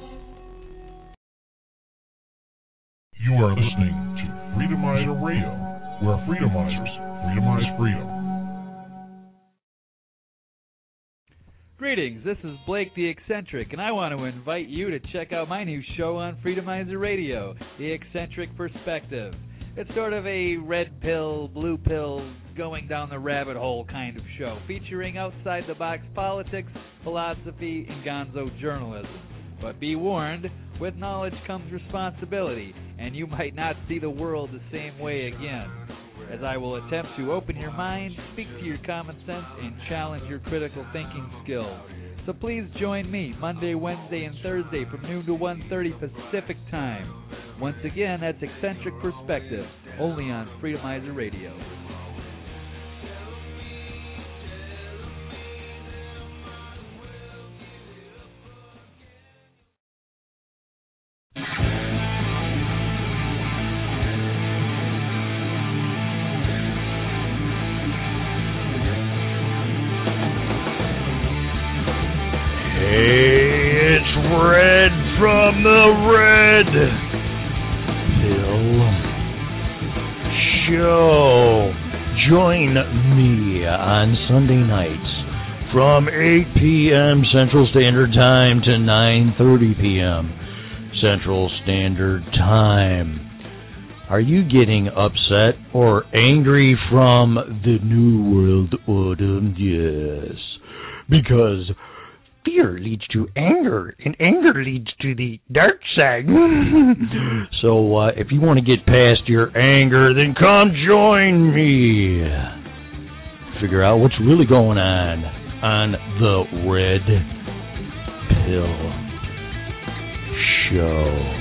You are listening to Freedomizer Radio, where freedomizers freedomize freedom. Greetings, this is Blake the Eccentric, and I want to invite you to check out my new show on Freedomizer Radio, The Eccentric Perspective. It's sort of a red pill, blue pill, going down the rabbit hole kind of show, featuring outside-the-box politics, philosophy, and gonzo journalism. But be warned, with knowledge comes responsibility, and you might not see the world the same way again, as I will attempt to open your mind, speak to your common sense, and challenge your critical thinking skills. So please join me Monday, Wednesday, and Thursday from noon to 1:30 Pacific Time. Once again, that's Eccentric Perspective, only on Freedomizer Radio. From the Red Pill Show. Join me on Sunday nights from 8 p.m. Central Standard Time to 9:30 p.m. Central Standard Time. Are you getting upset or angry from the New World Order? Yes. Because fear leads to anger, and anger leads to the dark side. So if you want to get past your anger, then come join me. Figure out what's really going on the Red Pill Show.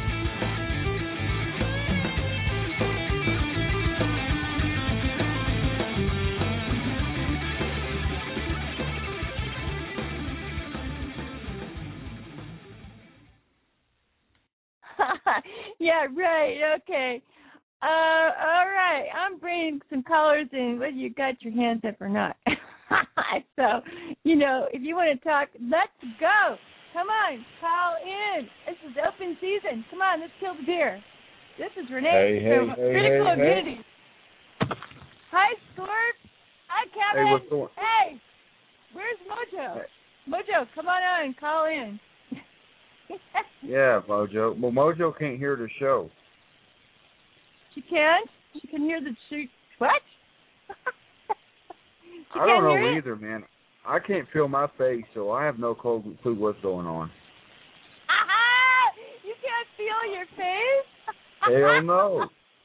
Yeah, right. Okay. All right. I'm bringing some callers in, whether you got your hands up or not. So, if you want to talk, let's go. Come on, call in. This is open season. Come on, let's kill the beer. This is Renee from Critical Immunity. Hi, Scorp. Hi, Kevin. Hey, what's going on? Hey, where's Mojo? Mojo, come on and call in. Yeah, Mojo. Well, Mojo can't hear the show. She can? She can hear the shoot. What? I don't know either, man. I can't feel my face, so I have no clue what's going on. You can't feel your face? Hell no.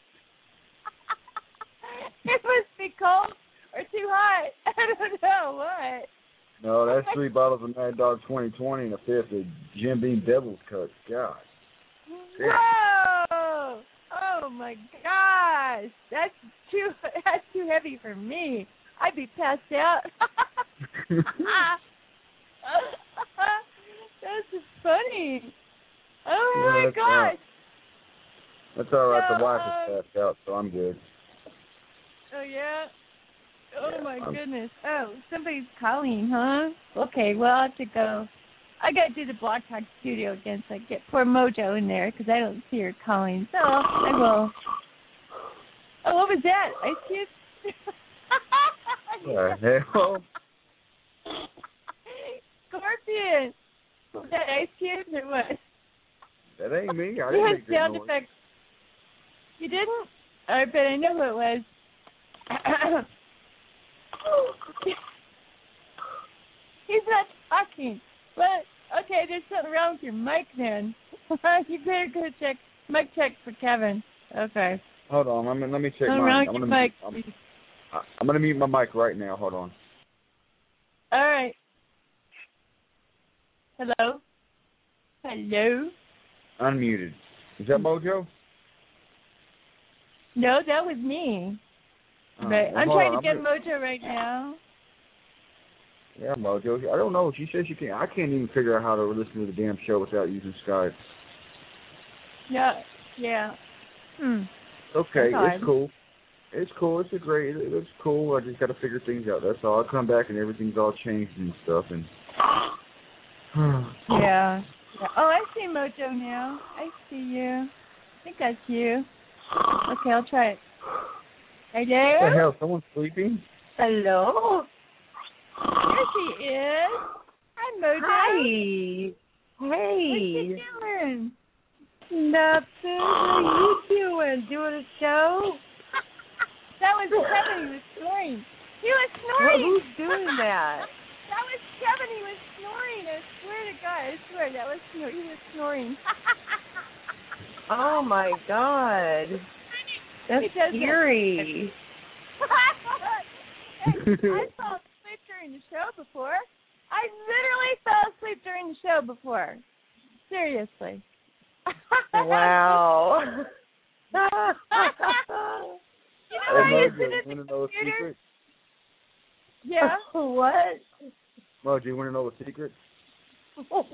It must be cold or too hot. I don't know what. No, that's 3 bottles of Mad Dog 2020 and a fifth of Jim Beam Devil's Cut. God. Whoa! Oh my gosh, that's too heavy for me. I'd be passed out. That's funny. Oh my gosh. That's all right. The wife is passed out, so I'm good. Oh yeah. Oh my goodness. Oh, somebody's calling, huh? Okay, well I have to go. I got to do the Blog Talk Studio again, so I get poor Mojo in there because I don't see her calling. So I will. Oh, what was that? Ice Cube? What the hell? Scorpion. Was that Ice Cube or what? That ain't me. I You didn't had make that sound noise. effects. You didn't? I bet I know who it was. He's not talking. But okay, there's something wrong with your mic then. You better go check mic check for Kevin. Okay. Hold on, let me check Something mine. wrong with your mic. I'm gonna mute my mic right now. Hold on. All right. Hello. Hello. Unmuted. Is that Mojo? No, that was me. Oh, Right. well, I'm hold trying on. to get Mojo right now. Yeah, Mojo. I don't know. She says she can't. I can't even figure out how to listen to the damn show without using Skype. Yeah. Yeah. Okay, That's odd. it's cool. It's cool. It's cool. I just got to figure things out. That's all. I'll come back and everything's all changed and stuff. And Yeah. Oh, I see Mojo now. I see you. I think that's you. Okay, I'll try it. Hello? What the hell? Someone's sleeping? Hello? There she is. Mojo. Hi. What Hey. you doing? Nothing. What are you doing? Doing a show? That was Kevin. He was snoring. He was snoring. Who's doing that? That was Kevin. He was snoring. I swear to God. I swear that was he was snoring. Oh my God. That's scary. Hey, I fell asleep during the show before. I literally fell asleep during the show before. Seriously. Wow. You know how you sit at the computer? Yeah. What? Mo, do you want to know a secret? What?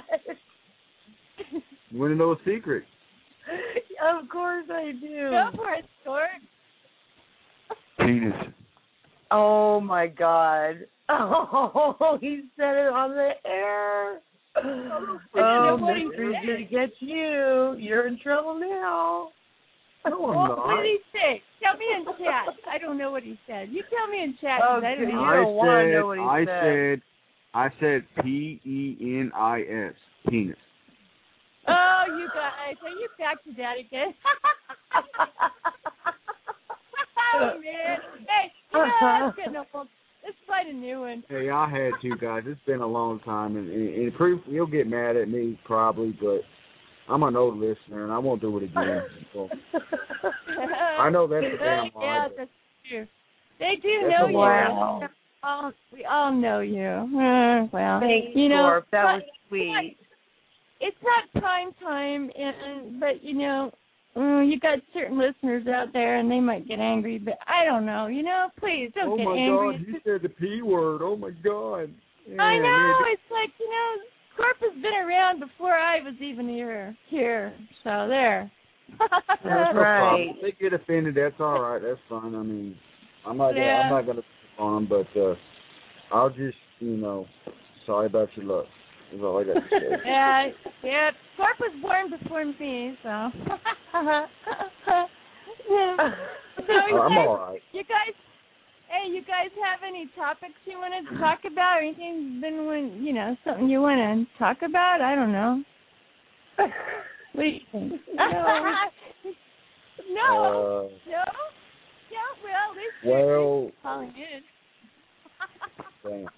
You want to know a secret? Of course I do. Go for it, Stuart. Penis. Oh my God. Oh, he said it on the air. Oh, Mystery's gonna get you. You're in trouble now. No, I'm not. What did he say? Tell me in chat. I don't know what he said. You tell me in chat. 'Cause I don't know. You don't want to know what he said. I said PENIS. Penis. Oh, you guys, are you back to that again? Oh, man. Hey, you know, that's getting old. Let's find a new one. Hey, I had to, guys. It's been a long time, and proof you'll get mad at me probably, but I'm an old listener, and I won't do it again. So. I know that's a damn lie. Yeah, but that's true. They do that's know a you. lie. We all know you. Well, Thanks, you know, Corp. That was sweet. It's not prime time, but you know, you got certain listeners out there, and they might get angry. But I don't know. You know, please don't get angry. Oh my God, you said the P word. Oh my God. Yeah, I know. man. It's like, you know, Corp has been around before I was even here. So there. That's right. If they get offended, that's all right. That's fine. I mean, I'm not going to on them, but I'll just, you know, sorry about your luck. That's all I got to say. Yeah. Corp was born before me, so. I'm all right. You guys have any topics you want to talk about, or anything something you want to talk about? I don't know. What do you think? No. Yeah, well, at least calling in. Thanks.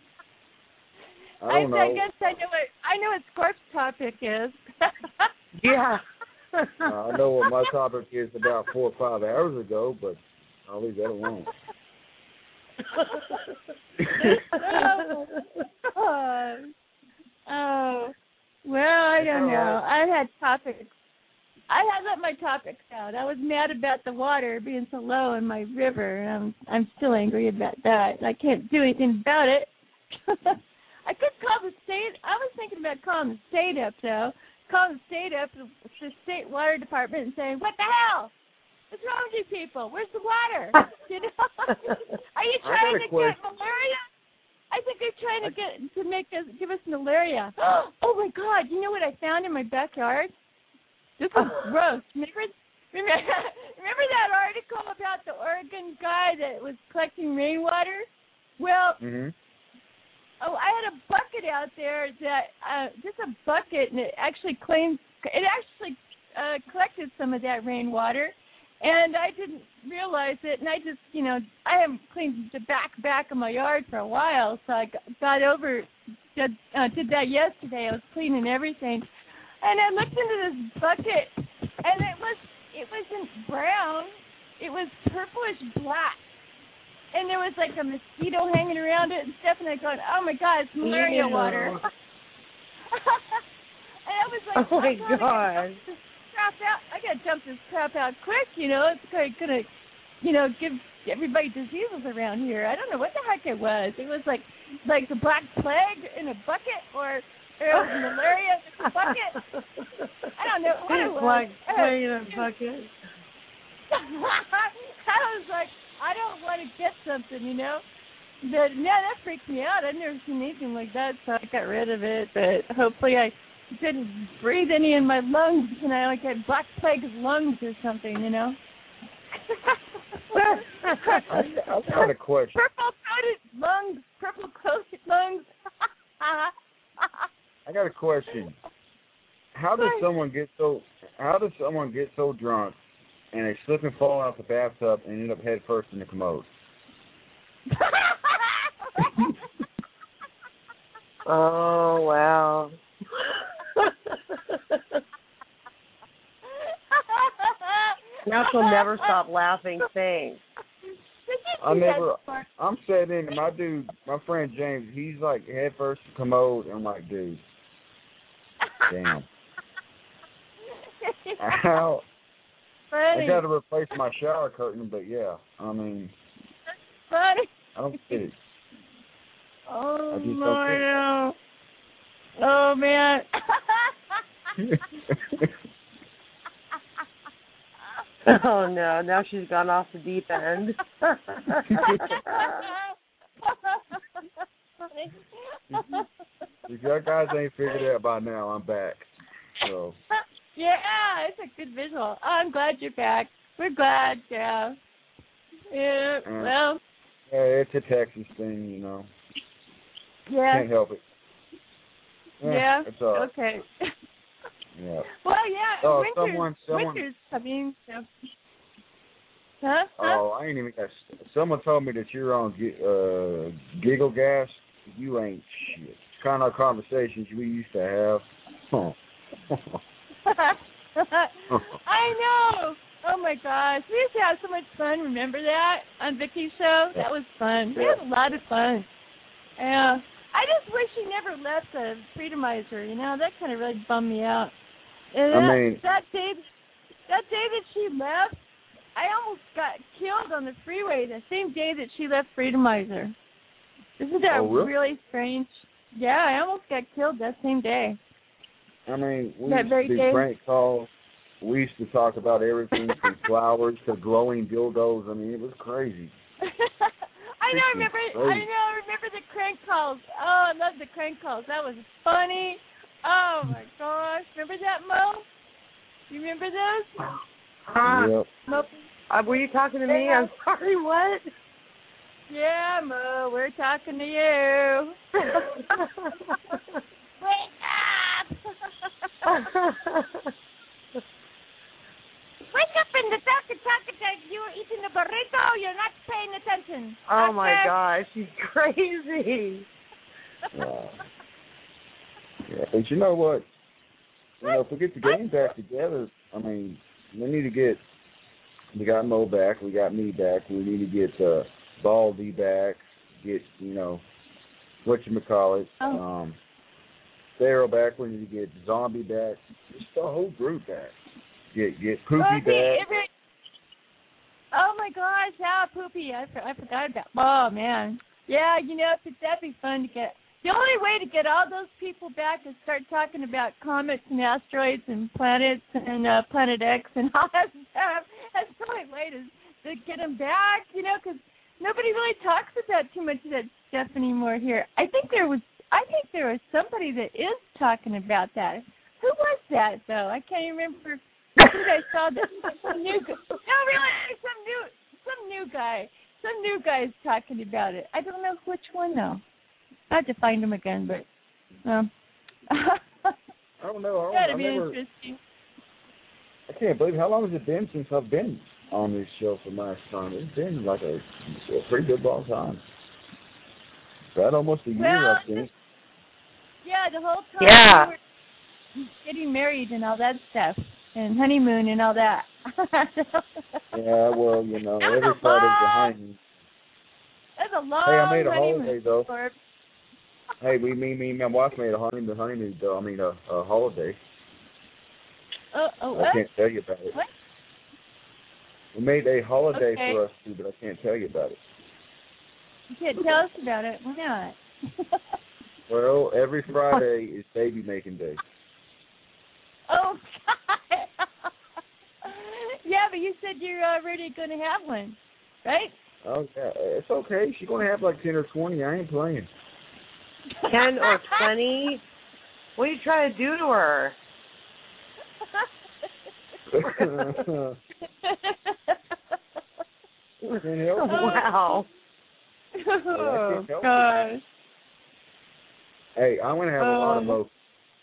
I don't know. I guess I know what Scorp's topic is. Yeah. I know what my topic is about 4 or 5 hours ago, but I'll leave that alone. Well, I don't know. I had topics. I had let my topics out. I was mad about the water being so low in my river, and I'm still angry about that. I can't do anything about it. I could call the state. I was thinking about calling the state up, though. Calling the state up, the state water department, and saying, "What the hell? What's wrong with you people? Where's the water? You know, are you trying to get malaria? I think they're trying to give us malaria. Oh my God! You know what I found in my backyard? This is gross. Remember that article about the Oregon guy that was collecting rainwater? Well, I had a bucket out there just a bucket, and it actually collected some of that rainwater, and I didn't realize it, and I just, I haven't cleaned the back of my yard for a while, so I did that yesterday. I was cleaning everything, and I looked into this bucket, and it wasn't brown, it was purplish black. And there was like a mosquito hanging around it and stuff, and I go, "Oh my God, it's malaria water." And I was like, "Oh my God, I gotta dump this crap out quick, It's gonna, give everybody diseases around here. I don't know what the heck it was. It was like the Black Plague in a bucket, or it was malaria in a bucket. I don't know what it was. Black Plague in a bucket. I was like, I don't want to get something, But no, that freaked me out. I've never seen anything like that, so I got rid of it. But hopefully I didn't breathe any in my lungs, and I had Black Plague lungs or something, I've got a question. Purple-coated lungs. I got a question. How does someone get so drunk and they slip and fall out the bathtub and end up head first in the commode? Oh, wow. Now she'll never stop laughing. Thanks. I'm sitting in, my friend James, he's like head first in the commode. I'm like, dude, damn. How? I got to replace my shower curtain, but yeah, I mean, funny. I don't get it. Oh, no. Oh, man. Oh, no. Now she's gone off the deep end. If you guys ain't figured it out by now, I'm back. So. Yeah, it's a good visual. Oh, I'm glad you're back. We're glad, yeah. Yeah, well. Yeah, it's a Texas thing, you know. Yeah. Can't help it. Yeah. It's all right. Okay. Yeah. Well, yeah. Oh, winter's coming. So. Huh? Oh, I ain't even got. Someone told me that you're on Giggle Gas. You ain't shit. It's kind of conversations we used to have. Huh. I know. Oh my gosh, we used to have so much fun. Remember that on Vicky's show? That was fun. We had a lot of fun. Yeah. I just wish she never left the Freedomizer. You know, that kind of really bummed me out. And that day that she left, I almost got killed on the freeway the same day that she left Freedomizer. Isn't that really strange? Yeah, I almost got killed that same day. I mean, we used to do prank calls. We used to talk about everything from flowers to glowing dildos. I mean, it was crazy. I remember the crank calls. Oh, I love the crank calls. That was funny. Oh my gosh. Remember that, Mo? You remember those? Yep. Were you talking to me? I'm sorry, what? Yeah, Mo, we're talking to you. Wake up! Wake up in the talk. You were eating a burrito. You're not paying attention. Oh, my gosh. She's crazy. Yeah, but you know what? You know, if we get the game back together, I mean, we got Mo back, we got me back, we need to get Baldy back, get, you know, whatchamacallit, Pharaoh back, we need to get Zombie back, just the whole group back. Get Poopy back. Oh my gosh, yeah, Poopy, I forgot about. Oh man, yeah, you know, that'd be fun to get. The only way to get all those people back is start talking about comets and asteroids and planets and Planet X and all that stuff. That's the only way to get them back, you know, because nobody really talks about too much of that stuff anymore here. I think there was somebody that is talking about that. Who was that though? I can't even remember. I think I saw that some new guy. No, really, some new guy's talking about it. I don't know which one though. I have to find him again, but I don't know. That'd be interesting. I can't believe how long has it been since I've been on this show for my time. It's been like a pretty good long time. About almost a year, I think. Yeah, the whole time we were getting married and all that stuff, and honeymoon and all that. Yeah, well, you know, every Friday's a honeymoon. That's a long I made a honeymoon. holiday though. Hey, me and my wife made a honeymoon though. I mean, a holiday. What? I can't tell you about it. What? We made a holiday for us too, but I can't tell you about it. You can't tell us about it. Why not? Well, every Friday is baby making day. Oh, God. Yeah, but you said you're already going to have one, right? Oh, yeah, it's okay. She's going to have like 10 or 20. I ain't playing. 10 or 20? What are you trying to do to her? Wow. Oh, gosh. Hey, I'm going to have a lot of mimosas.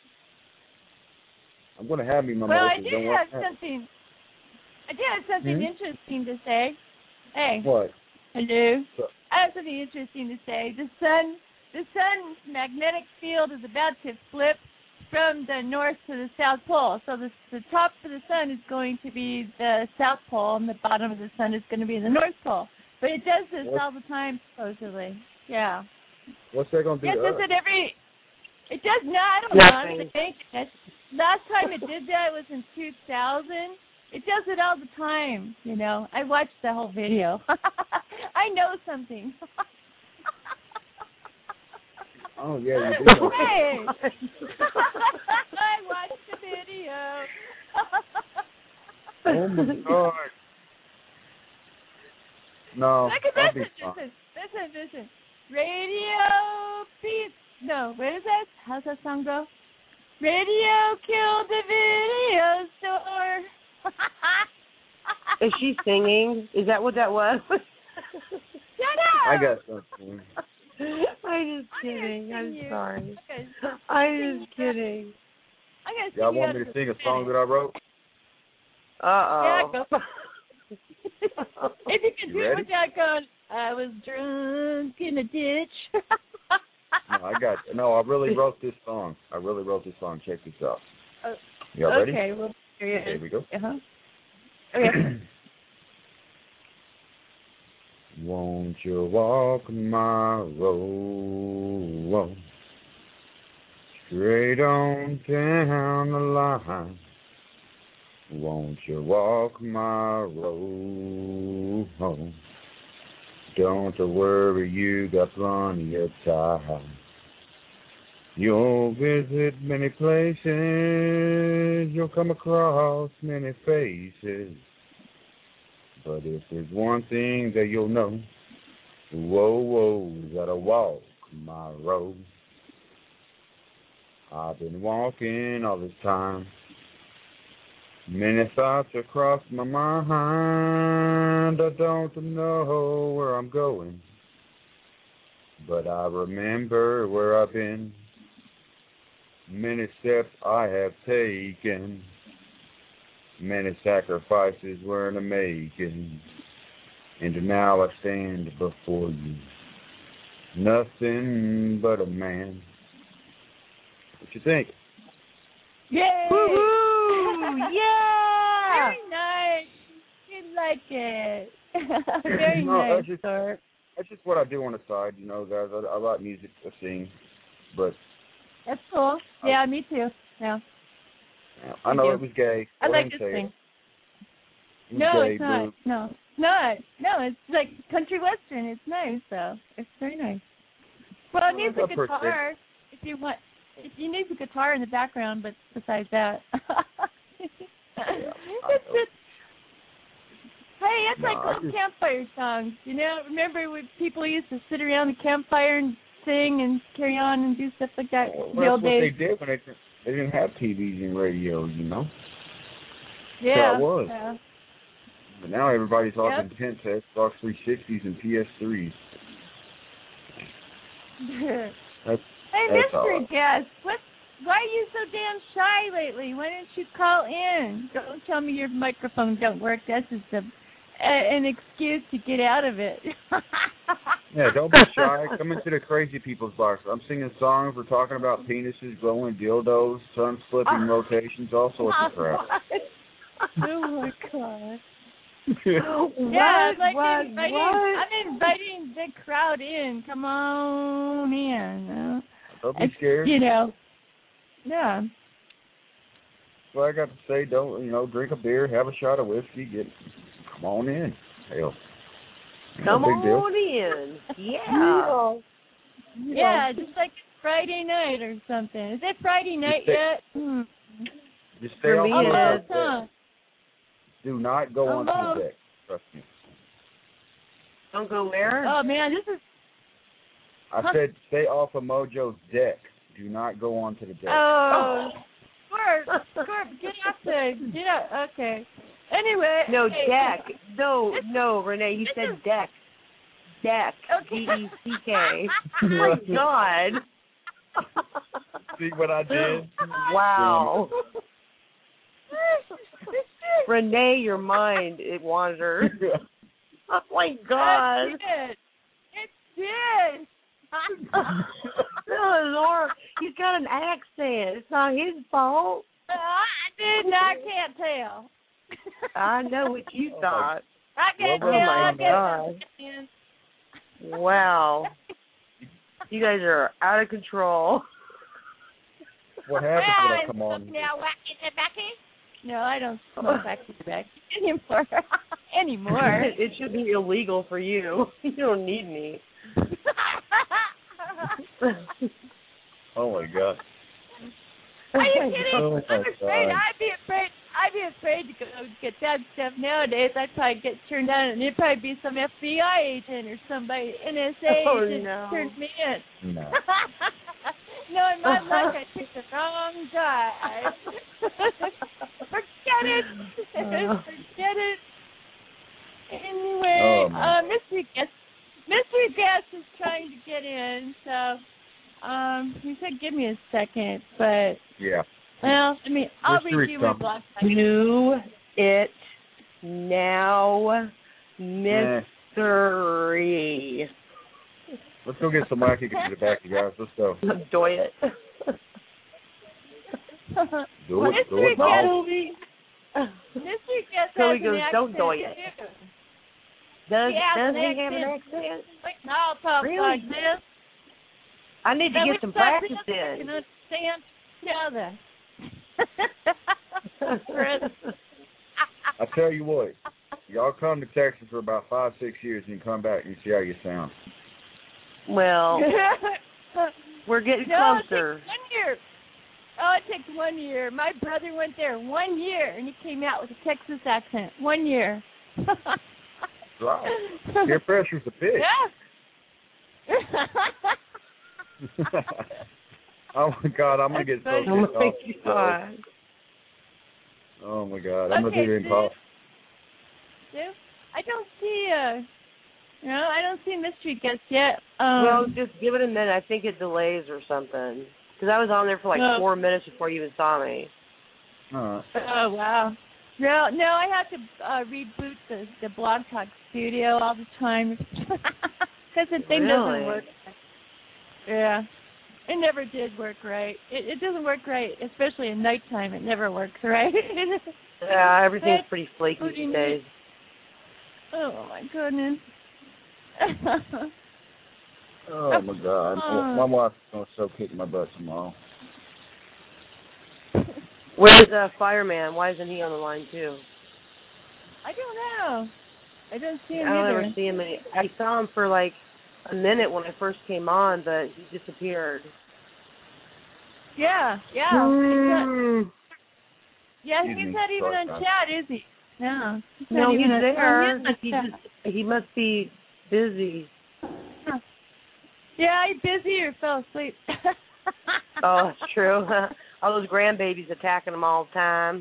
I'm going to have me mimosas. Well, I do have something interesting to say. Hey. What? Hello. I have something interesting to say. The sun's magnetic field is about to flip from the north to the south pole. So the top of the sun is going to be the south pole, and the bottom of the sun is going to be the north pole. But it does this all the time, supposedly. Yeah. What's that going to do? It does it every. It does not. I don't know. I'm thinking. Last time it did that was in 2000. It does it all the time. You know, I watched the whole video. I know something. Oh yeah, you do. Hey. I watched the video. Oh my God. No. Listen. Radio Peace. No, where is that? How's that song go? Radio killed the video store. Is she singing? Is that what that was? Shut up! I got something. I'm just kidding. I'm sorry. I'm just kidding. Y'all want me to sing a song that I wrote? Uh-oh. Yeah, go. If you can do it without going, I was drunk in a ditch. No, I really wrote this song. Check this out. Y'all ready? Okay, well, here we go. Uh-huh. Okay. Won't you walk my road straight on down the line? Won't you walk my road home? Don't worry, you got plenty of time. You'll visit many places, you'll come across many faces. But if there's one thing that you'll know, whoa, gotta walk my road. I've been walking all this time. Many thoughts across my mind. I don't know where I'm going, but I remember where I've been. Many steps I have taken. Many sacrifices were in the making. And now I stand before you. Nothing but a man. What you think? Yay! Woo-hoo! Yeah! Very nice. You like it. Very nice, sir. That's just what I do on the side, you know, guys. I like music to sing, but... That's cool. Yeah, me too. Yeah. I know it was gay. I like to sing. No, it's not. Boo. No, it's not. No, it's like country western. It's nice, though. It's very nice. Well, it needs a guitar if you want. If you need the guitar in the background, but besides that, Hey, it's like old campfire songs. You know, remember when people used to sit around the campfire and sing and carry on and do stuff like that? Well, the old that's what days. they did when they didn't have TVs and radios, you know. Yeah. That was. Yeah. But now everybody's talking Pentax, Xbox 360s, and PS3s. Hey, mystery guest, why are you so damn shy lately? Why don't you call in? Don't tell me your microphone don't work. That's just an excuse to get out of it. Yeah, don't be shy. Come into the crazy people's box. I'm singing songs. We're talking about penises, glowing dildos, sun flipping rotations, all sorts of crap. Oh my God. Yeah, I'm inviting the crowd in. Come on in. Don't be scared. You know. Yeah. Well, I got to say, don't drink a beer, have a shot of whiskey, come on in. Hell. Come no big deal. on in. Yeah. Yeah, just like Friday night or something. Is it Friday night yet? Just stay off the deck. Do not go onto Almost. the deck. Trust me. Don't go where? Oh, man, this is... I said stay off of Mojo's deck. Do not go onto the deck. Oh, Squirt, get off there. Get out. Okay. Anyway. No, hey, deck. No, Renee, you said deck. Deck. Okay. D-E-C-K. Oh, my God. See what I did? Wow. Renee, your mind, it wandered. Oh, my God. It did. Lord, he's got an accent. It's not his fault. I can't tell. I know what you thought. I can't tell. Oh, my God. Wow. You guys are out of control. What happens when I come on? Now, no, I don't smoke back anymore. It should be illegal for you. You don't need me. Oh my God. Are you kidding? Oh, I'm afraid. I'd be afraid to go get that stuff nowadays. I'd probably get turned down, and it'd probably be some FBI agent or somebody, NSA agent turns me in. No. No, in my life, I picked the wrong guy. Forget it. Forget it. Anyway, Mystery Guest is trying to get in, so he said give me a second, but yeah. Well, I mean, I'll read you my blog. Do it now, Mystery. Let's go get some wacky and get it back, you guys. Let's go. Do it. Do it now. Mystery Guest Toby has goes, an accent don't do it. too. Does he have an accent? I'll talk really? like this. I need to get some practice in. Can understand each other. I tell you what, y'all come to Texas for about 5-6 years and you come back and you see how you sound. Well, we're getting closer. It takes 1 year. Oh, it takes 1 year. My brother went there 1 year and he came out with a Texas accent. 1 year. Wow. Peer pressure's a bitch. Yeah. Oh my God, I'm gonna get so pissed off. Oh my God, I'm gonna do it in call. I don't see I don't see Mystery Guest yet. Well, just give it a minute. I think it delays or something. Because I was on there for like 4 minutes before you even saw me. Oh wow. No, I have to reboot the Blog Talk studio all the time because the thing doesn't work. Yeah. It never did work right. It doesn't work right, especially at nighttime. It never works right. Yeah, everything's pretty flaky these days. Oh, my goodness. Oh, my God. My wife's going to so kick my butt tomorrow. Where's Fireman? Why isn't he on the line, too? I don't know. I don't see him I don't either. ever see him. I saw him for like a minute when I first came on, but he disappeared. Yeah. Yeah, he's not even on chat, is he? No. He's there. He must be busy. Yeah, he's busy or fell asleep. Oh, that's true. All those grandbabies attacking him all the time.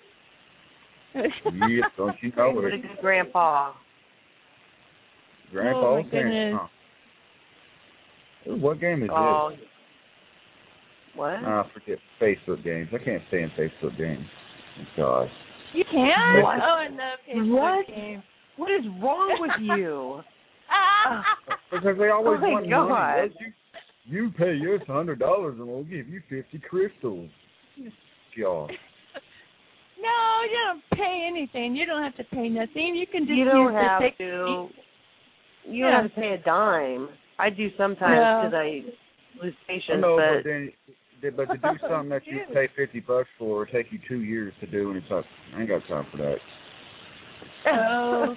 Yeah, don't you know what a good grandpa. Grandpa? Oh, my goodness. What game is this? What? I forget Facebook games. I can't stay in Facebook games. God. You can? What? Oh, I love Facebook games. What is wrong with you? Because they always want God. money. You pay us $100 and we'll give you 50 crystals. God. No, you don't pay anything. You don't have to pay nothing. You can just You don't use have the to. You don't have to pay a dime. I do sometimes because I lose patience. No, but to do something that you pay $50 for, it'll take you 2 years to do, and it's like, I ain't got time for that. Oh.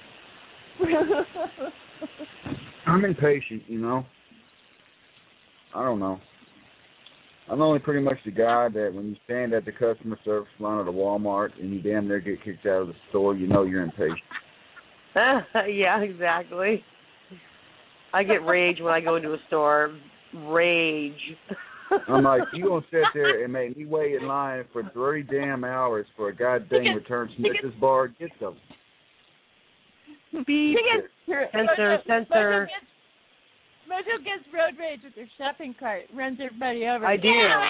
I'm impatient, you know. I don't know. I'm only pretty much the guy that when you stand at the customer service line at a Walmart and you damn near get kicked out of the store, you know you're impatient. Yeah, exactly. I get rage when I go into a store. Rage. I'm like, you gonna sit there and make me wait in line for 3 damn hours for a goddamn return Snickers bar? Get them. Beep. Censor. Mojo gets road rage with her shopping cart, runs everybody over. I do.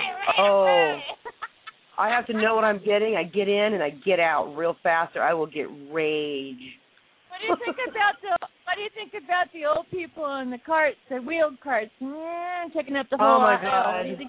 I have to know what I'm getting. I get in and I get out real fast, or I will get rage. What do you think about the old people in the carts, the wheeled carts, taking up the whole Oh my aisle? God.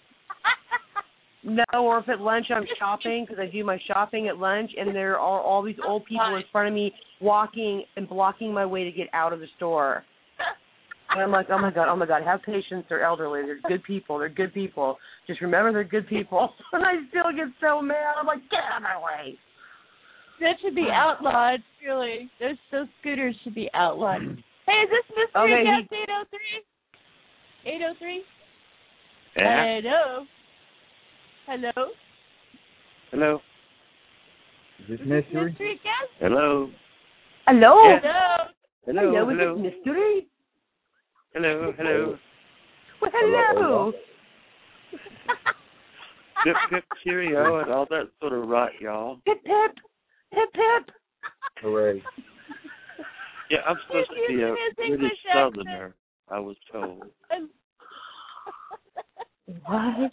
No, or if at lunch I'm shopping, because I do my shopping at lunch, and there are all these old people in front of me walking and blocking my way to get out of the store. And I'm like, oh my God, have patience. They're elderly. They're good people. Just remember they're good people. And I still get so mad. I'm like, get out of my way. That should be outlawed, really. Those scooters should be outlawed. Hey, is this Mystery Guest 803? 803? Yeah. Hello? Hello. Is this Mystery? Mystery Guest? Hello. Hello? Yeah. Hello. Is this Mystery? Hello. Well, hello. Pip, cheerio, and all that sort of rot, y'all. Pip. Hooray. Yeah, I'm supposed to be a British Southerner, I was told. What?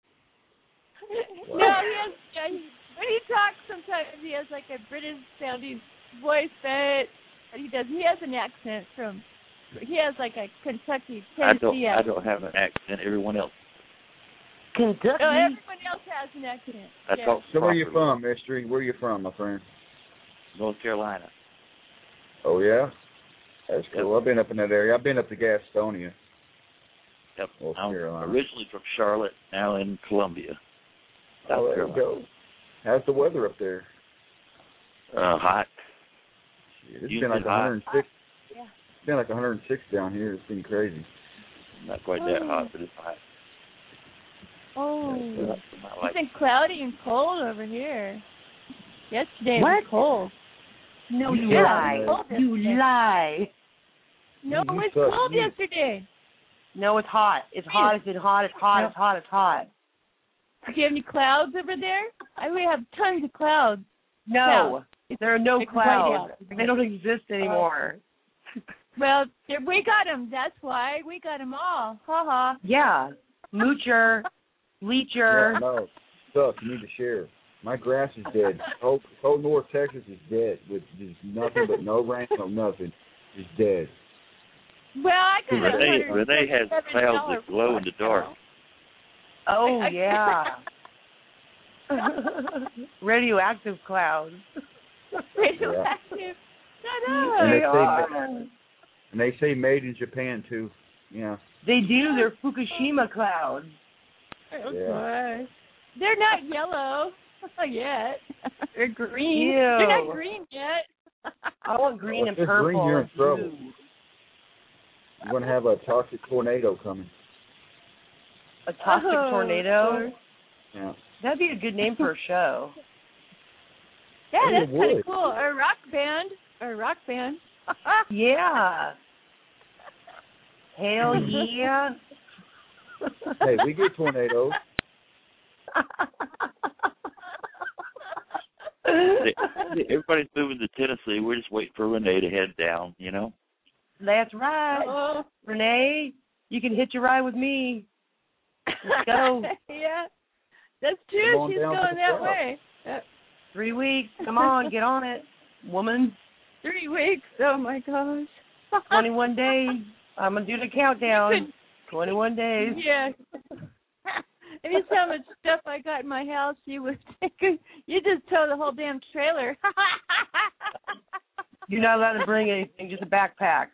No, when he talks, sometimes he has like a British-sounding voice, but he has an accent he has like a Kentucky, Tennessee I don't have an accent. Everyone else. Kentucky? No, everyone else has an accent. So where are you from, Mystery? Where are you from, my friend? North Carolina. Oh, yeah? That's cool. I've been up in that area. I've been up to Gastonia. Yep. North I'm Carolina. originally from Charlotte, now in Columbia, South there Carolina. you go. How's the weather up there? Hot. It's been like 106. It's been like 106 down here. It's been crazy. Not quite that hot, but it's hot. Oh, it's been cloudy and cold over here. Yesterday What? was cold. No, you Yeah, lie. it was cold You yesterday. lie. No, it was cold yesterday. No, it's hot. It's hot. It's been hot. It's hot. It's hot. It's hot. Do you have any clouds over there? We have tons of clouds. No, there are no It's clouds. white out. They don't exist anymore. Well, we got them. That's why we got them all. Ha ha. Yeah, moocher, bleacher. Yeah, no. Stuff you need to share. My grass is dead. Whole North Texas is dead with just nothing but no rain, no nothing. It's dead. Well, I got Renee has clouds that glow in the dark. Oh, yeah. Radioactive clouds. Radioactive. Shut up. And they say made in Japan, too. Yeah. They do. They're Fukushima clouds. Oh, Yeah. gosh. They're not yellow yet. They're green. Ew. They're not green yet. I want green and If purple. green, you're in trouble. Blue. You're going to have a toxic tornado coming. A toxic tornado? Yeah. That'd be a good name for a show. Yeah, Oh, that's it kind would. of cool. Or a rock band. Yeah. Hell yeah. Hey, we get tornadoes. Everybody's moving to Tennessee. We're just waiting for Renee to head down, you know? That's right. Renee, you can hitch a ride with me. Let's go. Yeah, that's true. She's going that way. 3 weeks. Come on, get on it, woman. 3 weeks. Oh, my gosh. 21 days. I'm going to do the countdown. 21 days. Yeah. If you see how much stuff I got in my house, you would think you just tow the whole damn trailer. You're not allowed to bring anything, just a backpack.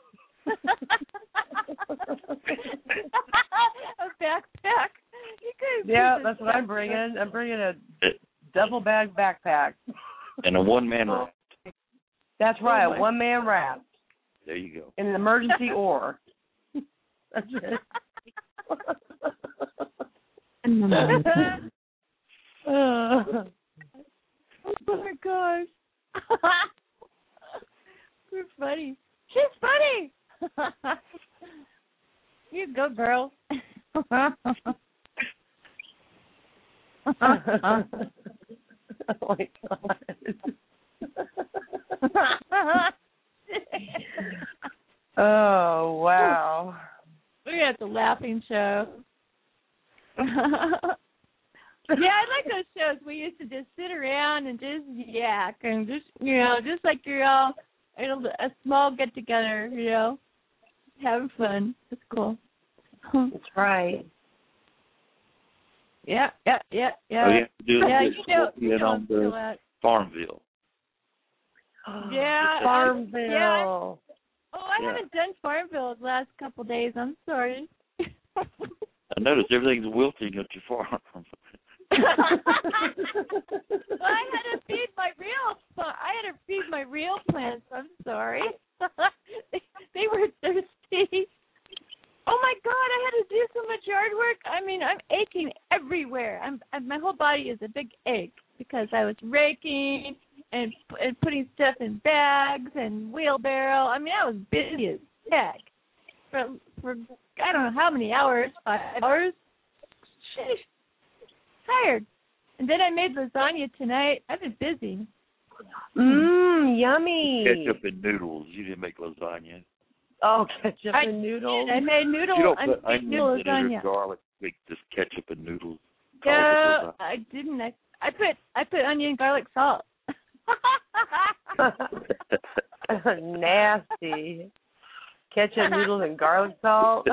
A backpack. You could. Yeah, that's what I'm bringing. I'm bringing a duffel bag backpack. And a one-man raft. That's right, a one-man raft. There you go. In an emergency oar. That's it. Oh my gosh. You're funny. She's funny. You go, girl. Oh my God. Oh, wow. gonna have to laughing show. Yeah, I like those shows. We used to just sit around and just yak and just, just like you're all in a small get together, having fun. It's cool. That's right. Yeah. Oh, you have to do it on the Farmville. Yeah, Farmville. Yeah. Oh, I haven't done Farmville the last couple of days. I'm sorry. I noticed everything's wilting at your farm. Well, I had to feed my real plants. I'm sorry. they were thirsty. Oh my God! I had to do so much yard work. I mean, I'm aching everywhere. My whole body is a big ache because I was raking and putting stuff in bags and wheelbarrow. I mean, I was busy as heck for I don't know how many hours. 5 hours. Sheesh. Tired. And then I made lasagna tonight. I've been busy. Yummy. Ketchup and noodles. You didn't make lasagna. Oh, ketchup and noodles. I made noodles. You don't put onions in lasagna. it or garlic. Make just ketchup and noodles. No, I didn't. I put onion, garlic, salt. Nasty. Ketchup, noodles, and garlic salt.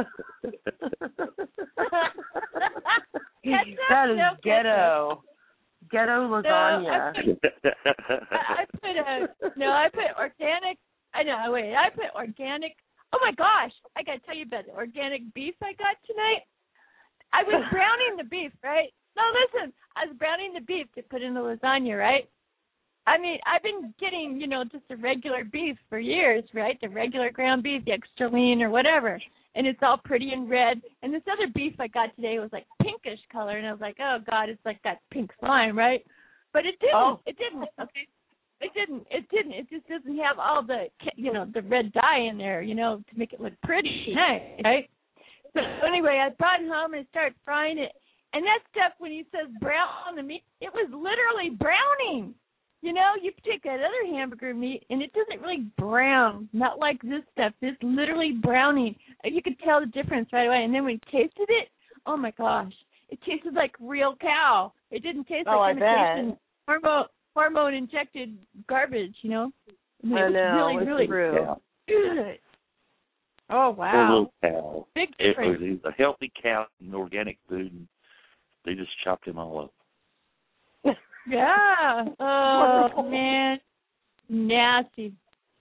That is ghetto. Ghetto lasagna. I put organic. I put organic. Oh my gosh! I gotta tell you about the organic beef I got tonight. I was browning the beef, right? No, listen. I was browning the beef to put in the lasagna, right? I mean, I've been getting, just the regular beef for years, right? The regular ground beef, the extra lean or whatever. And it's all pretty and red. And this other beef I got today was like pinkish color. And I was like, oh, God, it's like that pink slime, right? But it didn't. Oh. It didn't, okay? It didn't. It just doesn't have all the, the red dye in there, to make it look pretty, right? So anyway, I brought it home and started frying it. And that stuff, when he says brown on the meat, it was literally browning. You take that other hamburger meat, and it doesn't really brown, not like this stuff. It's literally browning. You could tell the difference right away. And then when you tasted it, oh, my gosh, it tasted like real cow. It didn't taste like imitation hormone-injected garbage, I know, it's really true. Good. Oh, wow. Cow. Big difference. It was a healthy cow and organic food, and they just chopped him all up. Yeah. Oh, man. Nasty.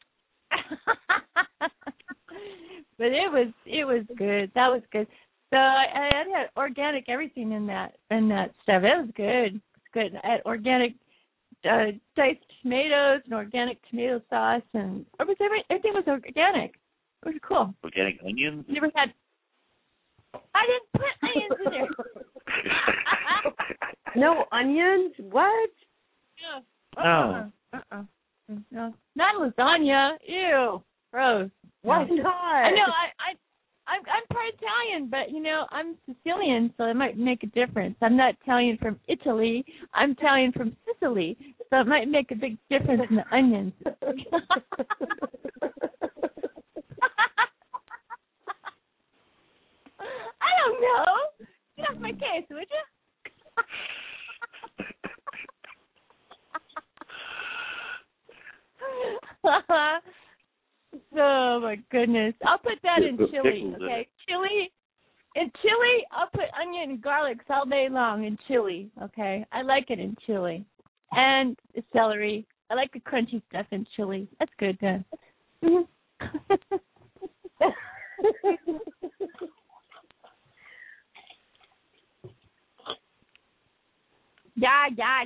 But it was good. That was good. So I had organic everything in that stuff. It was good. It's good. I had organic diced tomatoes and organic tomato sauce, and everything was organic. It was cool. Organic onions? Never had. I didn't put onions in there. No onions? What? No. No. Not lasagna. Ew. Gross. Why no. not? I know. I'm part Italian, but I'm Sicilian, so it might make a difference. I'm not Italian from Italy. I'm Italian from Sicily, so it might make a big difference in the onions. I don't know. Get off my case, would you? Oh my goodness. I'll put that in chili, okay? In chili, I'll put onion and garlic all day long in chili, okay? I like it in chili. And celery. I like the crunchy stuff in chili. That's good, then. Yeah.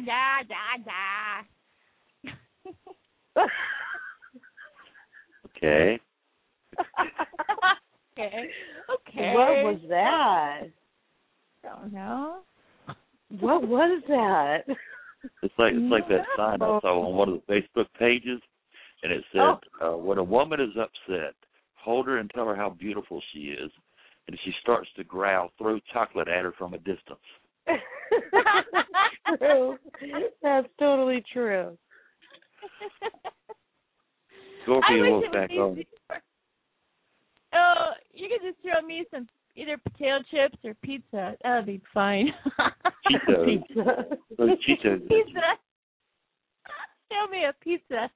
Okay. Okay. What was that? Don't know. What was that? It's like that sign I saw on one of the Facebook pages, and it said, when a woman is upset, hold her and tell her how beautiful she is, and if she starts to growl, throw chocolate at her from a distance. True. That's totally true. Scorpio will back on. Oh, you could just throw me some either potato chips or pizza. That would be fine. Cheetos. Those Cheetos. Pizza. Tell me a pizza.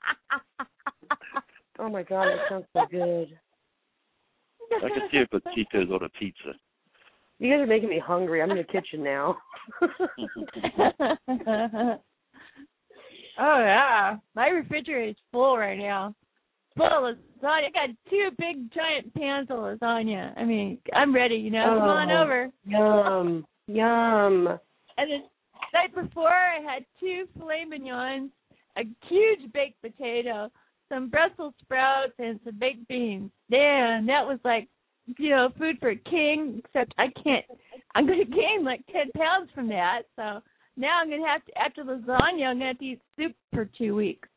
Oh my God, that sounds so good. I can see it with Cheetos on a pizza. You guys are making me hungry. I'm in the kitchen now. Oh yeah, my refrigerator is full right now. Full of lasagna. I got 2 big giant pans of lasagna. I mean, I'm ready. Come on over. Yum, yum. And the night before, I had 2 filet mignons, a huge baked potato, some Brussels sprouts, and some baked beans. Damn, that was like, food for a king. Except I'm going to gain like 10 pounds from that. So now I'm going to have to, after lasagna, I'm going to have to eat soup for 2 weeks.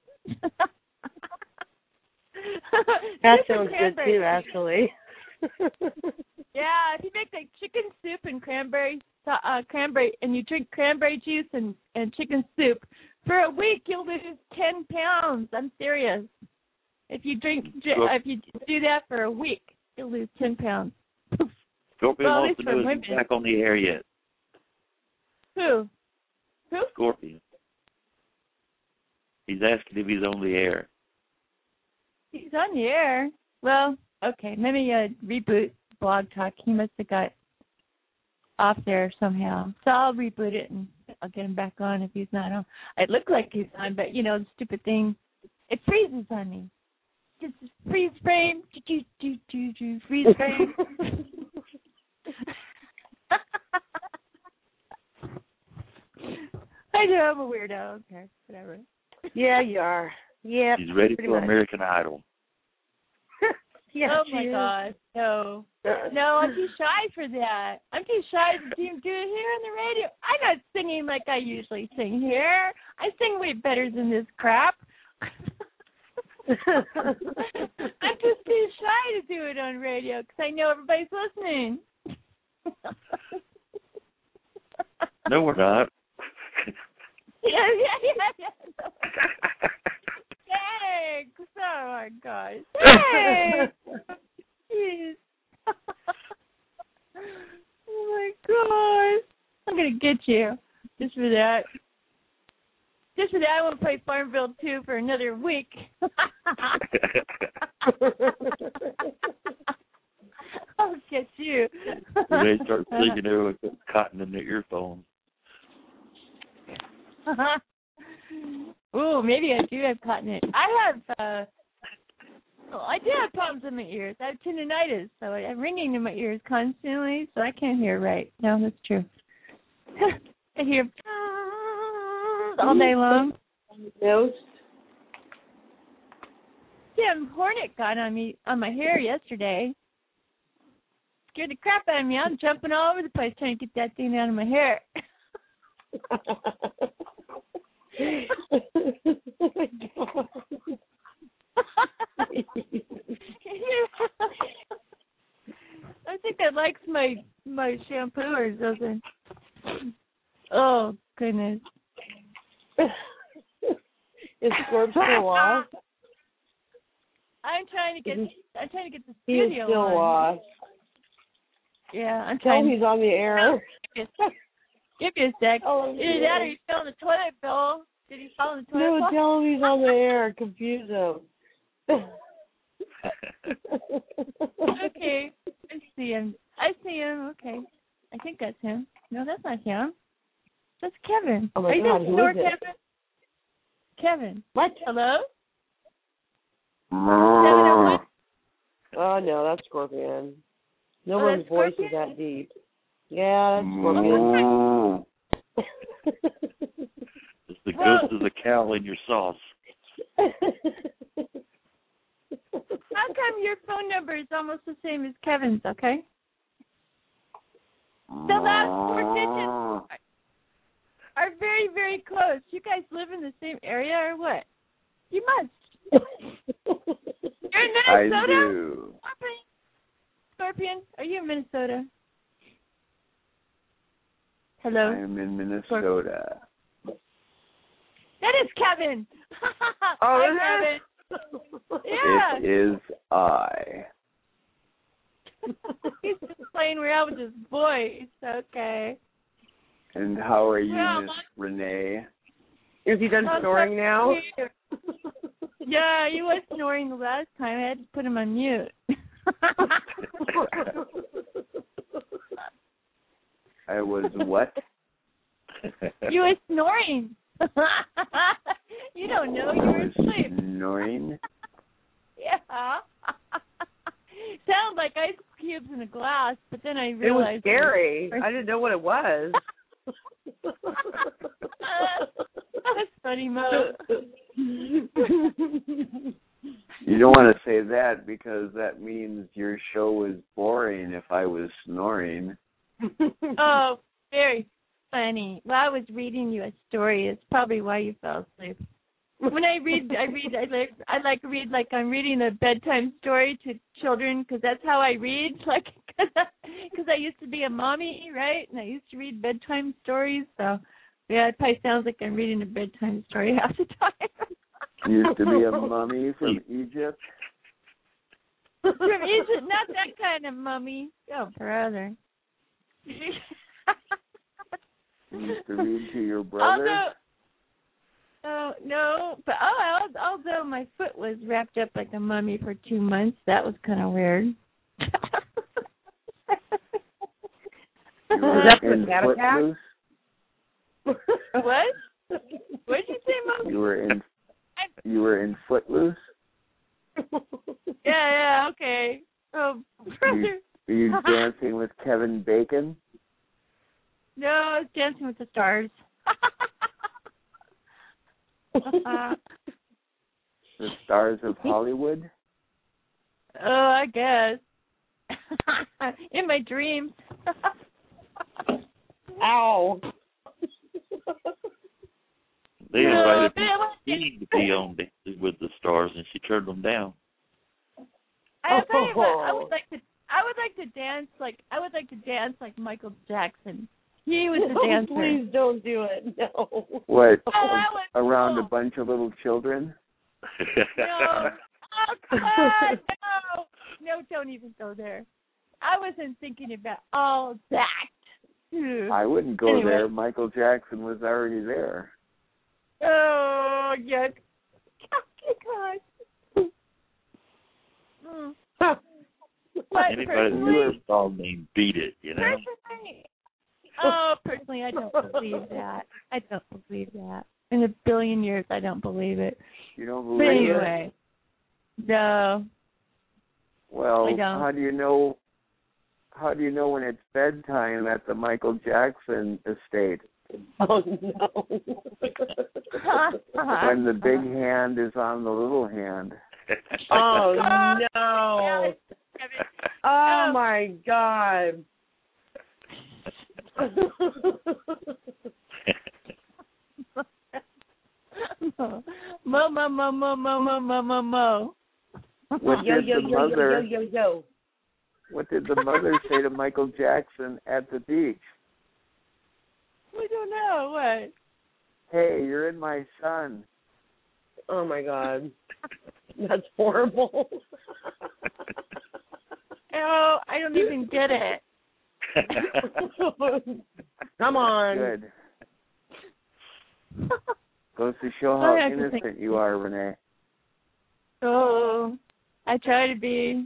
That sounds good too, actually. Yeah, if you make like chicken soup and cranberry, and you drink cranberry juice and chicken soup for a week, you'll lose 10 pounds. I'm serious. If you if you do that for a week, you'll lose 10 pounds. Scorpion wants to know if he's back on the air yet. Who? Scorpion. He's asking if he's on the air. He's on the air. Well, okay, let me reboot Blog Talk. He must have got off there somehow. So I'll reboot it and I'll get him back on if he's not on. It looked like he's on, but the stupid thing, it freezes on me. Just freeze frame, freeze frame. I know I'm a weirdo. Okay, whatever. Yeah, you are. Yeah. She's ready for much. American Idol. Yeah, oh my God, no, I'm too shy for that. I'm too shy to do it here on the radio. I'm not singing like I usually sing here. I sing way better than this crap. I'm just too shy to do it on radio because I know everybody's listening. No, we're not. Yeah. Thanks. Oh my gosh. Thanks. Jeez. Oh my gosh. I'm gonna get you just for that. Just for that, I won't play Farmville 2 for another week. I'll get you. They start singing there with cotton in their earphones. Ooh, maybe I do have cotton in. I do have problems in my ears. I have tinnitus, so I'm ringing in my ears constantly, so I can't hear right. No, that's true. I hear all day long. Ghost. Yeah, a hornet got on my hair yesterday. Scared the crap out of me. I'm jumping all over the place trying to get that thing out of my hair. Oh my God. I think that likes my shampoo or something. Oh goodness. Is Scorp still off? I'm trying to get the studio studio still on. off. Yeah, I'm Tell trying. him he's on the air. Give me a sec. Oh, Either that or he's still in the toilet bowl. Did he fall in the toilet bowl? No, tell him he's on the air. Confuse him. Okay. I see him. Okay. I think that's him. No, that's not him. That's Kevin. Oh my Are you God, next who door, is it? Kevin? What? Hello? Oh no, that's Scorpion. No one's voice is that deep. Yeah, that's Scorpion. It's the ghost of the cow in your sauce. How come your phone number is almost the same as Kevin's, okay? The last 4 digits are very, very close. You guys live in the same area or what? You must. You're in Minnesota? I do. Scorpion, are you in Minnesota? Hello? I am in Minnesota. That is Kevin. Oh, Hi, Kevin. Yeah. It is I. He's just playing around with his voice. Okay. And how are you, Well, Miss Renee? Is he done snoring now? Yeah, he was snoring the last time. I had to put him on mute. I was what? You were snoring. You don't know. You were asleep. Snoring? Yeah. Sounds like ice cubes in a glass, but then I realized it was scary. I didn't know what it was. That's funny, Mo. You don't want to say that because that means your show was boring if I was snoring. Oh, very funny. Well, I was reading you a story. It's probably why you fell asleep. When I like to read like I'm reading a bedtime story to children because that's how I read. Like, because I used to be a mommy, right? And I used to read bedtime stories. So, yeah, it probably sounds like I'm reading a bedtime story half the time. You used to be a mummy from Egypt? From Egypt, not that kind of mummy. Oh, brother. You used to read to your brother? No, but although my foot was wrapped up like a mummy for 2 months, that was kind of weird. Was that in Footloose? What? What did you say, Mom? You were in Footloose? Yeah, okay. Oh, brother. Are you dancing with Kevin Bacon? No, I was Dancing with the Stars. The Stars of Hollywood? Oh, I guess. In my dreams. Ow. They invited me to be on Dancing with the Stars, and she turned them down. I'll tell you what, I would like to dance like Michael Jackson. He was the dancer. Please don't do it. No. What? Around a bunch of little children? No. Oh, God, no. No, don't even go there. I wasn't thinking about all that. I wouldn't go there. Michael Jackson was already there. Oh, yuck. God. Anybody who saw me beat it, you know? Personally, I don't believe that. I don't believe that. In a billion years, I don't believe it. You don't believe but anyway, it? No. Well, I don't. How do you know when it's bedtime at the Michael Jackson estate? Oh, no. When the big hand is on the little hand. Oh, no. Oh, my God. Mo. What did the mother say to Michael Jackson at the beach? We don't know. What? Hey, you're in my son. Oh, my God. That's horrible. Oh, I don't even get it. Come on. Good. Goes to show how innocent you are, Renee. Oh, I try to be.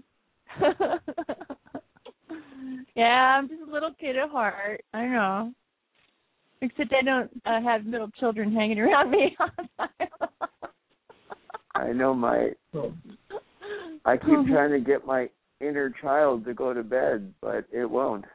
Yeah, I'm just a little kid at heart. I know. Except I don't have little children hanging around me all the time. I know I keep trying to get my inner child to go to bed, but it won't.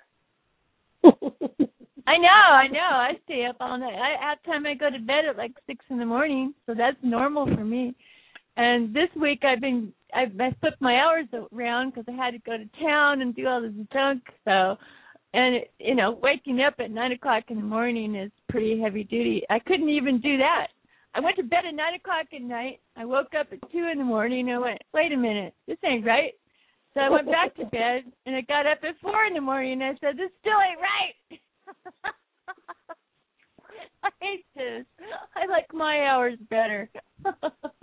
I know. I stay up all night. At time I go to bed at like 6 a.m, so that's normal for me. And this week I flipped my hours around because I had to go to town and do all this junk. So, and waking up at 9 o'clock in the morning is pretty heavy duty. I couldn't even do that. I went to bed at 9 o'clock at night. I woke up at 2 in the morning and I went, wait a minute, this ain't right. So I went back to bed and I got up at 4 in the morning and I said, this still ain't right. I hate this. I like my hours better.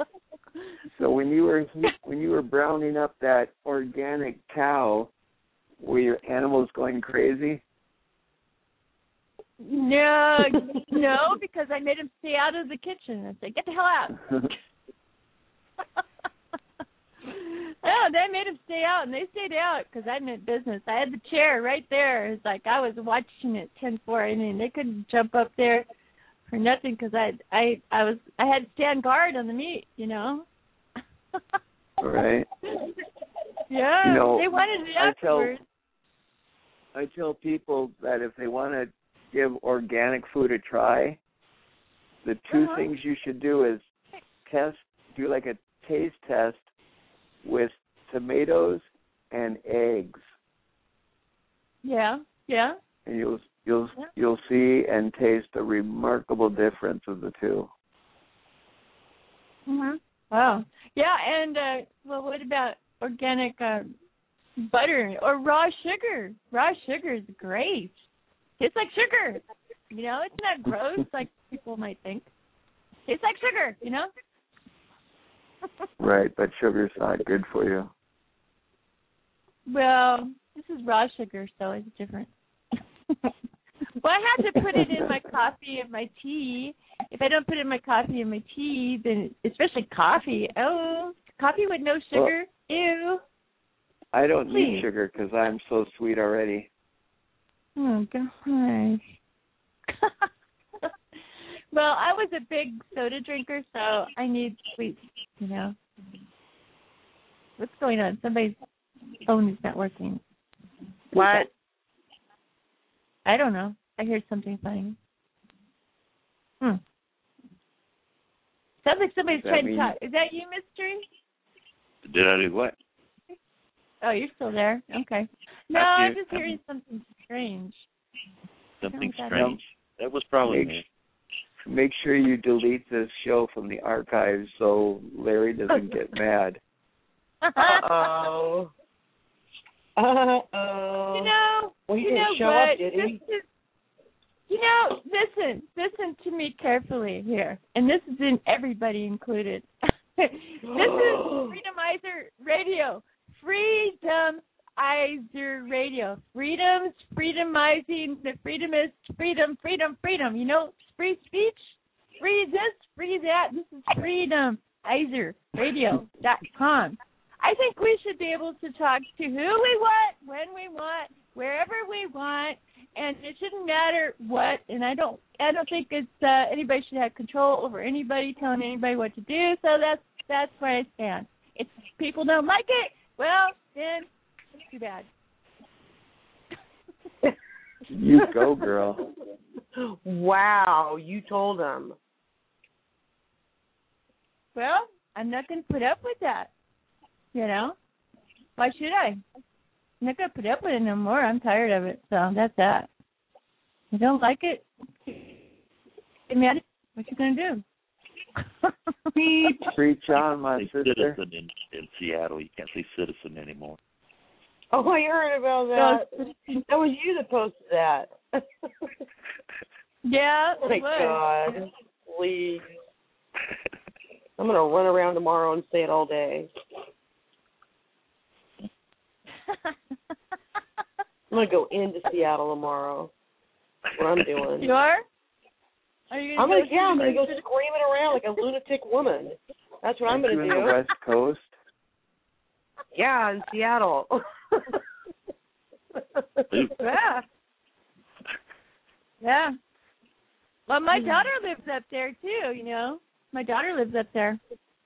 So when you were browning up that organic cow, Were your animals going crazy? No, because I made them stay out of the kitchen. I said, get the hell out. No, they made them stay out, and they stayed out because I meant business. I had the chair right there. It's like I was watching it 10-4. I mean, they couldn't jump up there for nothing because I had to stand guard on the meat, you know. Right. Yeah, you know, they wanted it afterwards. I tell people that if they want to give organic food a try, the two things you should do is do like a taste test with tomatoes and eggs. Yeah. And you'll see and taste a remarkable difference of the two. Mhm. Wow. Yeah, and what about organic butter or raw sugar? Raw sugar is great. Tastes like sugar. You know, it's not gross like people might think. Tastes like sugar, you know? Right, but sugar's not good for you. Well, this is raw sugar, so it's different. Well, I have to put it in my coffee and my tea. If I don't put it in my coffee and my tea, then especially coffee. Oh, coffee with no sugar? Well, ew. I don't need sugar because I'm so sweet already. Oh, gosh. Well, I was a big soda drinker, so I need sweet, you know. What's going on? Somebody's phone is not working. What? I don't know. I heard something funny. Sounds like somebody's trying to talk. Is that you, Mystery? Did I do what? Oh, you're still there. Okay. No, I'm just hearing something strange. Something strange? That was probably me. Make sure you delete this show from the archives so Larry doesn't get mad. Uh-oh. You know, well, he you didn't know show what? up, did he? You know, listen to me carefully here, and this is in everybody included. This is Freedomizer Radio. Freedomizer Radio. Freedom's freedomizing the freedomist. Freedom. You know, free speech. Free this, free that. This is freedomizerradio.com. I think we should be able to talk to who we want, when we want, wherever we want, and it shouldn't matter what. And I don't think it's anybody should have control over anybody telling anybody what to do. So that's where I stand. If people don't like it, well, then too bad. You go, girl. Wow, you told him. Well, I'm not going to put up with that. You know? Why should I? I'm not going to put up with it no more. I'm tired of it. So that's that. You don't like it? Get mad. What you going to do? Preach on, my sister. Citizen in Seattle. You can't say citizen anymore. Oh, I heard about that. That was you that posted that. Yeah. Oh, my God. Please. I'm going to run around tomorrow and say it all day. I'm going to go into Seattle tomorrow. That's what I'm doing. You are? I'm going to go screaming around like a lunatic woman. That's what I'm going to do. The West Coast? Yeah, in Seattle. Yeah. Well, my daughter lives up there, too, you know. My daughter lives up there.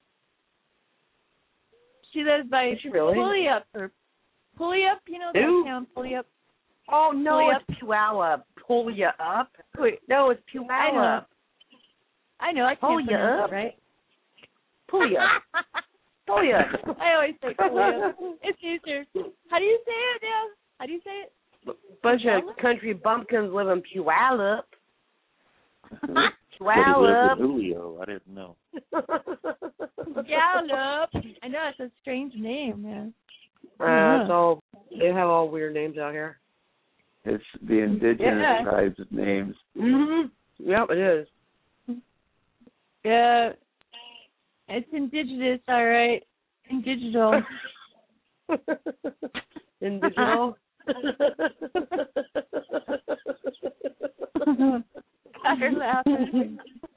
She lives by Puyallup. Puyallup, you know that town, Puyallup? Oh, no, it's Puyallup. Puyallup? No, it's Puyallup. I know, I can't pronounce it right. Puyallup. Puyallup. I always say Puyallup. It's easier. How do you say it, Dale? How do you say it? Bunch of country bumpkins live in Puyallup. Puyallup. Julio, I didn't know. Puyallup. I know, it's a strange name, man. It's all, they have all weird names out here. It's the indigenous tribes' names. Mm-hmm. Yep, it is. Yeah. It's indigenous, all right. Indigital. Indigital? Got her laughing.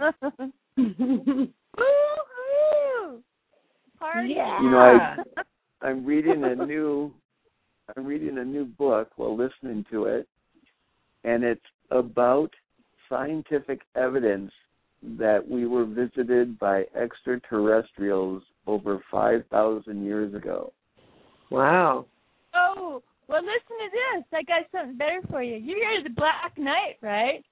Woo-hoo! Party! You know, I'm reading a new book while listening to it, and it's about scientific evidence that we were visited by extraterrestrials over 5,000 years ago. Wow. Oh, well, listen to this. I got something better for you. You hear the Black Knight, right?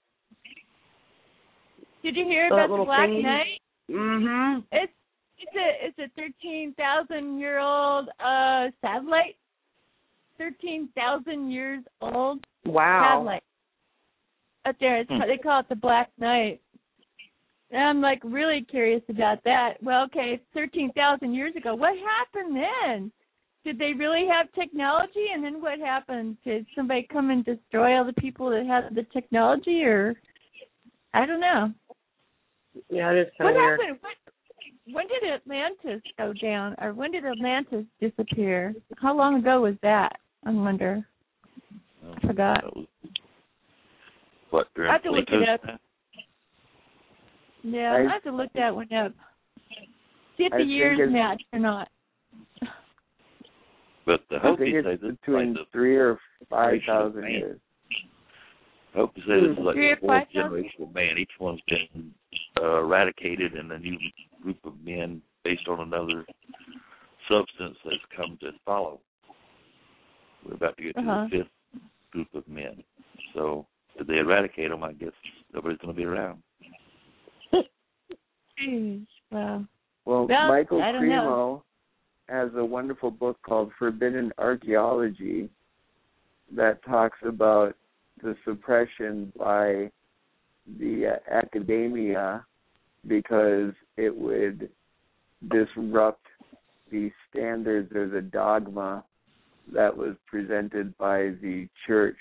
Did you hear about the Black Knight? Mm-hmm. It's a 13,000-year-old satellite. 13,000 years old. Wow. Satellite. Up there, they call it the Black Knight. And I'm like really curious about that. Well, okay, 13,000 years ago, what happened then? Did they really have technology? And then what happened? Did somebody come and destroy all the people that had the technology, or I don't know. Yeah, it is kind of weird. What happened? When did Atlantis go down, or when did Atlantis disappear? How long ago was that? I wonder. I forgot. What? I have to look it up. Time? Yeah, I have to look that one up. See if the years match or not. But the Hopi say this between 3,000 or 5,000 years. Hopi say this is like the fourth generation of man. Each one's been eradicated, and a new group of men based on another substance has come to follow. We're about to get to the fifth group of men. So if they eradicate them, I guess nobody's going to be around. Wow. Well, Michael Cremo has a wonderful book called Forbidden Archaeology that talks about the suppression by the academia because it would disrupt the standards or the dogma that was presented by the church.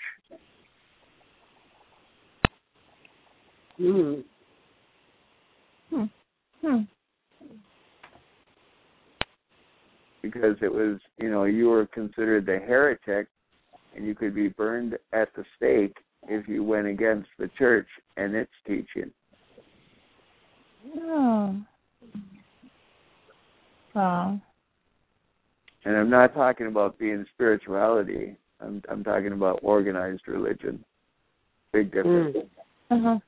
Because it was, you were considered the heretic, and you could be burned at the stake if you went against the church and its teaching. Oh. Wow. And I'm not talking about being spirituality. I'm talking about organized religion. Big difference. Oh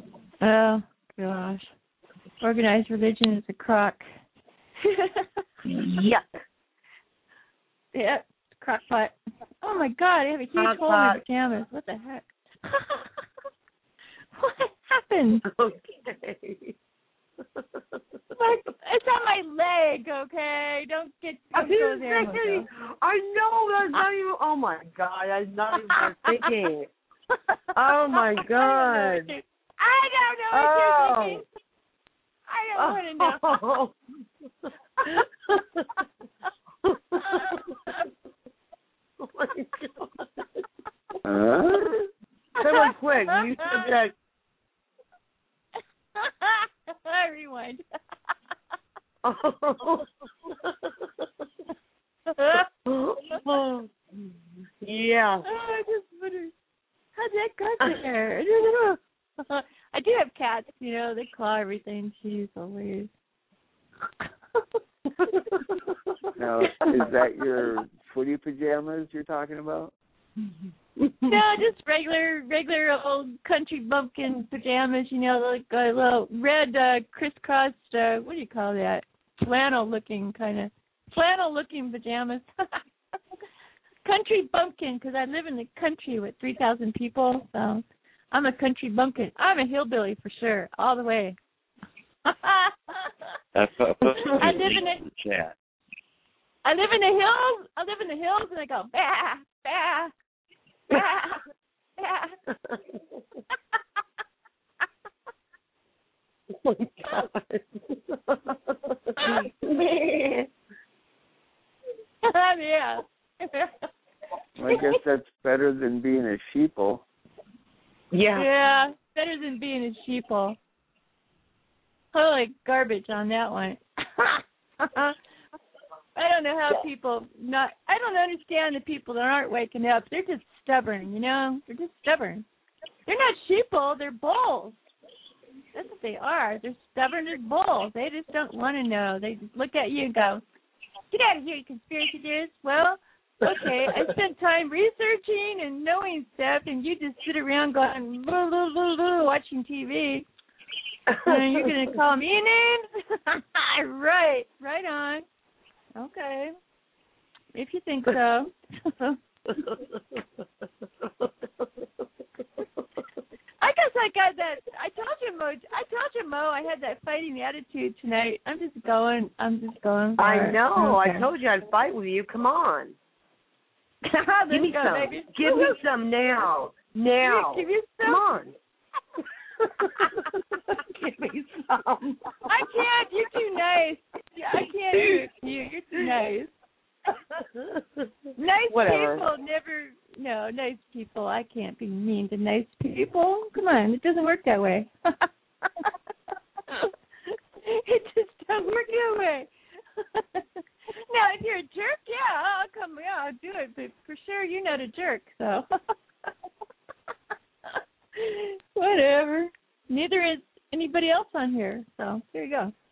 gosh, organized religion is a crock. Yuck. Yep, crockpot. Oh my God, I have a huge hole in my pajamas. What the heck? What happened? Okay. It's on my leg, okay? Don't go there. Jose. I know, that's not even, oh my God, I'm not even thinking. Oh my God. I don't know what you're thinking. I don't want to know. Oh my God. Come on, quick. You said that. Rewind. Yeah. I just wondered, how'd that go there? I do have cats, they claw everything. Jeez, always. Now, is that your footy pajamas you're talking about? No, just regular old country bumpkin pajamas, like a little red crisscrossed, what do you call that? Flannel-looking pajamas. Country bumpkin, because I live in the country with 3,000 people, so I'm a country bumpkin. I'm a hillbilly for sure, all the way. I live in the chat. I live in the hills. And I go bah bah bah bah. Oh my God. Yeah. Well, I guess that's better than being a sheeple. Yeah, better than being a sheeple. Holy garbage on that one. I don't know how people not. I don't understand the people that aren't waking up. They're just stubborn, you know. They're just stubborn. They're not sheeple. They're bulls. That's what they are. They're stubborn. They're bulls. They just don't want to know. They just look at you and go, "Get out of here, you conspiracy theorists." Well, okay. I spent time researching and knowing stuff, and you just sit around going blah, blah, blah, blah, watching TV. And you're gonna call me names? Right on. Okay, if you think so. I guess I got that. I told you, Mo, I had that fighting attitude tonight. I'm just going. For I know. Okay. I told you I'd fight with you. Come on. Give me some. Baby. Give me some now. Now. Give you some. Come on. Give me some. I can't. You're too nice. I can't do it to you. You're too nice. Nice Whatever. people never. No, nice people. I can't be mean to nice people. Come on, it doesn't work that way. It just doesn't work that way. Now, if you're a jerk, I'll come. Yeah, I'll do it. But for sure, you're not a jerk. So. Whatever. Neither is anybody else on here. So there you go.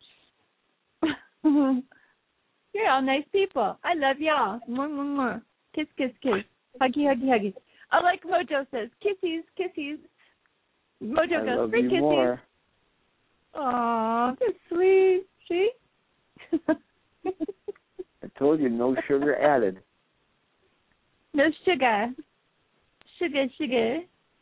You're all nice people. I love y'all. Mwah, mwah, mwah. Kiss, kiss, kiss. Huggy, huggy, huggy. I like Mojo says, kissies, kissies. Mojo goes, free kissies. More. Aw, that's sweet. See? I told you, no sugar added. No sugar. Sugar.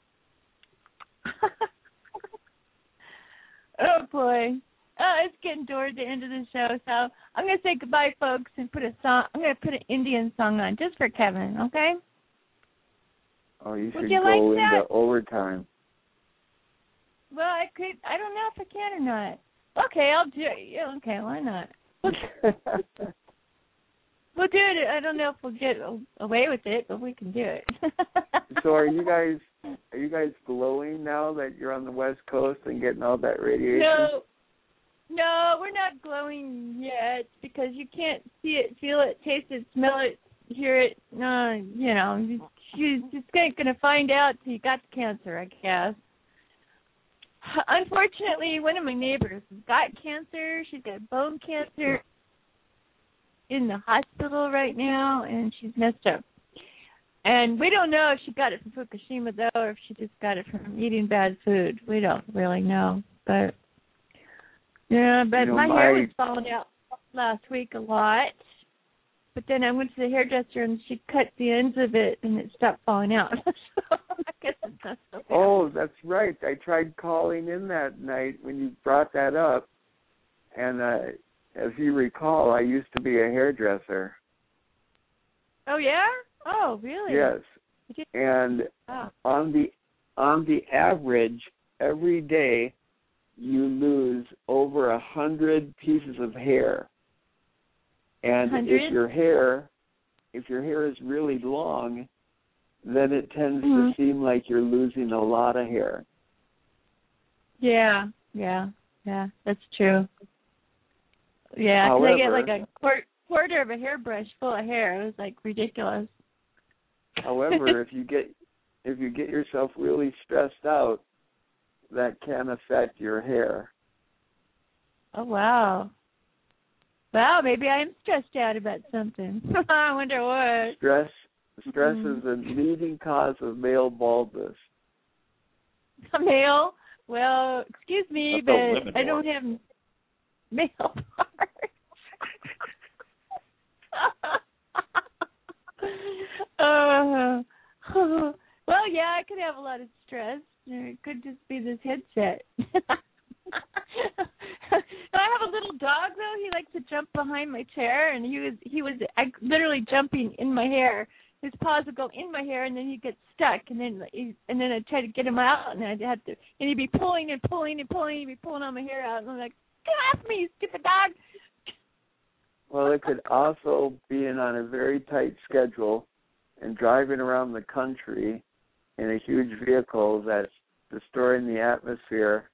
Oh boy. It's getting toward the end of the show, so I'm gonna say goodbye, folks, and put a song. I'm gonna put an Indian song on just for Kevin, okay? Oh, you should Would you go like into that? overtime. Well, I could. I don't know if I can or not. Okay, I'll do it. Yeah, okay, why not? We'll do it. I don't know if we'll get away with it, but we can do it. So are you guys glowing now that you're on the West Coast and getting all that radiation? No, we're not glowing yet because you can't see it, feel it, taste it, smell it, hear it. No, you know, you're just going to find out till you got the cancer, I guess. Unfortunately, one of my neighbors has got cancer. She's got bone cancer in the hospital right now, and she's messed up. And we don't know if she got it from Fukushima, though, or if she just got it from eating bad food. We don't really know. But, yeah, but my hair was falling out last week a lot. But then I went to the hairdresser, and she cut the ends of it, and it stopped falling out. So I guess it's not so bad. Oh, that's right. I tried calling in that night when you brought that up. And as you recall, I used to be a hairdresser. Oh, yeah? Oh, really? Yes. And on the average, every day you lose over 100 pieces of hair. And 100? if your hair is really long, then it tends to seem like you're losing a lot of hair. Yeah, that's true. Yeah, because I get like a quarter of a hairbrush full of hair. It was like ridiculous. However, if you get yourself really stressed out, that can affect your hair. Oh wow. Wow, maybe I am stressed out about something. I wonder what. Stress is a leading cause of male baldness. Male? Well, excuse me, but I don't have male parts. Well, yeah, I could have a lot of stress. It could just be this headset. I have a little dog though. He likes to jump behind my chair, and he was literally jumping in my hair. His paws would go in my hair, and then he'd get stuck, and then I'd try to get him out, and I'd have to, and he'd be pulling and pulling and pulling, he'd be pulling all my hair out, and I'm like, get off me, you stupid dog. Well, it could also be on a very tight schedule and driving around the country in a huge vehicle that's destroying the atmosphere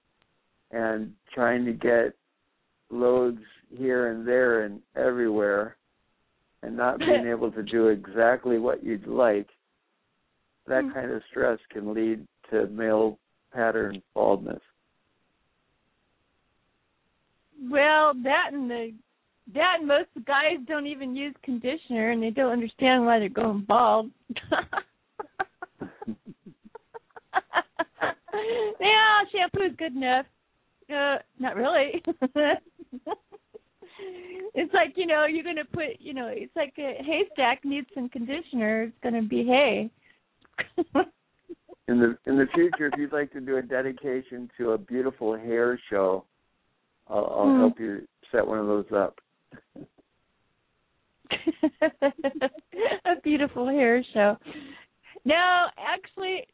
and trying to get loads here and there and everywhere and not being able to do exactly what you'd like, that kind of stress can lead to male pattern baldness. Well, that and most guys don't even use conditioner, and they don't understand why they're going bald. Yeah, shampoo's good enough. Not really. It's like, you're going to put, it's like a haystack needs some conditioner. It's going to be hay. In the future, if you'd like to do a dedication to a beautiful hair show, I'll help you set one of those up. A beautiful hair show. No, actually,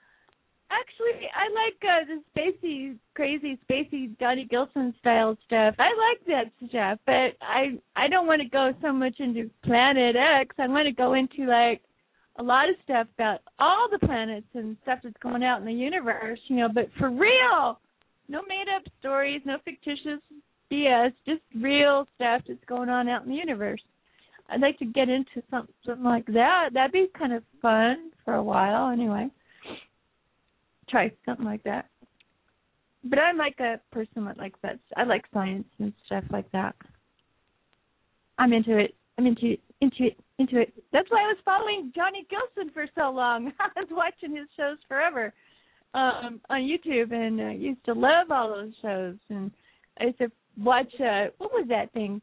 I like the crazy spacey Donnie Gilson style stuff. I like that stuff, but I don't want to go so much into Planet X. I want to go into like a lot of stuff about all the planets and stuff that's going out in the universe, but for real. No made-up stories, no fictitious BS, just real stuff that's going on out in the universe. I'd like to get into something like that. That'd be kind of fun for a while anyway. Try something like that. But I'm like a person that likes that. I like science and stuff like that. I'm into it. I'm into it. That's why I was following Johnny Gilson for so long. I was watching his shows forever on YouTube, and I used to love all those shows. And I used to watch, what was that thing?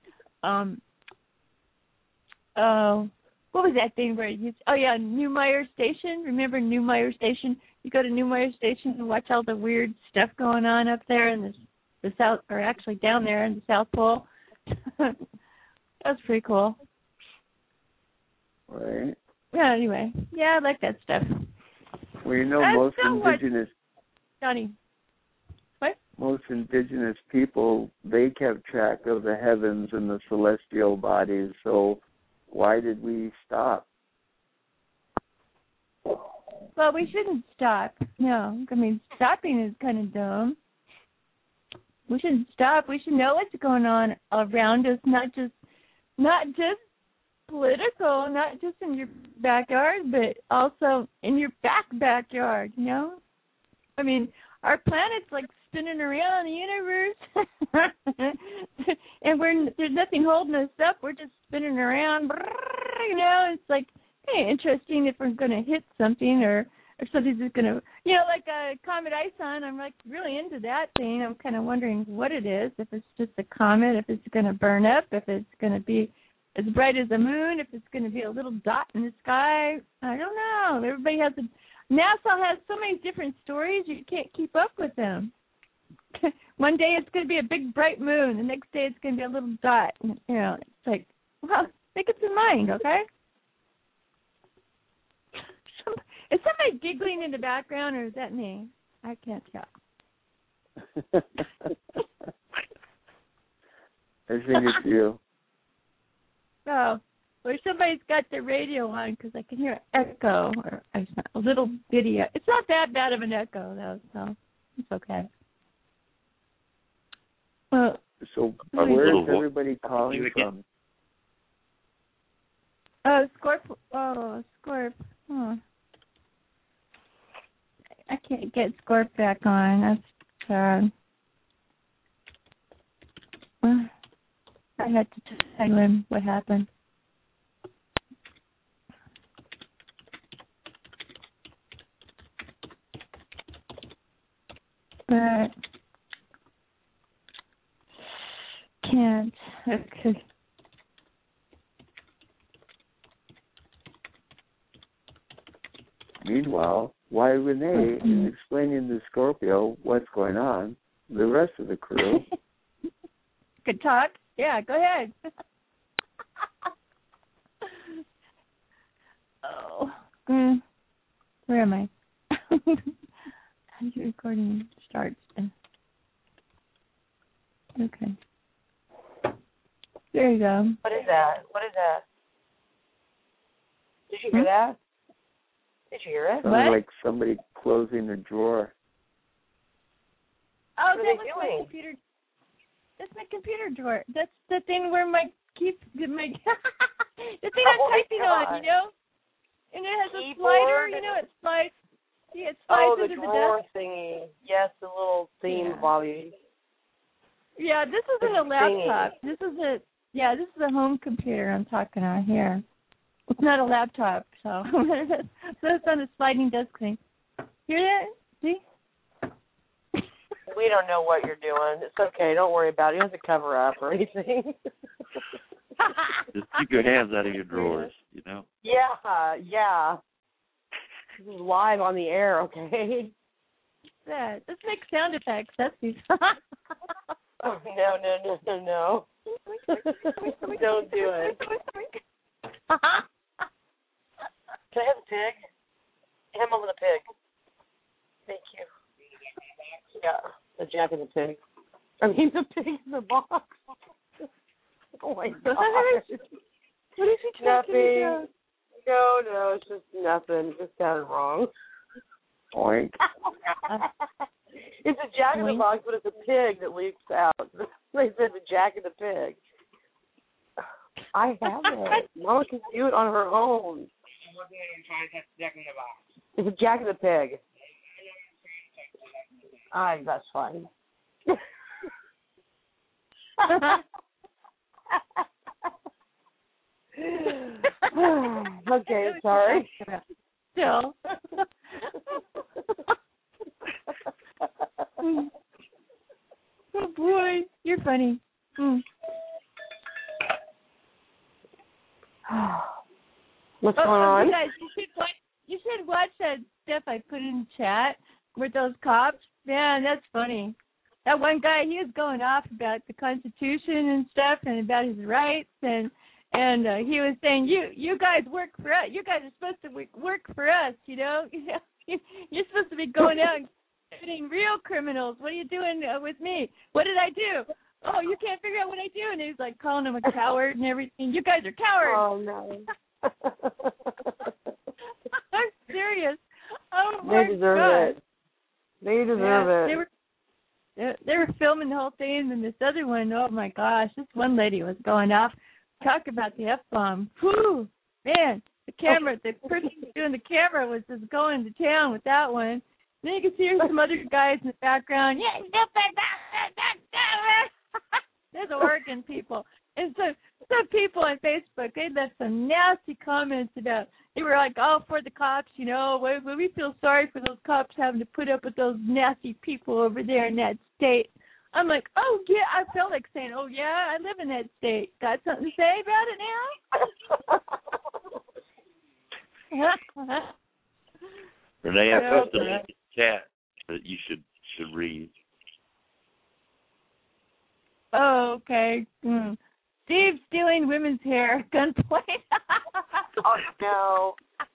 What was that thing where New Meyer Station? Remember New Meyer Station? You go to New Meyer Station and watch all the weird stuff going on up there in the South, or actually down there in the South Pole. That was pretty cool. Right. Yeah, anyway. Yeah, I like that stuff. Well, most indigenous... Johnny. What? Most indigenous people, they kept track of the heavens and the celestial bodies, so why did we stop? Well, we shouldn't stop. No, I mean, stopping is kind of dumb. We shouldn't stop. We should know what's going on around us, not just political, not just in your backyard, but also in your backyard, I mean, our planet's like spinning around the universe, and there's nothing holding us up. We're just spinning around, It's like, hey, interesting if we're going to hit something or something's just going to, like a comet Ison. I'm like really into that thing. I'm kind of wondering what it is, if it's just a comet, if it's going to burn up, if it's going to be as bright as the moon, if it's going to be a little dot in the sky. I don't know. Everybody has NASA has so many different stories, you can't keep up with them. One day it's going to be a big bright moon. The next day it's going to be a little dot. It's like, well, think it's in mind, okay? Is somebody giggling in the background, or is that me? I can't tell. I think it's you. Oh, or somebody's got the radio on because I can hear an echo or a little bitty. It's not that bad of an echo, though, so it's okay. So where is everybody calling from? Scorp. Oh, Scorp. Oh. I can't get Scorp back on. That's sad. I had to tell him what happened. But can't. Okay. Meanwhile, while Renee is explaining to Scorpio what's going on, the rest of the crew could talk. Yeah, go ahead. Where am I? Your recording starts. Okay. There you go. What is that? Did you hear that? Did you hear it? Sounded like somebody closing a drawer. Oh, that was my computer. That's my computer drawer. That's the thing where my The thing I'm typing on, you know? And it has a slider, you know, it slides. Yeah, it slides the into the drawer desk. thingy. Yes, the little theme volume. Yeah, this isn't a laptop. This is a home computer I'm talking on here. It's not a laptop, so so it's on a sliding desk thing. Hear that? See? We don't know what you're doing. It's okay. Don't worry about it. You don't have to cover up or anything. Just keep your hands out of your drawers, you know? Yeah. This is live on the air, okay? Yeah, let's make sound effects. That's these. Oh, no. Don't do it. Can I have the pig? Hand over the pig. Thank you. Yeah, the Jack and the Pig. I mean, the pig in the box. Oh, my gosh. What is he talking about? No, it's just nothing. It just sounded wrong. Oink. It's a Jack in the Box, but it's a pig that leaks out. They said the Jack and the Pig. I have it. Mama can do it on her own. It's a Jack and the Pig. That's fine. Okay, sorry. Still. Oh boy, you're funny. What's going on? You guys, you should watch that stuff I put in chat with those cops. Man, that's funny. That one guy, he was going off about the Constitution and stuff and about his rights, and he was saying, you guys work for us. You guys are supposed to work for us, you know. You're supposed to be going out and getting real criminals. What are you doing with me? What did I do? Oh, you can't figure out what I do. And he's like calling him a coward and everything. You guys are cowards. Oh, no. I'm serious. Oh, my They deserve God. it. They deserve it. They were filming the whole thing, and then this other one, oh, my gosh, this one lady was going off. Talk about the F-bomb. Whew, man, the camera, the person doing the camera was just going to town with that one. Then you can see some other guys in the background. Yeah, there's Oregon people. And so some people on Facebook, they left some nasty comments about, they were like all for the cops, you know, we feel sorry for those cops having to put up with those nasty people over there in that state. I'm like, oh, yeah, I felt like saying, oh, yeah, I live in that state. Got something to say about it now? Renee, I posted in the chat that you should read. Oh, okay. Steve stealing women's hair, gunpoint. Oh, no.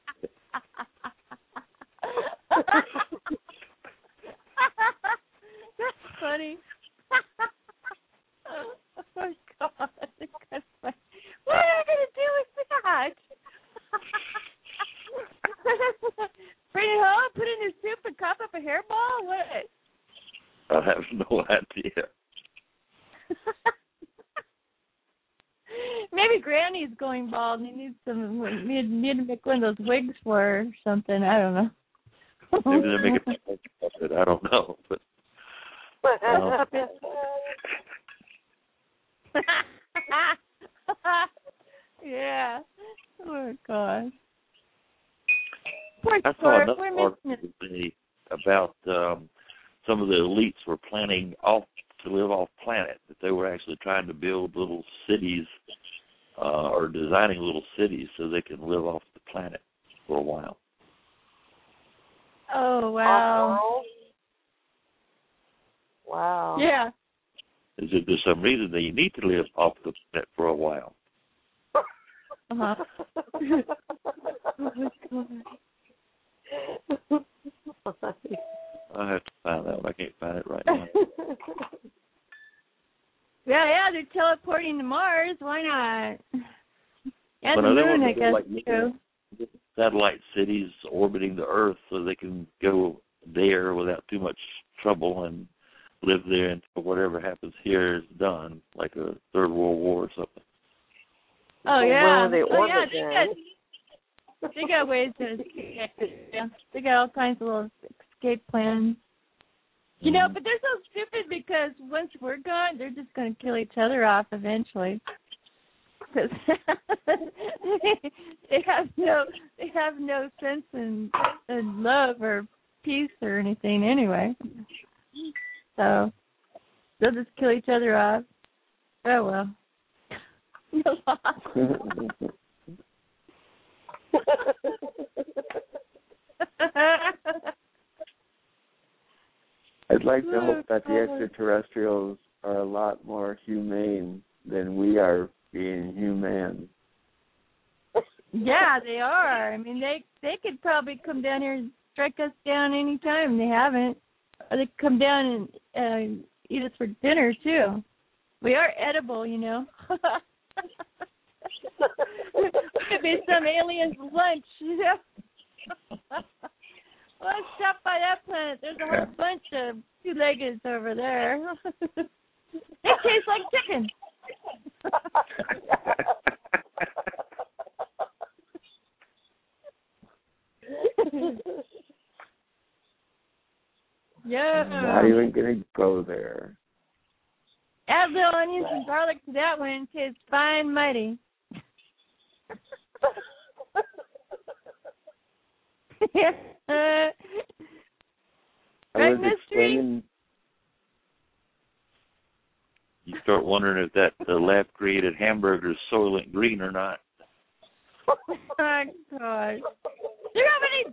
That's funny. Oh, my God. That's funny. What am I going to do with that? Bring it home, put it in your soup, and cough up a hairball? What? I have no idea. Maybe Granny's going bald and he needs to make one of those wigs for her or something. I don't know. Maybe they're making it. I don't know. But yeah. Oh my gosh. I saw another article today about some of the elites were planning to live off planet, that they were actually trying to build little cities or designing little cities so they can live off the planet for a while. Oh, wow. Wow. Yeah. Is that there's some reason that you need to live off the planet for a while. Uh-huh. Oh, my God. I have to find that one. I can't find it right now. Yeah, they're teleporting to Mars. Why not? And But the moon, I guess, like too. satellite cities orbiting the Earth so they can go there without too much trouble and live there until whatever happens here is done, like a Third World War or something. Oh Where yeah. were they orbiting? They got ways to escape. Yeah. They got all kinds of little escape plans. You know, but they're so stupid because once we're gone, they're just going to kill each other off eventually. Because they have no sense in love or peace or anything anyway. So they'll just kill each other off. Oh well. I'd like to hope that the extraterrestrials are a lot more humane than we are being human. Yeah, they are. I mean, they could probably come down here and strike us down any time. They haven't. Or they come down and eat us for dinner too. We are edible, you know. We could be some alien's lunch, you know. Let's stop by that planet. There's a whole bunch of two-leggeds over there. They taste like chicken. Yeah. I'm not even going to go there. Add little onions and garlic to that one. It tastes fine mighty. Right, Mystery? You start wondering if that the lab-created hamburger is Soylent Green or not. Oh, God. They're already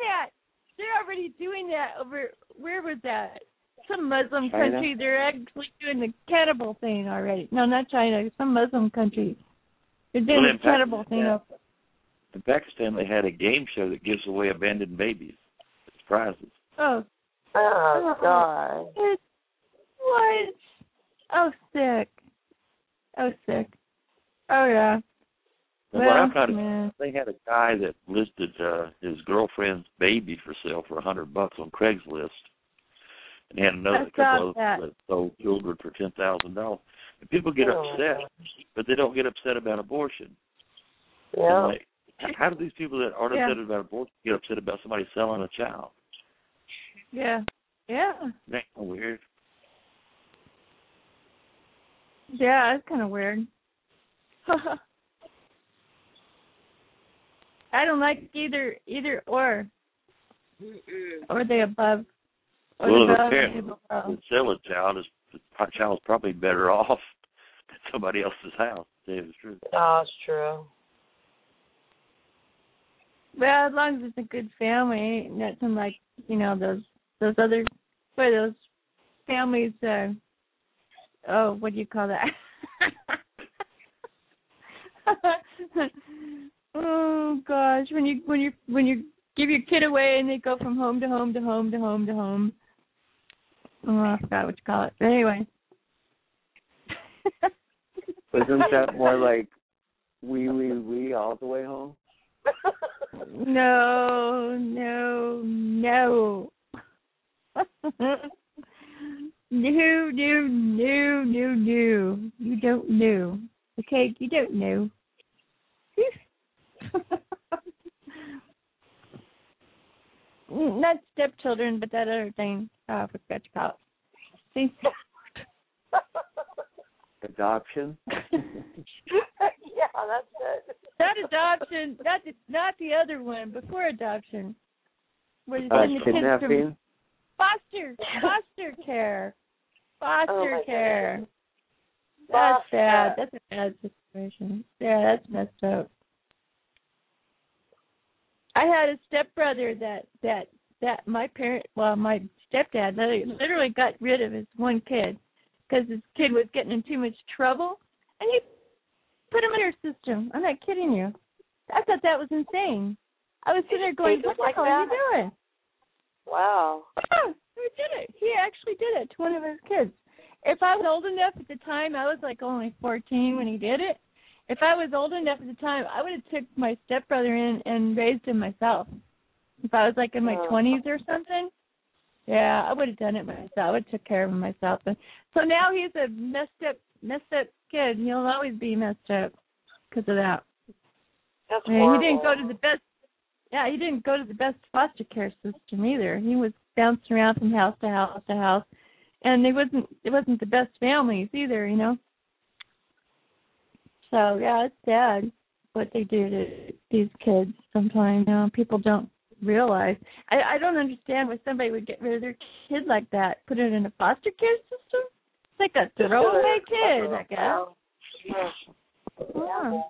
doing that over, where was that? Some Muslim country. They're actually doing the cannibal thing already. No, not China. Some Muslim country. They're doing the cannibal thing. In Pakistan, they had a game show that gives away abandoned babies as prizes. Oh, God. What? Oh, sick. Oh, yeah. Well, what I found is they had a guy that listed his girlfriend's baby for sale for $100 on Craigslist, and he had another couple that sold children for $10,000. And people get upset, but they don't get upset about abortion. Yeah. Like, how do these people that aren't upset about abortion get upset about somebody selling a child? Yeah. Yeah. That's weird. Yeah, it's kind of weird. I don't like either or the above. Or well, the the parent that sell a child the child's probably better off at somebody else's house. To tell you the truth. Oh, it's true. Well, as long as it's a good family, nothing like those other those families. What do you call that? Oh gosh, when you give your kid away and they go from home to home to home to home to home. Oh, I forgot what you call it. But anyway. Isn't that more like we all the way home? No. No. You don't know. Okay, you don't know. Not stepchildren, but that other thing. Oh, I forgot to call it. See? Adoption? Yeah, that's it. Not adoption. Not the other one. Before adoption. Where you send the kids from foster care. Foster care. That's sad. That's a bad situation. Yeah, that's messed up. I had a stepbrother that my stepdad literally got rid of his one kid because his kid was getting in too much trouble, and he put him in her system. I'm not kidding you. I thought that was insane. I was sitting there going, what the hell are you doing? Wow. Yeah, he did it. He actually did it to one of his kids. If I was old enough at the time, I was like only 14 when he did it. If I was old enough at the time, I would have took my stepbrother in and raised him myself. If I was like in my 20s or something, yeah, I would have done it myself. I would have took care of him myself. So now he's a messed up kid. He'll always be messed up. because of that. That's And horrible. he didn't go to the best. Yeah, he didn't go to the best foster care system either. He was bouncing around from house to house to house, and it wasn't the best families either, you know. So yeah, it's sad what they do to these kids sometimes. You know, people don't realize. I don't understand why somebody would get rid of their kid like that, put it in a foster care system. It's like a throwaway kid, I guess. Yeah.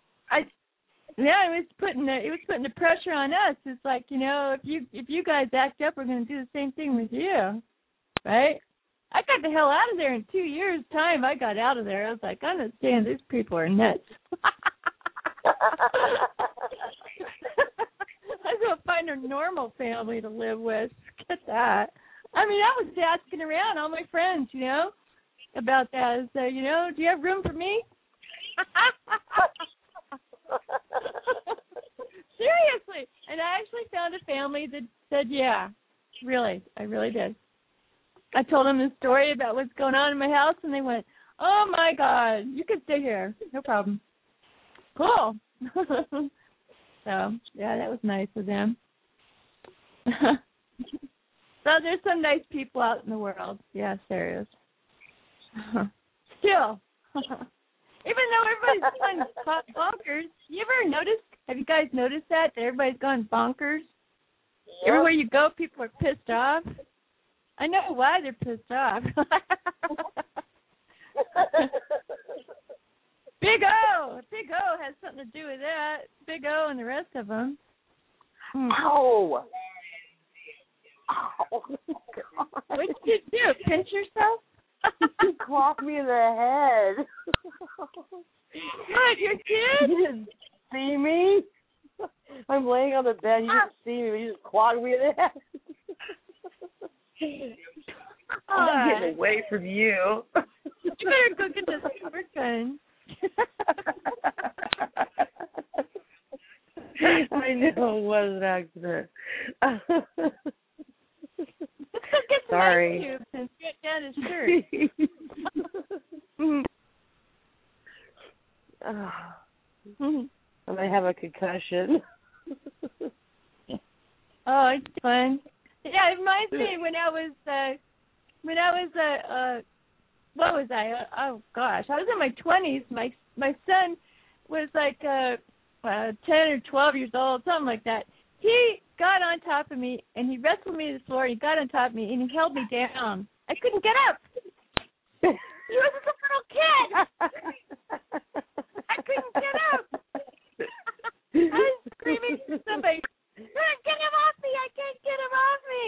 It was putting the pressure on us. It's like, you know, if you guys act up, we're going to do the same thing with you, right? I got the hell out of there in 2 years' time. I got out of there. I was like, I understand these people are nuts. I'm going to find a normal family to live with. Get that. I mean, I was asking around all my friends, you know, about that. So, you know, do you have room for me? Seriously. And I actually found a family that said, yeah, really. I really did. I told them the story about what's going on in my house, and they went, oh, my God, you can stay here. No problem. Cool. So, yeah, that was nice of them. So there's some nice people out in the world. Yes, there is. Still. Even though everybody's going bonkers, have you guys noticed that everybody's gone bonkers? Yep. Everywhere you go, people are pissed off. I know why they're pissed off. Big O has something to do with that. Big O and the rest of them. Ow! Ow! What did you do? Pinch yourself? You clocked me in the head. What, your kid? You didn't see me? I'm laying on the bed. You didn't see me. You just clocked me in the head. I'm getting away from you. You better go get the squirt gun. I know it was an accident. Let's go get some ice cubes and get down his shirt. I might have a concussion. Oh, it's fun. Yeah, it reminds me when I was what was I? Oh gosh, I was in my 20s. My son was like 10 or 12 years old, something like that. He got on top of me and he wrestled me to the floor. He got on top of me and he held me down. I couldn't get up. He was just a little kid. I couldn't get up. I was screaming to somebody, "Get him off me! I can't get him off me!"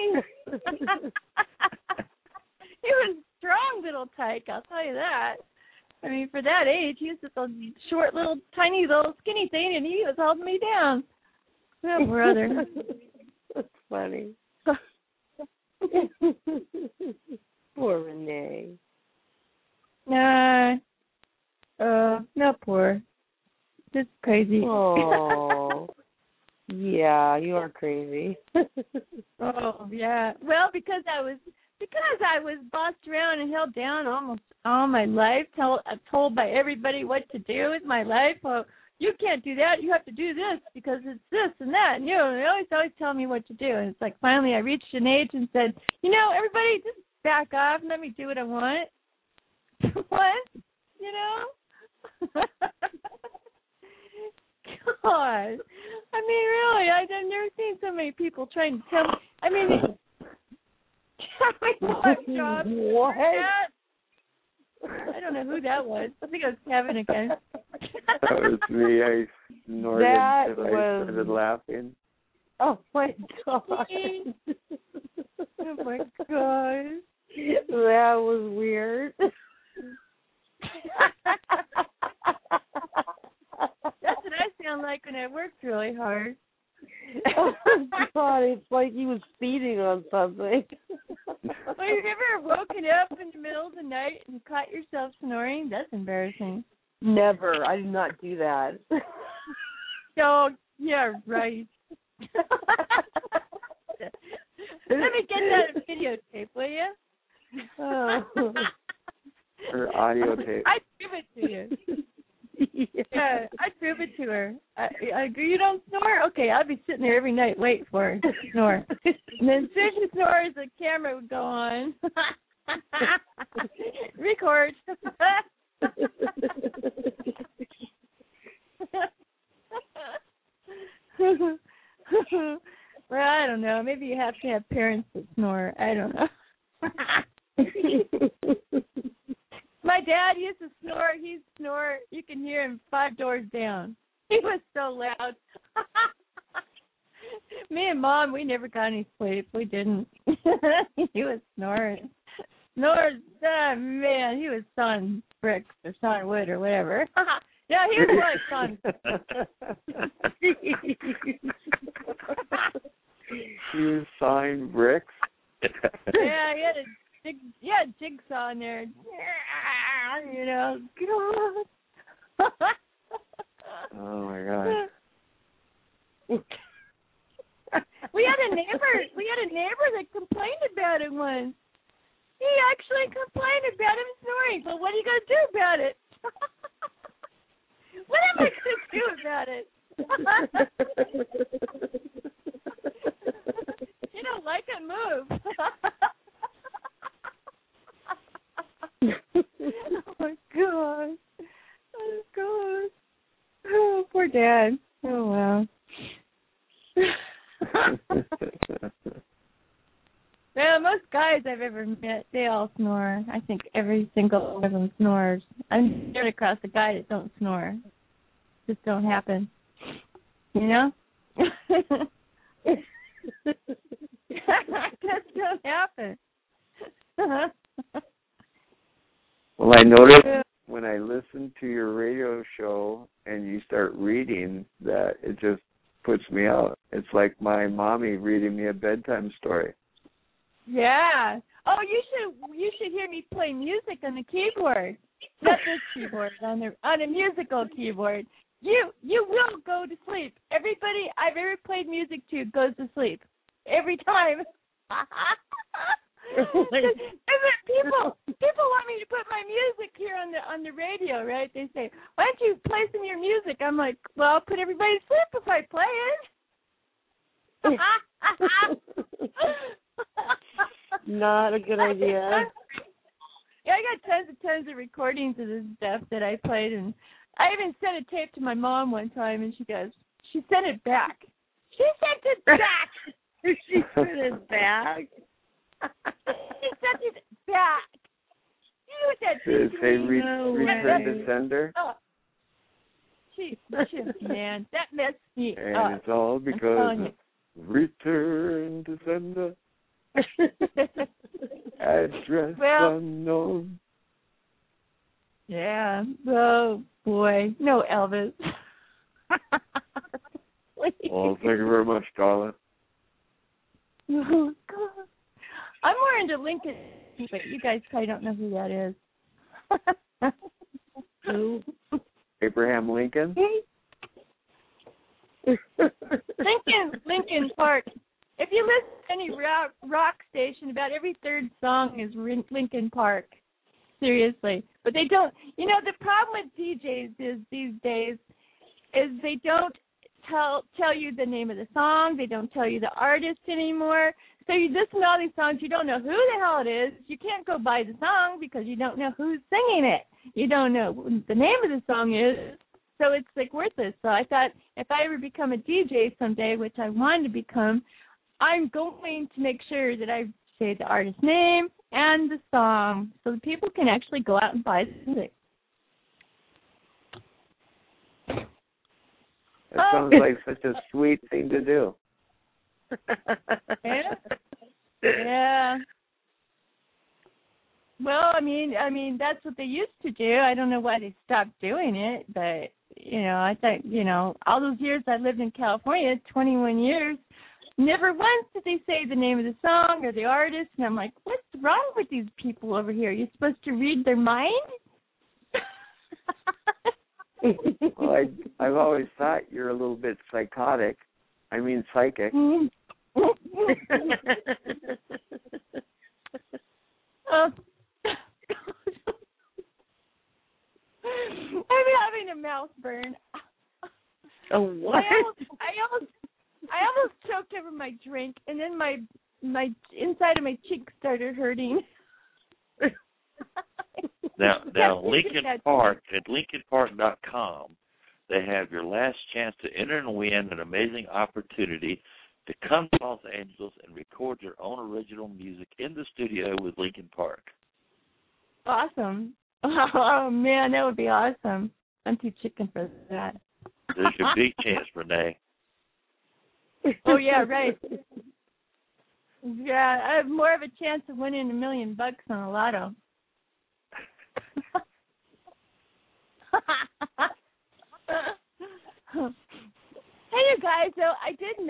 He was a strong little tyke, I'll tell you that. I mean, for that age, he was just a short, little, tiny, little, skinny thing, and he was holding me down. Oh, brother. That's funny. Poor Renee. Nah. Not poor. Just crazy. Oh. Yeah, you are crazy. Oh, yeah. Well, because I was bossed around and held down almost all my life, told by everybody what to do with my life. Well, you can't do that. You have to do this because it's this and that. And, you know, they always tell me what to do. And it's like finally I reached an age and said, you know, everybody just back off and let me do what I want. What? You know? God. I mean, really, I've never seen so many people trying to tell me. I mean, tell me what job. What? I don't know who that was. I think it was Kevin again. That was me. I snorted and I started laughing. Oh, my God. Oh, my God. That was weird. That's what I sound like when I worked really hard. Oh, God, it's like he was feeding on something. Well, you've ever woken up in the middle of the night and caught yourself snoring? That's embarrassing. Never. I did not do that. Oh, yeah, right. Let me get that videotape, will you? Oh. Or audio tape. I'd give it to you. Yeah, I'd her. I go, you don't snore? Okay, I'll be sitting there every night waiting for her to snore. And then as soon as she snores, the camera would go on. Record. Well, I don't know. Maybe you have to have parents that snore. I don't know. My dad used to snore. He'd snore. You can hear him 5 doors down. He was so loud. Me and Mom, we never got any sleep. We didn't. He was snoring. Snores. Man, he was sawing bricks or sawing wood or whatever. Yeah, he was like sawing. He was sawing bricks? Yeah, he had a jigsaw in there. You know. Oh my God. We had a neighbor that complained about it once. He actually complained about him snoring. But what are you going to do about it? What am I going to do about it? You don't like it, move. Oh my God. Oh God. Oh, poor Dad. Oh wow. Well, most guys I've ever met, they all snore. I think every single one of them snores. I've never across a guy that don't snore. Just don't happen. You know? Just don't happen. Well, I noticed when I listen to your radio show and you start reading that it just puts me out. It's like my mommy reading me a bedtime story. Yeah. Oh, you should hear me play music on the keyboard. Not this keyboard, on a musical keyboard. You will go to sleep. Everybody I've ever played music to goes to sleep. Every time. People want me to put my music here on the radio, right? They say, why don't you play some of your music? I'm like, well, I'll put everybody to sleep if I play it. Not a good idea. Yeah, I got tons of recordings of this stuff that I played, and I even sent a tape to my mom one time, and she sent it back. She sent it back. She sent it back. She sent it back. You know what that Did it say return to sender? Oh. Man, that messed me up. And it's all because of return to sender. Address unknown. Yeah. Oh, boy. No, Elvis. Well, thank you very much, Darla. Oh, God. I'm more into Lincoln, but you guys probably don't know who that is. Who? Abraham Lincoln? Lincoln Park. If you listen to any rock station, about every third song is Lincoln Park. Seriously. But they don't, the problem with DJs is these days is they don't tell you the name of the song. They don't tell you the artist anymore. So you listen to all these songs, you don't know who the hell it is. You can't go by the song because you don't know who's singing it. You don't know what the name of the song is. So it's like worthless. So I thought if I ever become a DJ someday, which I wanted to become, I'm going to make sure that I say the artist's name and the song so that people can actually go out and buy the music. That sounds like such a sweet thing to do. Yeah. Well, I mean, that's what they used to do. I don't know why they stopped doing it, but I thought, all those years I lived in California, 21 years, never once did they say the name of the song or the artist, and I'm like, what's wrong with these people over here? You're supposed to read their mind? Well, I've always thought you're a little bit psychic. Mm-hmm. I'm having a mouth burn. what? I almost choked over my drink, and then my inside of my cheek started hurting. Now Lincoln Park at LincolnPark.com, they have your last chance to enter and win an amazing opportunity to come to Los Angeles and record your own original music in the studio with Lincoln Park. Awesome. Oh, man, that would be awesome. I'm too chicken for that. There's your big chance, Renee. Oh, yeah, right. Yeah, I have more of a chance of winning $1 million on a lotto. Hey, you guys, so I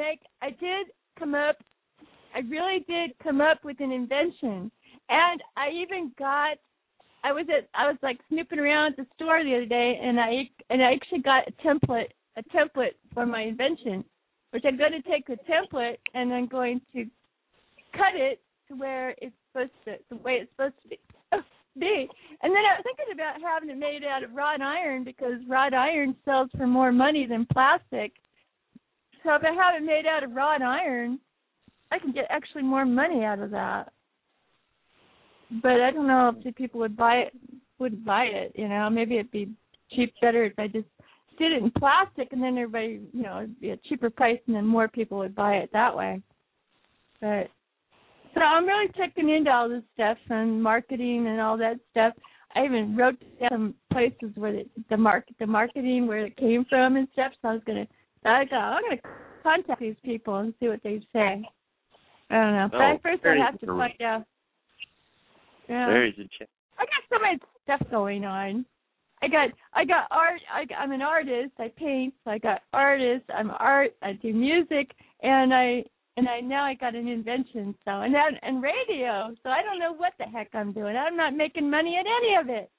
really did come up with an invention. And I was like snooping around at the store the other day, and I actually got a template for my invention, which I'm going to take the template and I'm going to cut it to where it's supposed to, the way it's supposed to be. And then I was thinking about having it made out of wrought iron, because wrought iron sells for more money than plastic. So if I have it made out of wrought iron, I can get actually more money out of that. But I don't know if people would buy it. You know, maybe it'd be better if I just did it in plastic, and then everybody, you know, it'd be a cheaper price, and then more people would buy it that way. But so I'm really checking into all this stuff and marketing and all that stuff. I even wrote down some places where the marketing, where it came from and stuff. So I'm gonna contact these people and see what they say. I don't know. But first I have to find out. Yeah. There is a check. I got so much stuff going on. I got art. I'm an artist. I paint. So I got artist. I'm art. I do music, and now I got an invention. So and radio. So I don't know what the heck I'm doing. I'm not making money at any of it.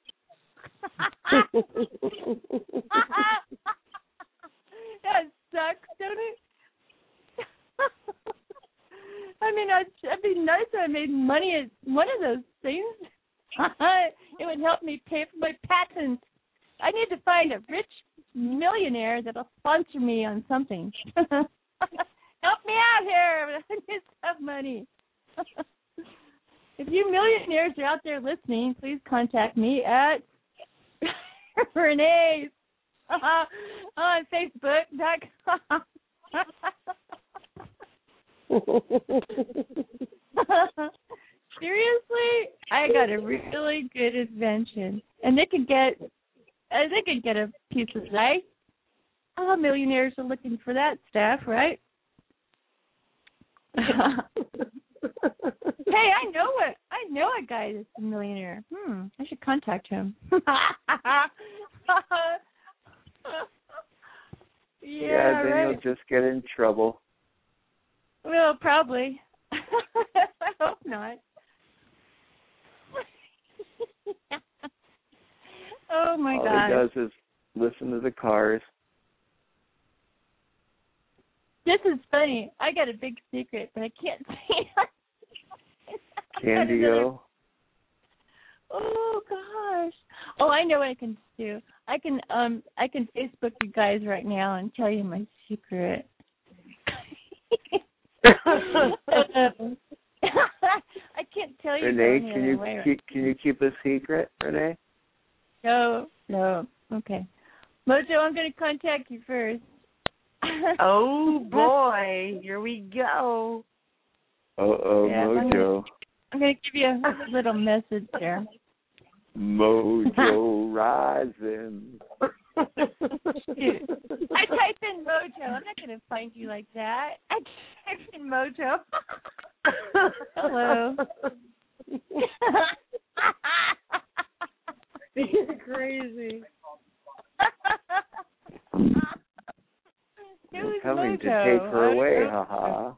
That sucks, don't it? I mean, it'd be nice if I made money at one of those things. It would help me pay for my patent. I need to find a rich millionaire that'll sponsor me on something. Help me out here. I need some money. If you millionaires are out there listening, please contact me at Renee on Facebook.com. Seriously, I got a really good invention, and they could get a piece of that. All millionaires are looking for that stuff, right? Hey, I know a guy that's a millionaire. I should contact him. Yeah, then right. you'll just get in trouble. Well, probably. I hope not. Oh my God! All he does is listen to the cars. This is funny. I got a big secret, but I can't say it. Candio. Oh gosh. Oh, I know what I can do. I can Facebook you guys right now and tell you my secret. I can't tell you. Renee, can you keep a secret, Renee? No. Okay. Mojo, I'm going to contact you first. Oh boy, here we go. Mojo. I'm going to give you a little message there. Mojo rising. I typed in Mojo. I'm not going to find you like that. I typed in Mojo. Hello. You're crazy. You're coming to take her away, haha.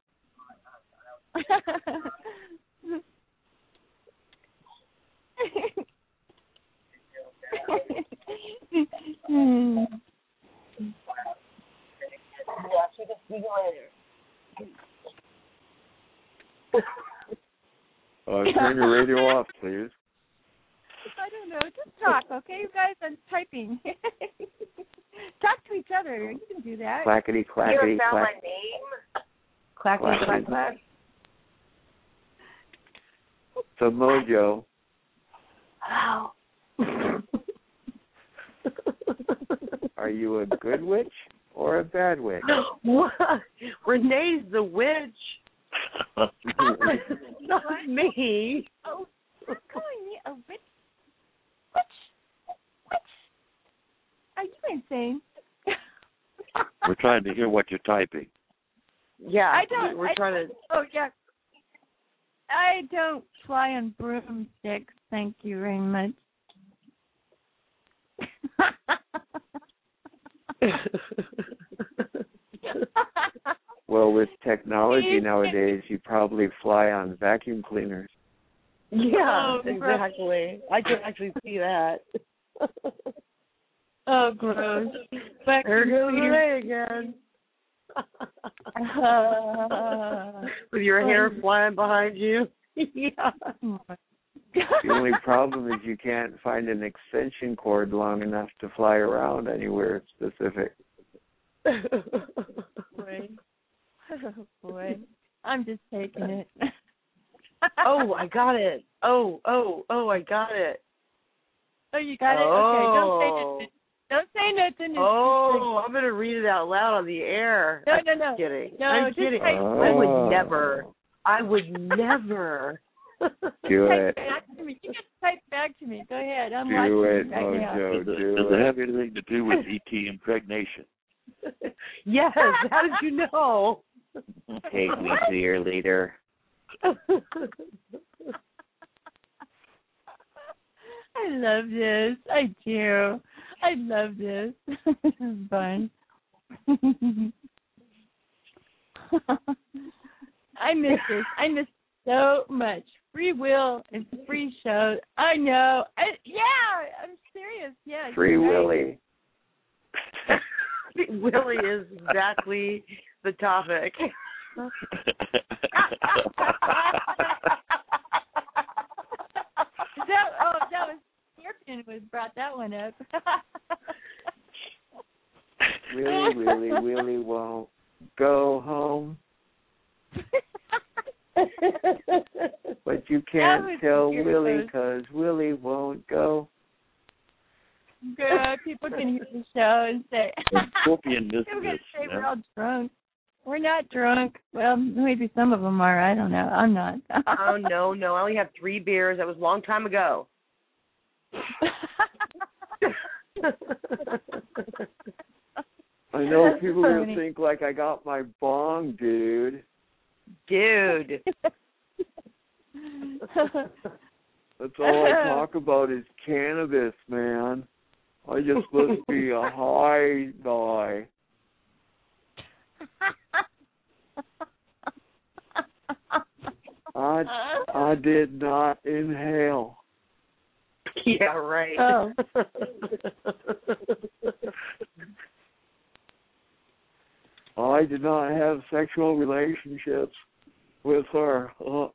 Turn your radio off, please. I don't know. Just talk, okay? You guys, I'm typing. Talk to each other. You can do do that. You Clackety, ever clackety, found clack. my name? Clackety, clack, clack. So, Mojo. Wow. Are you a good witch or a bad witch? What? Renee's the witch. Not me. Oh, you're calling me a witch? Witch? Are you insane? We're trying to hear what you're typing. Yeah, we're trying to. Oh, yeah. I don't fly on broomsticks. Thank you very much. Well, with technology nowadays, you probably fly on vacuum cleaners. Yeah, exactly. I can actually see that. Oh, gross. Back there goes Renee again. With your hair flying behind you. Yeah. The only problem is you can't find an extension cord long enough to fly around anywhere specific. Boy. Oh, boy. I'm just taking it. Oh, I got it. Oh, I got it. Oh, you got it? Okay, don't say nothing. Oh, I'm going to read it out loud on the air. No. I'm kidding. No, I'm kidding. I would never. Do it. Back to me. You just type back to me. Go ahead. I'm Do watching it, right now. Mojo. Does it have anything to do with ET impregnation? Yes. How did you know? Take me to your leader. I love this. I do. I love this. This is fun. I miss this. I miss so much. Free will and free show. I know. I'm serious. Yeah. Free Willy. Willy is exactly the topic. That was Scorpion who brought that one up. Willy won't go home. But you can't tell Willy because Willy won't go. Good. People can hear the show and say, Scorpion missed people can this. say we're all drunk. We're not drunk. Well, maybe some of them are. I don't know. I'm not. Oh, no. I only have 3 beers. That was a long time ago. I know people are going to think like I got my bong, dude. That's all I talk about is cannabis, man. I just must be a high guy. I did not inhale. Yeah, right. Oh. I did not have sexual relationships with her.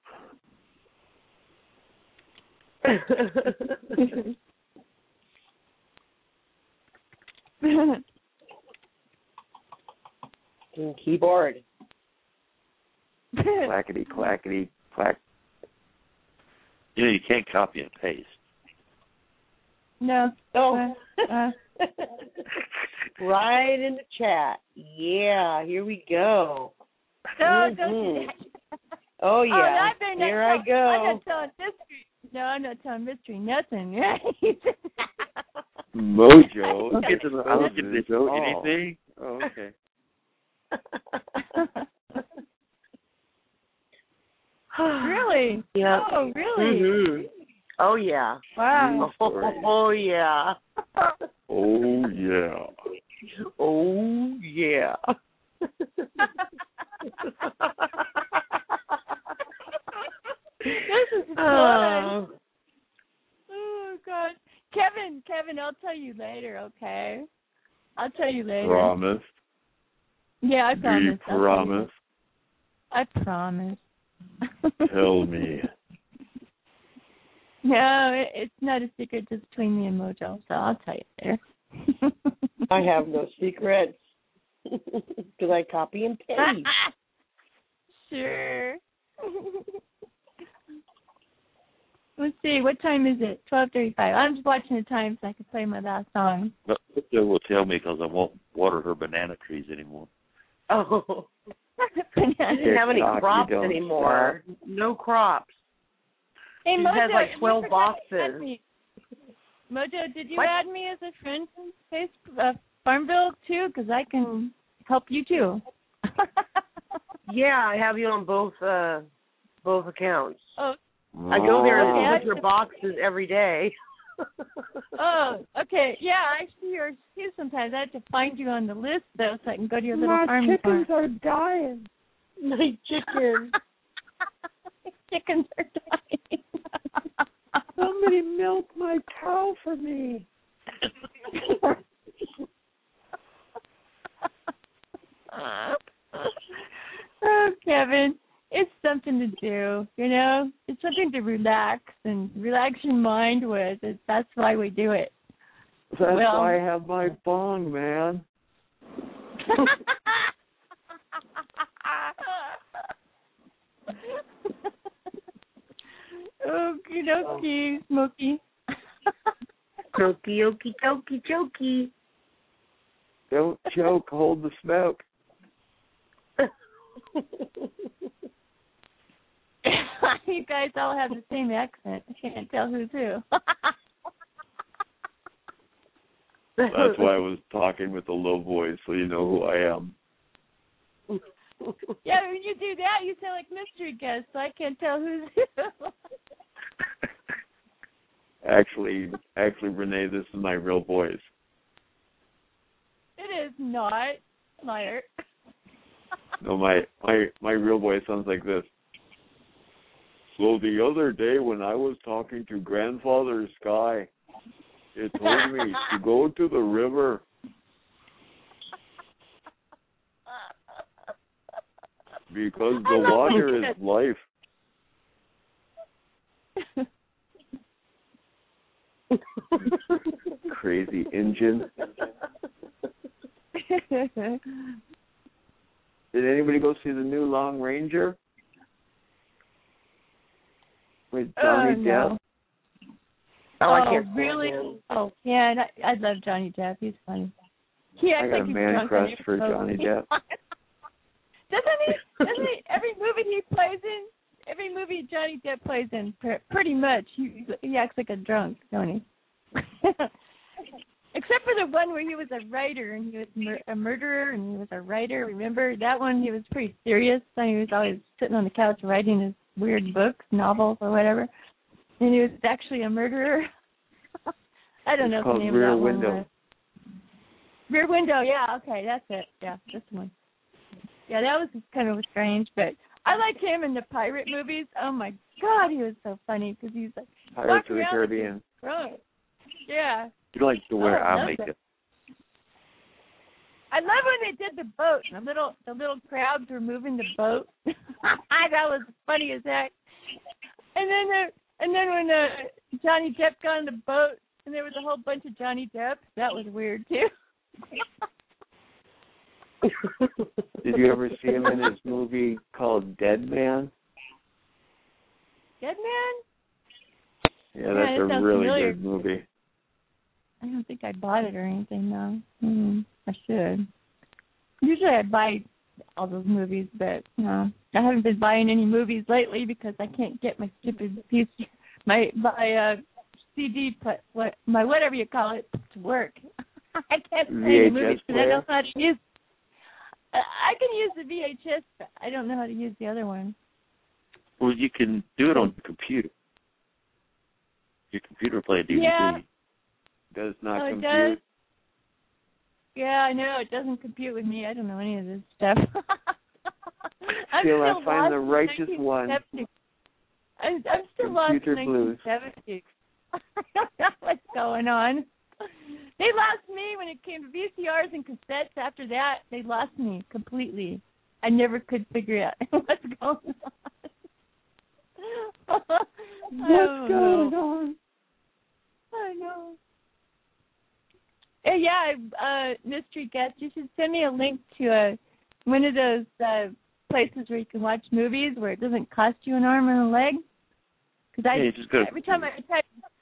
Keyboard. Clackety, clackety, clack. You know, you can't copy and paste. No. Oh. Right in the chat. Yeah, here we go. No, don't do that. Oh, yeah. Here I go. I'm not telling mystery. No, I'm not telling mystery. Nothing. Mojo. I don't get this anything. Oh, okay. Really? Yeah. Oh, really? Mm-hmm. Oh, yeah. Wow. Oh, yeah. Oh, yeah. Oh, yeah. This is fun. Oh, God. Kevin, I'll tell you later, okay? I'll tell you later. Promise. Yeah, I promise. Do you promise? I promise. Tell me. No, it's not a secret just between me and Mojo, so I'll tell you later. I have no secrets. Because I copy and paste. Sure. Let's see, what time is it? 12:35. I'm just watching the time so I can play my last song. But Crypto will tell me because I won't water her banana trees anymore. Oh. She doesn't have any crops anymore. No crops. Hey, she Mojo, has like 12 you boxes. Mojo, did you What? add me as a friend from Farmville too? Because I can help you too. Yeah, I have you on both accounts. Oh. I go there and Okay. look at your boxes every day. Oh, okay. Yeah, I see yours too sometimes. I have to find you on the list, though, so I can go to your little farm. My chickens are dying. My chickens. Chickens are dying. Somebody milk my cow for me. Oh, Kevin, it's something to do, you know? It's something to relax your mind with. That's why we do it. That's why I have my bong, man. Okie dokie, Smokey. Okie dokie, dokie, dokie. Don't choke, hold the smoke. You guys all have the same accent. I can't tell who's who. That's why I was talking with a low voice, so you know who I am. Yeah, when you do that, you sound like mystery guest, so I can't tell who's who. Actually, Renee, this is my real voice. It is not, liar. No, my real voice sounds like this. So the other day when I was talking to Grandfather Sky, it told me to go to the river. Because the water is life. Crazy engine. Did anybody go see the new Long Ranger? With Johnny Depp? No. Oh, really? Oh, yeah, I love Johnny Depp. He's funny. I got a man crush for Johnny Depp. Doesn't he? Every movie Johnny Depp plays in, pretty much, he acts like a drunk, don't he? Except for the one where he was a writer and he was a murderer and he was a writer. Remember that one? He was pretty serious. And he was always sitting on the couch writing his weird books, novels, or whatever. And he was actually a murderer. I don't know the name of that one. Rear Window, yeah, okay, that's it. Yeah, this one. Yeah, that was kind of strange, but I liked him in the pirate movies. Oh my God, he was so funny because he's like Pirates of the Caribbean. Right. Yeah. You like to wear eye makeup. I love when they did the boat. The little crowds were moving the boat. That was funny as heck. And then when Johnny Depp got on the boat and there was a whole bunch of Johnny Depp, that was weird too. Did you ever see him in his movie called Dead Man? Dead Man? Yeah, that's a really familiar. good movie. I don't think I bought it or anything, though. I should. Usually I buy all those movies, but no, I haven't been buying any movies lately because I can't get my stupid piece, my CD, my whatever you call it, to work. I can't play the movies because I don't know how to use. I can use the VHS, but I don't know how to use the other one. Well, you can do it on the computer. Your computer play a DVD. Yeah. Does not it compute. does. Yeah, I know. It doesn't compute with me. I don't know any of this stuff. Till I find the righteous one. I'm still lost in 1970s. I don't know what's going on. They lost me when it came to VCRs and cassettes. After that, they lost me completely. I never could figure out what's going on. What's going on? I know. Mystery Guest, you should send me a link to one of those places where you can watch movies where it doesn't cost you an arm and a leg. Because every time I try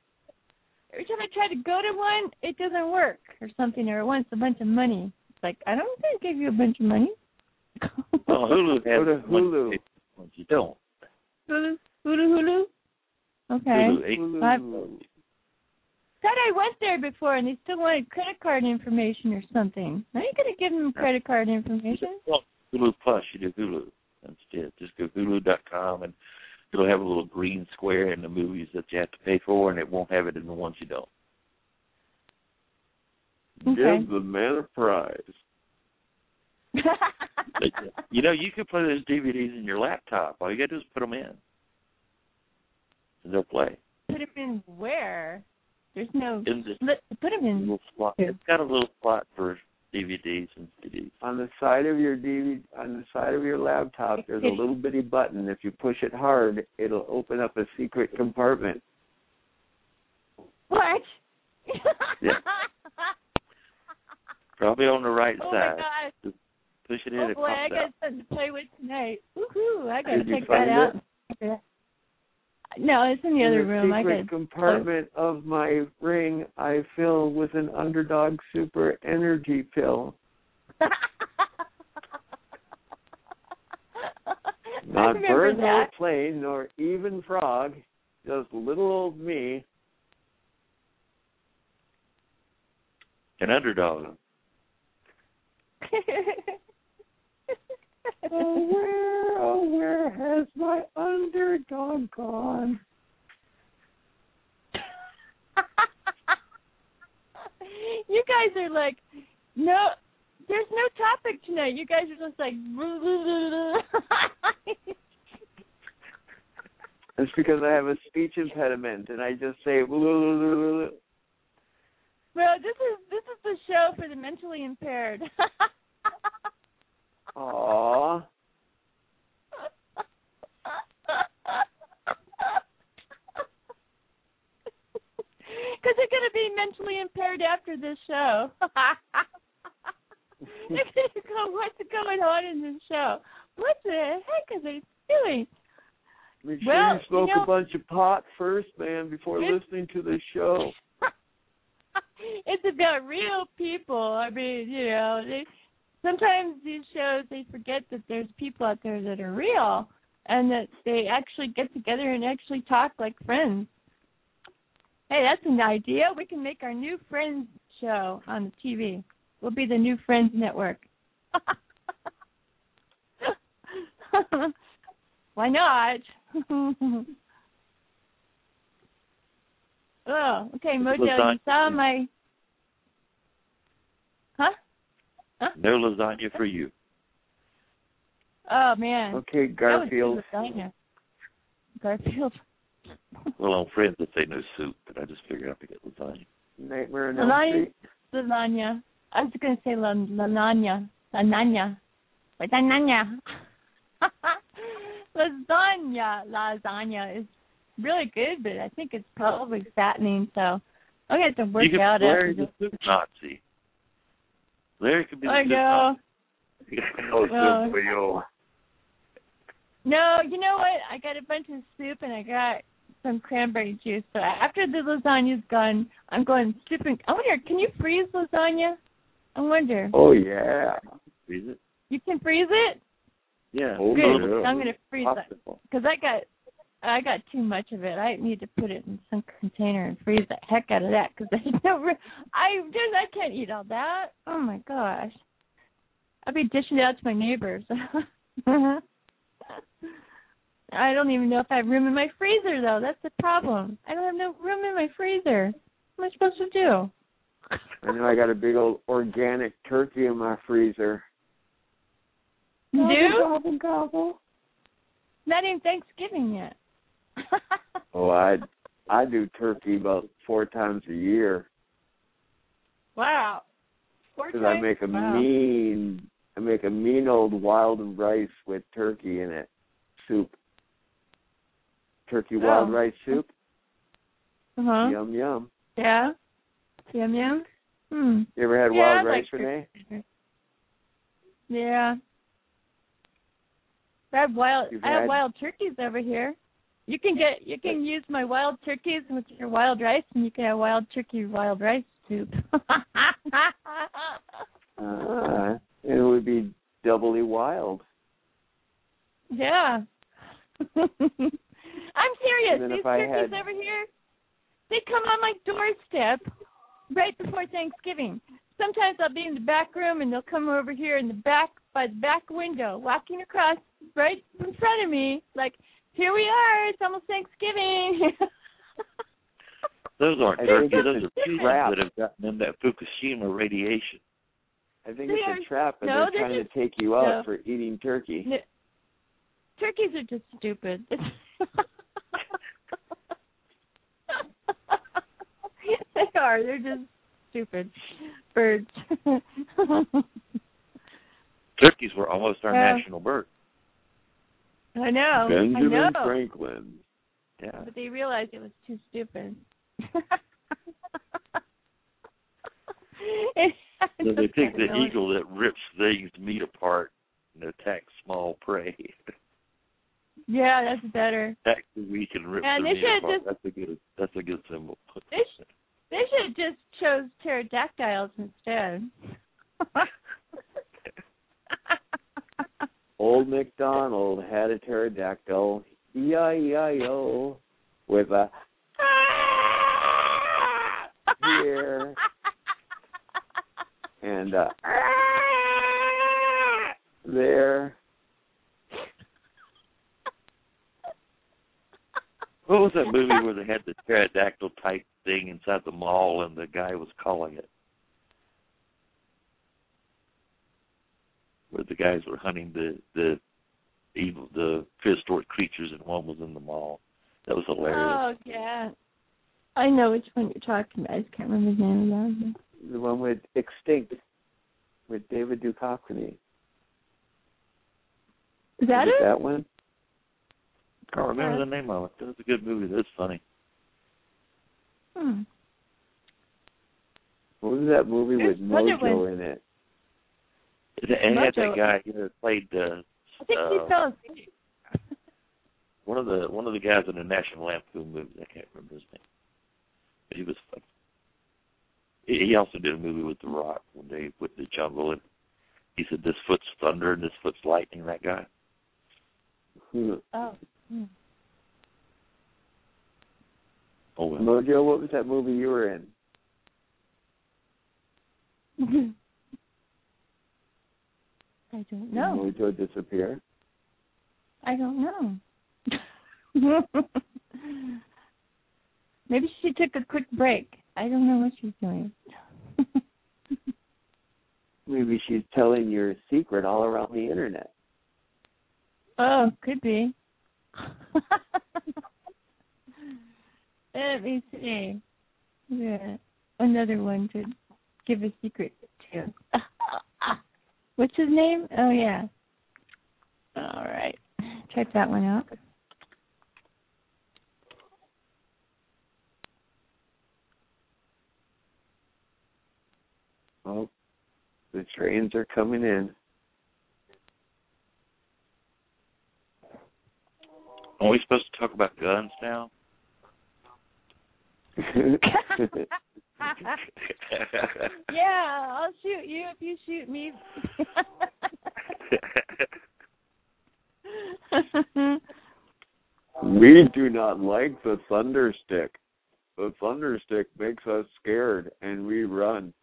to go to one, it doesn't work or something, or it wants a bunch of money. It's like, I don't think I give you a bunch of money. Well, Hulu has Hulu. You don't. Hulu? Okay. Hulu. Said I went there before, and they still wanted credit card information or something. Are you going to give them credit card information? Well, Hulu Plus, you do Hulu instead. Just go hulu.com, and it'll have a little green square in the movies that you have to pay for, and it won't have it in the ones you don't. Okay. Give the man a prize. You can play those DVDs in your laptop. All you got to do is put them in, and they'll play. Put them in where? There's no put them in. Little slot. It's got a little slot for DVDs and CDs. On the side of your your laptop, there's a little bitty button. If you push it hard, it'll open up a secret compartment. What? Yeah. Probably on the right side. My God. Just push it in. Oh and boy, I got out. something to play with tonight. Woohoo! I got to Did you check that out. It? No, it's in the other room. The secret compartment of my ring I fill with an Underdog Super Energy pill. Not bird nor plane nor even frog, just little old me. An underdog. Where has my underdog gone? You guys are like, no, there's no topic tonight. You guys are just like, It's because I have a speech impediment and I just say. Well, this is the show for the mentally impaired. Aww. Because they're going to be mentally impaired after this show. They're going to go, what's going on in this show? What the heck are they doing? Make sure you smoke a bunch of pot first, man, before listening to the show. It's about real people. I mean, sometimes these shows, they forget that there's people out there that are real and that they actually get together and actually talk like friends. Hey, that's an idea. We can make our new Friends show on the TV. We'll be the new Friends Network. Why not? Oh, okay, Mojo, you saw my... Huh? No lasagna for you. Oh, man. Okay, Garfield. Garfield. Well, on Friends, they say no soup, but I just figured out to get lasagna. Nightmare on Elm Street. Lasagna. I was going to say lasagna. Lasagna. Lasagna is really good, but I think it's probably fattening, so I'm going to have to work out after this. Larry's a Nazi. Larry could be the I know. Nazi. No, you know what? I got a bunch of soup and I got some cranberry juice. So after the lasagna's gone, I'm going soup and... I wonder, can you freeze lasagna? I wonder. Oh, yeah. Freeze it? You can freeze it? Yeah. Good. Yeah. I'm going to freeze it. Because I got too much of it. I need to put it in some container and freeze the heck out of that because there's no... I can't eat all that. Oh, my gosh. I'll be dishing it out to my neighbors. I don't even know if I have room in my freezer, though. That's the problem. I don't have no room in my freezer. What am I supposed to do? I know I got a big old organic turkey in my freezer. You do? Gobble, gobble. Not even Thanksgiving yet. Oh, I do turkey about 4 times a year. Wow. 4 times? Because I make a mean old wild rice with turkey in it. Soup. Turkey wild rice soup. Uh-huh. Yum, yum. Yeah? Yum, yum? You ever had wild rice, Renee? Yeah. I have wild turkeys over here. You can use my wild turkeys with your wild rice, and you can have wild turkey wild rice soup. It would be doubly wild. Yeah. I'm serious. These turkeys over here, they come on my doorstep right before Thanksgiving. Sometimes I'll be in the back room, and they'll come over here in the back, by the back window, walking across right in front of me, like, here we are, it's almost Thanksgiving. Those aren't turkeys, those are pigs that have gotten in that Fukushima radiation. I think it's a trap, and they're trying to take you out for eating turkey. No. Turkeys are just stupid. They are. They're just stupid birds. Turkeys were almost our national bird. I know. Benjamin Franklin. Yeah. But they realized it was too stupid. So they pick the eagle that rips things meat apart and attacks small prey. Yeah, that's better. Attacks the weak and rips the meat apart. That's a good symbol. They should have just chose pterodactyls instead. Old MacDonald had a pterodactyl, E-I-E-I-O, with a here and there. What was that movie where they had the pterodactyl type thing inside the mall and the guy was calling it? Where the guys were hunting the prehistoric creatures and one was in the mall. That was hilarious. Oh, yeah. I know which one you're talking about. I just can't remember his name now. The one with Extinct, with David Duchovny. Is that it? That one? I can't remember the name of it. It was a good movie. That's funny. What was that movie with Mojo in it? It had that guy who played I think he fell asleep. one of the guys in the National Lampoon movies. I can't remember his name, but he was funny. He also did a movie with The Rock when they went to the jungle, and he said, "This foot's thunder and this foot's lightning." That guy. Oh. Oh well. Mojo, what was that movie you were in? I don't know. Did Mojo disappear? I don't know. Maybe she took a quick break. I don't know what she's doing. Maybe she's telling your secret all around the internet. Oh, could be. Let me see. Yeah. Another one to give a secret to. What's his name? Oh, yeah. All right. Check that one out. Oh, the trains are coming in. Are we supposed to talk about guns now? Yeah, I'll shoot you if you shoot me. We do not like the thunder stick. The thunder stick makes us scared, and we run.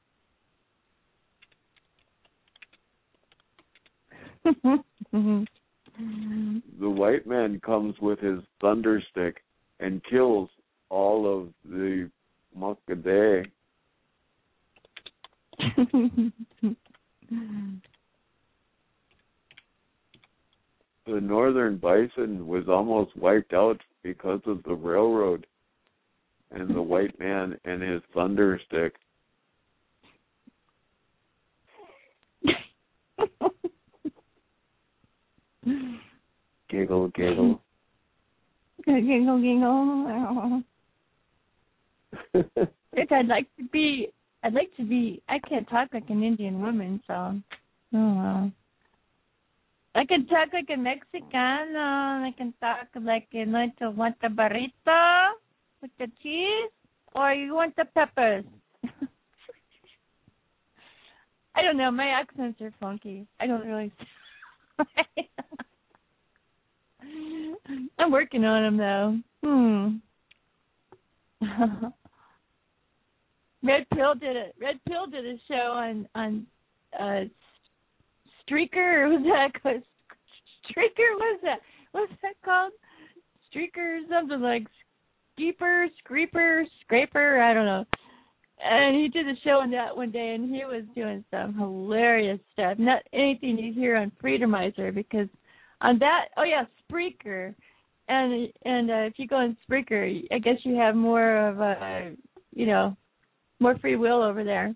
The white man comes with his thunder stick and kills all of the Muckaday. The northern bison was almost wiped out because of the railroad and the white man and his thunder stick. Giggle, giggle. Giggle, giggle. If I'd like to be I'd like to be. I can't talk like an Indian woman, so oh well. I can talk like a Mexicano. I can talk like you want the burrito with the cheese, or you want the peppers. I don't know. My accents are funky. I don't really. I'm working on them though. Red Pill did a show on Streaker, or was that called Streaker? What's that called? Streaker, something like Skeeper, Screeper, Scraper, I don't know. And he did a show on that one day, and he was doing some hilarious stuff. Not anything you hear on Freedomizer, because on that, Spreaker. And if you go on Spreaker, I guess you have more of a, more free will over there.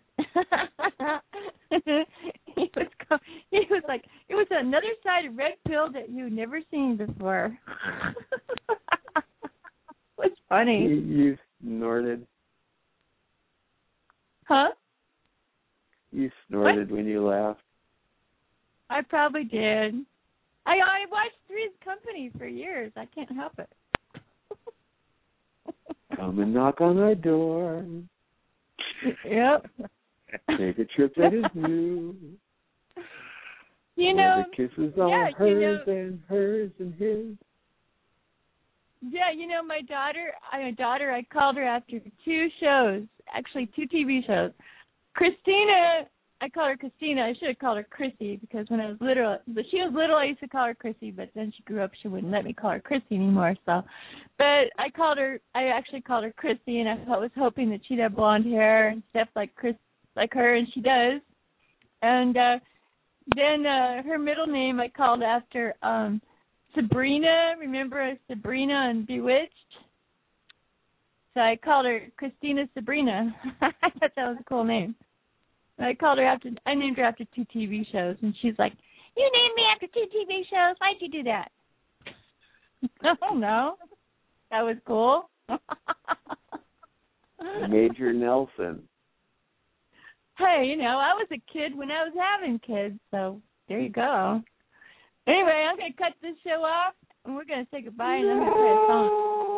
He was like, it was another side of Red Pill that you've never seen before. It was funny. You snorted. Huh? You snorted when you laughed. I probably did. I watched Three's Company for years. I can't help it. Come and knock on my door. Yep. Take a trip that is new. The kisses are hers and hers and his. Yeah, my daughter, I called her after 2 shows, actually 2 TV shows. Christina, I called her Christina. I should have called her Chrissy, because when I was little, she was little, I used to call her Chrissy, but then she grew up, she wouldn't let me call her Chrissy anymore, so. But I actually called her Chrissy, and I was hoping that she'd have blonde hair and stuff like her, and she does. And then her middle name I called after Sabrina. Remember Sabrina and Bewitched? So I called her Christina Sabrina. I thought that was a cool name. I named her after 2 TV shows, and she's like, "You named me after 2 TV shows? Why'd you do that?" Oh no, that was cool. Major Nelson. Hey, I was a kid when I was having kids, so there you go. Anyway, I'm going to cut this show off, and we're going to say goodbye, and I'm going to play a song.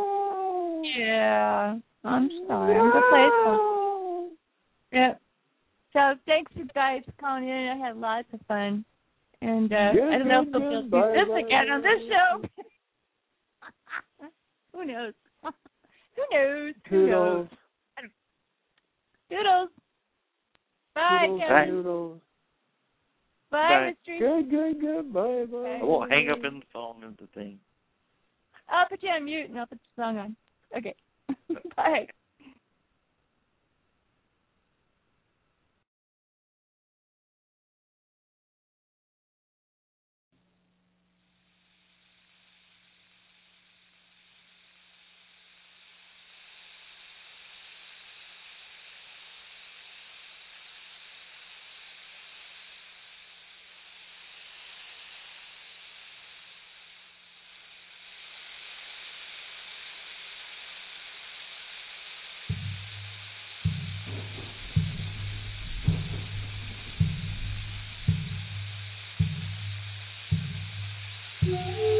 Yeah, I'm sorry. I'm going to play a song. Yep. So thanks, you guys, for calling in. I had lots of fun. And I don't know if they'll do this again on this show. Who knows? Who knows? Toodles. Toodles. Bye, Kevin. Toodles. Bye, Mystery. Good. Bye. I won't hang up in the phone and the thing. I'll put you on mute and I'll put the song on. Okay. Bye. Yeah.